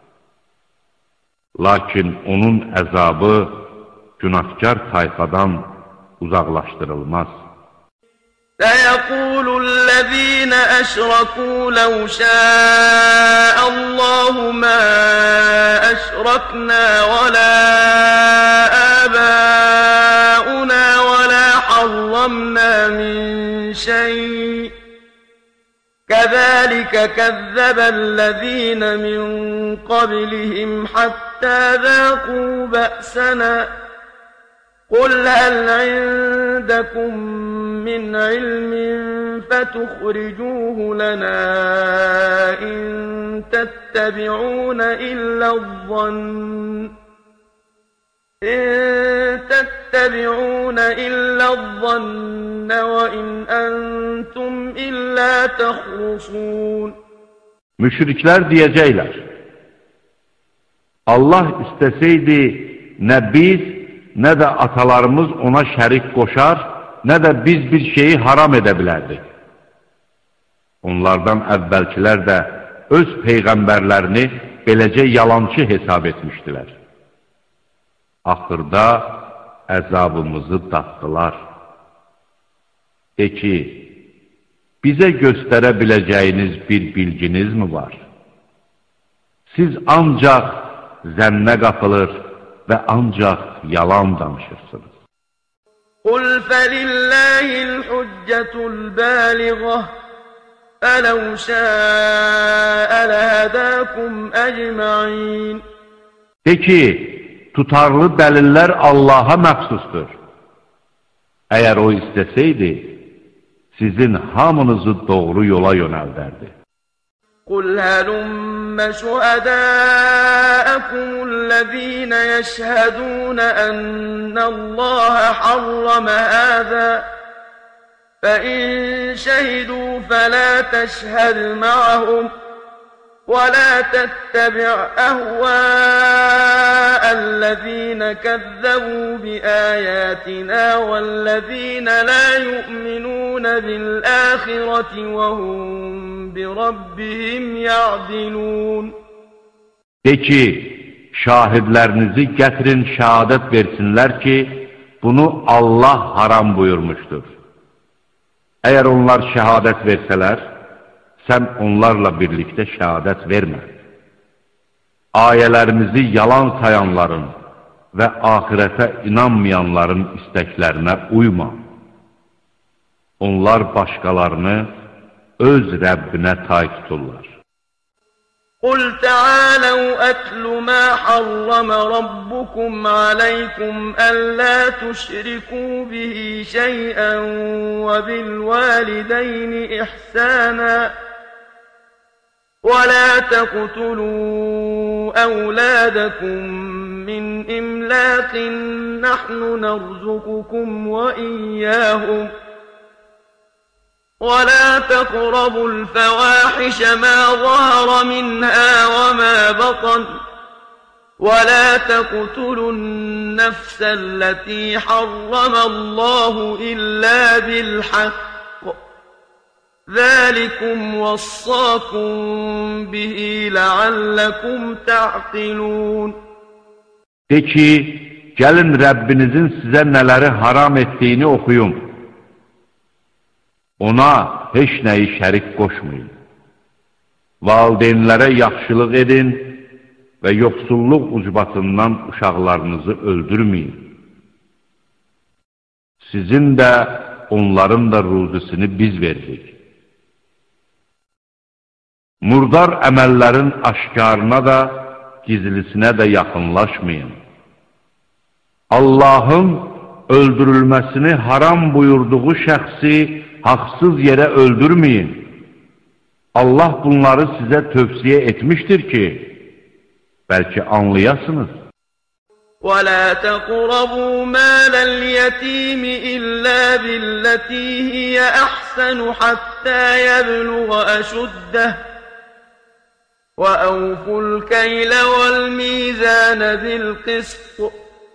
Speaker 1: Lakin onun əzabı günahkar tayfadan uzaqlaşdırılmaz.
Speaker 3: سيقول الذين أشركوا لو شاء الله ما أشركنا ولا آباؤنا ولا حرمنا من شيء كذلك كذب الذين من قبلهم حتى ذاقوا بأسنا قل هل عندكم من علم فتخرجوه لنا إن تتبعون إلا الظن وإن أنتم إلا تخرصون.
Speaker 1: Müşriklər deyəcəklər, Allah istəsəydi nə biz, nə də atalarımız ona şərik qoşar, nə də biz bir şeyi haram edə bilərdik. Onlardan əvvəlkilər də öz peyğəmbərlərini beləcə yalançı hesab etmişdilər. Axırda əzabımızı tatdılar. De ki, bizə göstərə biləcəyiniz bir bilginiz mi var? Siz ancaq zənnə qapılır və ancaq yalan danışırsınız.
Speaker 3: قُلْ فَلِلَّهِ الْحُجَّةُ الْبَالِغَةُ فَلَوْ شَاءَ لَهَدَاكُمْ أَجْمَعِينَ.
Speaker 1: De ki, tutarlı dəlillər Allaha məxsusdur. Əgər o istəsəydi, sizin hamınızı doğru yola yönəldərdi.
Speaker 3: قُلْ هَلُمَّ شُهَدَاءَكُمُ الَّذِينَ يَشْهَدُونَ أَنَّ اللَّهَ حَرَّمَ هَذَا فَإِن شَهِدُوا فَلَا تَشْهَدْ مَعَهُمْ وَلَا تَتَّبِعْ أَهْوَاءَ الَّذِينَ كَذَّبُوا بِآيَاتِنَا وَالَّذِينَ لَا يُؤْمِنُونَ بِالْآخِرَةِ وَهُمْ بِرَبِّهِمْ يَعْدِلُونَ.
Speaker 1: De ki, şahidlərinizi gətirin, şəhadət versinlər ki, bunu Allah haram buyurmuşdur. Əgər onlar şəhadət versələr, sən onlarla birlikdə şəhadət vermə. Ayələrimizi yalan sayanların və axirətə inanmayanların istəklərinə uyma. Onlar başqalarını öz Rəbbinə tay tuturlar.
Speaker 3: قُلْ تَعَالَوْا أَتْلُ مَا حَرَّمَ رَبُّكُمْ عَلَيْكُمْ أَلَّا تُشْرِكُوا بِهِ شَيْئًا وَبِالْوَالِدَيْنِ إِحْسَانًا وَلَا تَقْتُلُوا أَوْلَادَكُمْ مِنْ إِمْلَاقٍ نَحْنُ نَرْزُقُكُمْ وَإِيَّاهُمْ ولا تقربوا الفواحش ما ظهر منها وما بطن ولا تقتلوا النفس التي حرم الله إلا بالحق ذلكم وصاكم به لعلكم تعقلون.
Speaker 1: De ki, gəlin Rəbbinizin sizə nələri haram etdiyini oxuyun. Ona heç nəyi şərik qoşmayın. Valideynlərə yaxşılıq edin və yoxsulluq ucbatından uşaqlarınızı öldürməyin. Sizin də, onların da ruzisini biz veririk. Murdar əməllərin aşkarına da, gizlisinə də yaxınlaşmayın. Allahın öldürülməsini haram buyurduğu şəxsi haqsız yerə öldürməyin. Allah bunları sizə tövsiyə etmişdir ki, bəlkə anlayasınız.
Speaker 3: ولا تقربوا مال اليتيم إلا بالتي هي أحسن حتى يبلغ أشده وأوفوا الكيل والميزان بالقسط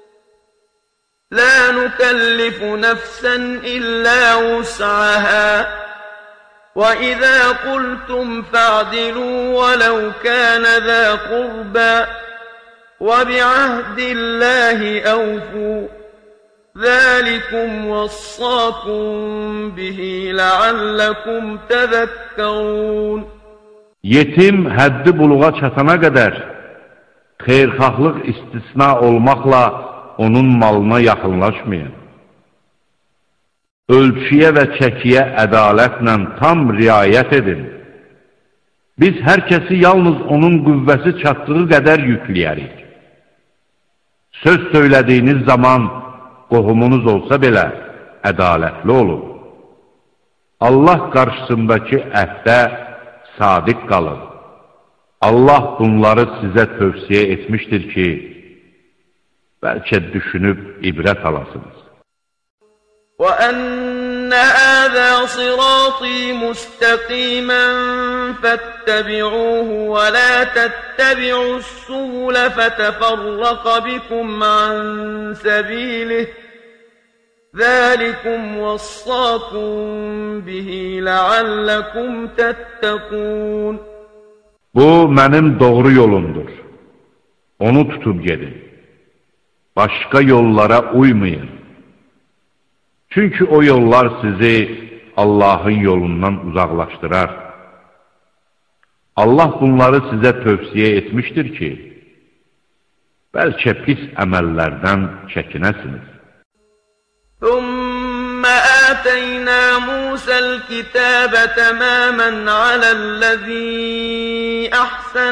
Speaker 3: لا نكلف نفسا إلا وسعها وإذا قلتم فاعدلوا ولو كان ذا قربى وبعهد الله أوفوا ذلكم وصاكم به لعلكم تذكرون.
Speaker 1: Yetim həddi buluğa çatana qədər xeyirxahlıq istisna olmaqla onun malına yaxınlaşmayın. Ölçüyə və çəkiyə ədalətlə tam riayət edin. Biz hər kəsi yalnız onun qüvvəsi çatdığı qədər yükləyərik. Söz söylədiyiniz zaman qohumunuz olsa belə ədalətli olun. Allah qarşısındakı əhdə sadiq qalın. Allah bunları sizə tövsiyə etmişdir ki, bəlkə düşünüb ibrət alasınız.
Speaker 3: وَأَنَّ هَذَا صِرَاطِي مُسْتَقِيمًا فَاتَّبِعُوهُ وَلَا تَتَّبِعُوا السُّبُلَ فَتَفَرَّقَ بِكُمْ عَنْ سَبِيلِهِ ذَلِكُمْ وَصَّاكُمْ بِهِ لَعَلَّكُمْ تَتَّقُونَ.
Speaker 1: Bu mənim doğru yolumdur. Onu tutub gedin. Başqa yollara uymayın. Çünki o yollar sizi Allahın yolundan uzaqlaşdırar. Allah bunları sizə tövsiyə etmişdir ki, bəlkə pis əməllərdən çəkinəsiniz.
Speaker 3: ثُمَّ آتَيْنَا مُوسَى الْكِتَابَ تَمَامًا عَلَى الَّذِي أَحْسَنَ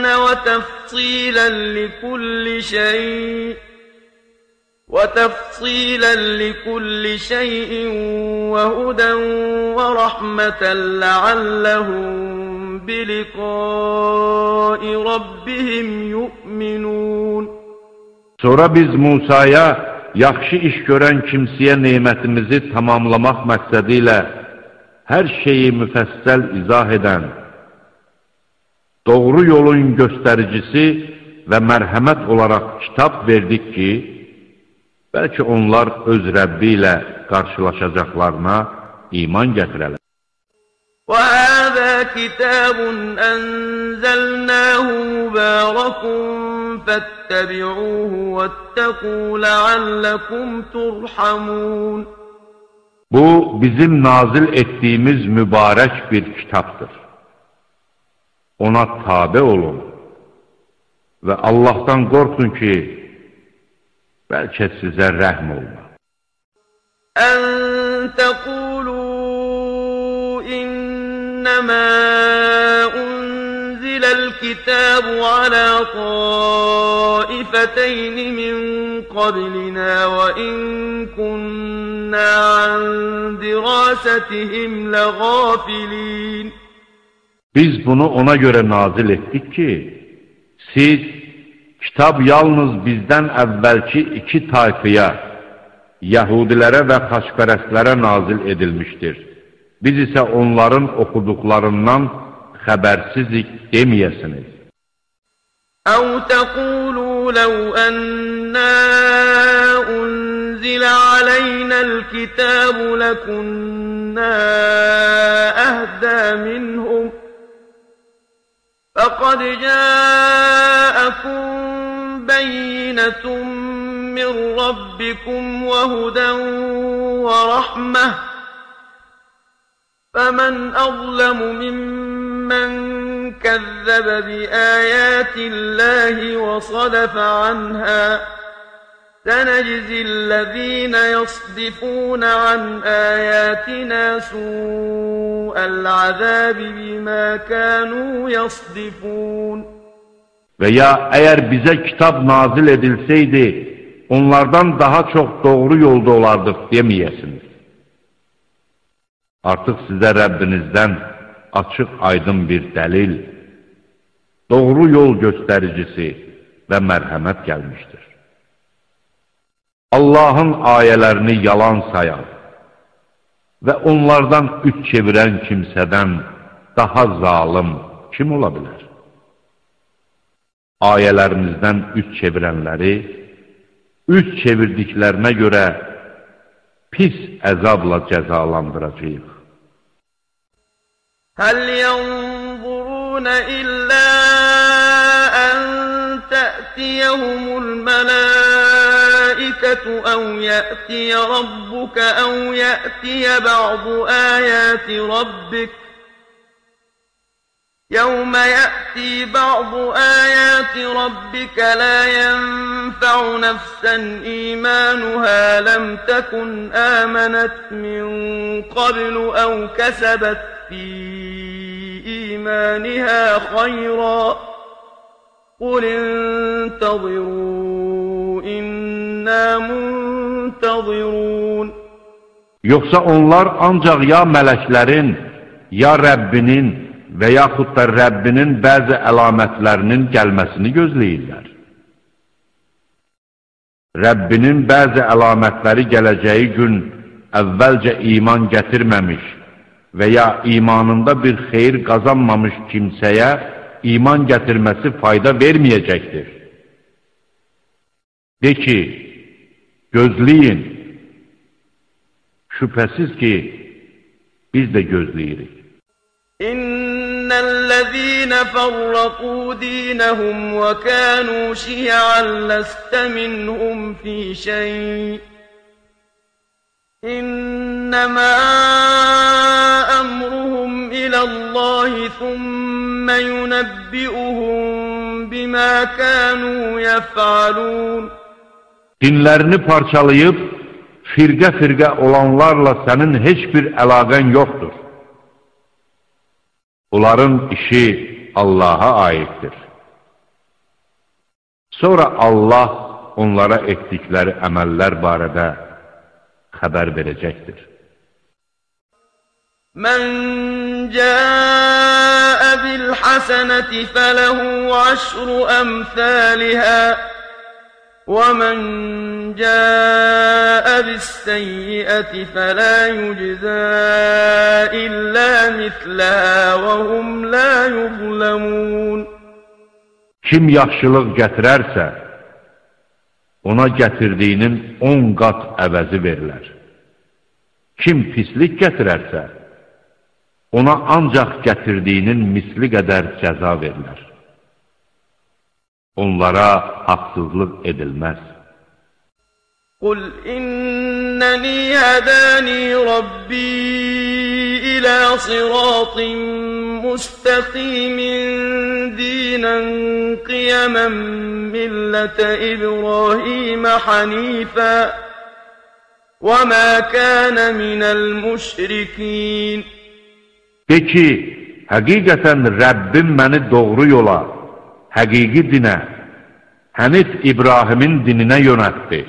Speaker 3: وتفصيلا لكل شيء وهدى ورحمة لعلهم بلقاء ربهم يؤمنون.
Speaker 1: Sonra biz Musaya yaxşı iş görən kimsəyə nemətimizi tamamlamaq məqsədi ilə hər şeyi müfəssəl izah edən, doğru yolun göstəricisi və mərhəmət olaraq kitab verdik ki, bəlkə onlar öz Rəbbi ilə qarşılaşacaqlarına iman gətirələr.
Speaker 3: وَهَذَا كِتَابٌ أَنزَلْنَاهُ مُبَارَكٌ فَاتَّبِعُوهُ وَاتَّقُوا لَعَلَّكُمْ تُرْحَمُونَ.
Speaker 1: Bu, bizim nazil etdiyimiz mübarək bir kitabdır. Ona tabe olun və Allahdan qorxun ki, bəlkə sizə rəhm olma.
Speaker 3: أَن تَقُولُوا إِنَّمَا أُنزِلَ الْكِتَابُ عَلَى طَائِفَتَيْنِ مِنْ قَبْلِنَا وَإِنْ كُنَّا عَنْ دِرَاسَتِهِمْ لَغَافِلِينَ. Biz
Speaker 1: bunu ona görə nazil etdik ki, siz kitab yalnız bizdən əvvəlki iki tayfıya, Yahudilərə və xaçpərəstlərə nazil edilmişdir. Biz isə onların oxuduqlarından xəbərsizlik deməyəsiniz.
Speaker 3: أَوْ تَقُولُوا لَوْ أَنَّا أُنزِلَ عَلَيْنَا الْكِتَابُ لَكُنَّا أَهْدَى مِنْهُمْ فَقَدْ جَاءَكُمْ بَيِّنَةٌ مِّن رَّبِّكُمْ وَهُدًى وَرَحْمَةٌ فَمَنْ أَظْلَمُ مِمَّنْ كَذَّبَ بِآيَاتِ اللَّهِ وَصَدَفَ عَنْهَا سَنَجْزِي الَّذِينَ يَصْدِفُونَ عَنْ آيَاتِنَا سُوءَ الْعَذَابِ بِمَا كَانُوا يَصْدِفُونَ.
Speaker 1: Və ya əgər bizə kitab nazil edilsəydi, onlardan daha çox doğru yolda olardıq deməyəsiniz. Artıq sizə Rəbbinizdən açıq aydın bir dəlil, doğru yol göstəricisi və mərhəmət gəlmişdir. Allahın ayələrini yalan sayan və onlardan üç çevirən kimsədən daha zalim kim ola bilər? Ayələrimizdən üç çevirənləri, üç çevirdiklərinə görə pis əzabla cəzalandıracağıq.
Speaker 3: Həl yanzuruna illə ən tə'tiyəhumul mələikətu əv yə'tiyə rabbuka əv yə'tiyə ba'du əyəti rabbik. يوم يأتي بعض آيات ربك لا ينفع نفسا إيمانها لم تكن آمنت من قبل أو كسبت في إيمانها خيرا قل انتظروا إنا منتظرون.
Speaker 1: Yoxsa onlar ancaq ya mələklərin, ya Rəbbinin və yaxud da Rəbbinin bəzi əlamətlərinin gəlməsini gözləyirlər. Rəbbinin bəzi əlamətləri gələcəyi gün əvvəlcə iman gətirməmiş və ya imanında bir xeyir qazanmamış kimsəyə iman gətirməsi fayda verməyəcəkdir. De ki, gözləyin, şübhəsiz ki, biz də gözləyirik.
Speaker 3: İnnellezîne ferrakû dînehum ve kânû şi'an leste minhum fî şey. İnnemâ emruhum ilallâhi thumme yunebbi'uhum bimâ kânû yef'alûn.
Speaker 1: Dinlərini parçalayıb, firqə olanlarla sənin heç bir əlaqən yoxdur. Onların işi Allaha aiddir. Sonra Allah onlara etdikləri əməllər barədə xəbər verəcəkdir.
Speaker 3: Mən cəə bil-həsənəti fələhu əşru əmthəlihə وَمَنْ جَاءَ بِالسَّيِّئَةِ فَلَا يُجْزَى إِلَّا مِثْلَهَا وَهُمْ لَا يُظْلَمُونَ.
Speaker 1: Kim yaxşılıq gətirərsə, ona gətirdiyinin 10 qat əvəzi verilər. Kim pislik gətirərsə, ona ancaq gətirdiyinin misli qədər cəza verilər. Onlara haqsızlıq edilməz.
Speaker 3: Qul innəni hədəni Rabbi ilə sıratın müstəqimin dinən qiyamən millətə İbrahimə hanifə və mə kənə minəl müşrikin.
Speaker 1: De ki, həqiqətən Rəbbim məni doğru yola, həqiqi dinə, Hənif İbrahimin dininə yönətdi.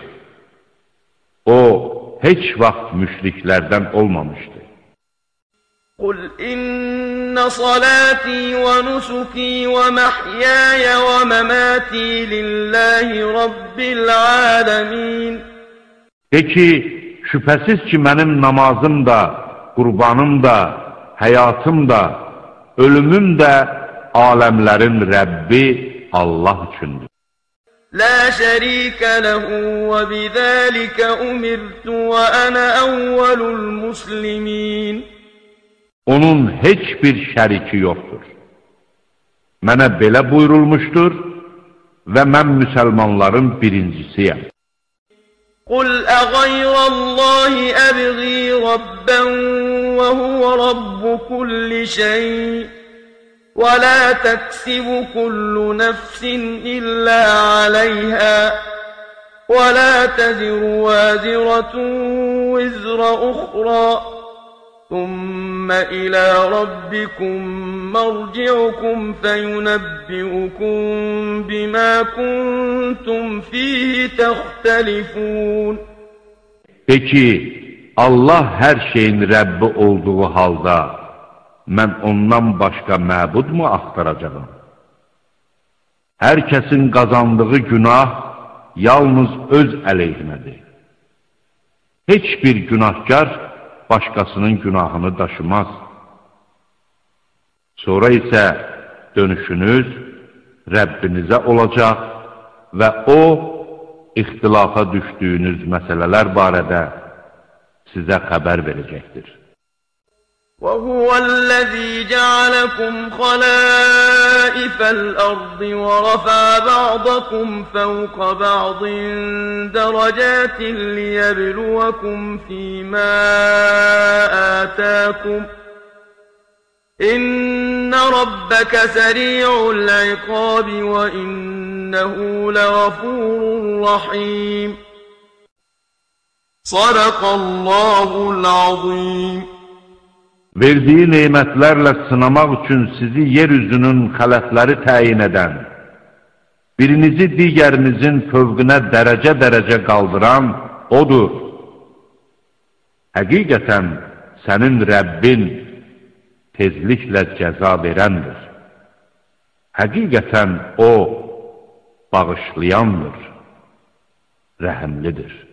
Speaker 1: O, heç vaxt müşriklərdən olmamışdı.
Speaker 3: Qul inna salati və nusuki və məhyaya və məmati lillahi rabbil aləmin.
Speaker 1: De ki, şübhəsiz ki, mənim namazım da, qurbanım da, həyatım da, ölümüm də aləmlərin Rəbbi Allah üçündür.
Speaker 3: La şərikə ləhu və bizəlikə umirtu və ənə əvvəlul muslimin.
Speaker 1: Onun heç bir şəriki yoxdur. Mənə belə buyurulmuşdur və mən müsəlmanların birincisiyəm.
Speaker 3: Qul əğayrəllahi əbği rabbən və huvə rabbu kulli şey. وَلَا تَكْسِبُ كُلُّ نَفْسٍ إِلَّا عَلَيْهَا وَلَا تَزِرُ وَازِرَةٌ وِزْرَ أُخْرَى ثُمَّ إِلَى رَبِّكُمْ مَرْجِعُكُمْ فَيُنَبِّئُكُم بِمَا كُنتُمْ فِيهِ تَخْتَلِفُونَ.
Speaker 1: De ki, Allah hər şeyin Rəbbi olduğu halda mən ondan başqa məbudmu axtaracağım? Hər kəsin qazandığı günah yalnız öz əleyhinədir. Heç bir günahkar başqasının günahını daşımaz. Sonra isə dönüşünüz Rəbbinizə olacaq və O, ixtilafa düşdüyünüz məsələlər barədə sizə xəbər verəcəkdir.
Speaker 3: وهو الذي جعلكم خلائف الأرض ورفع بعضكم فوق بعض درجات ليبلوكم فيما آتاكم إن ربك سريع العقاب وإنه لغفور رحيم صدق الله العظيم.
Speaker 1: Verdiyi neymətlərlə sınamaq üçün sizi yeryüzünün xələfləri təyin edən, birinizi digərinizin fövqünə dərəcə-dərəcə qaldıran O'dur. Həqiqətən sənin Rəbbin tezliklə cəza verəndir. Həqiqətən O, bağışlayandır, rəhəmlidir.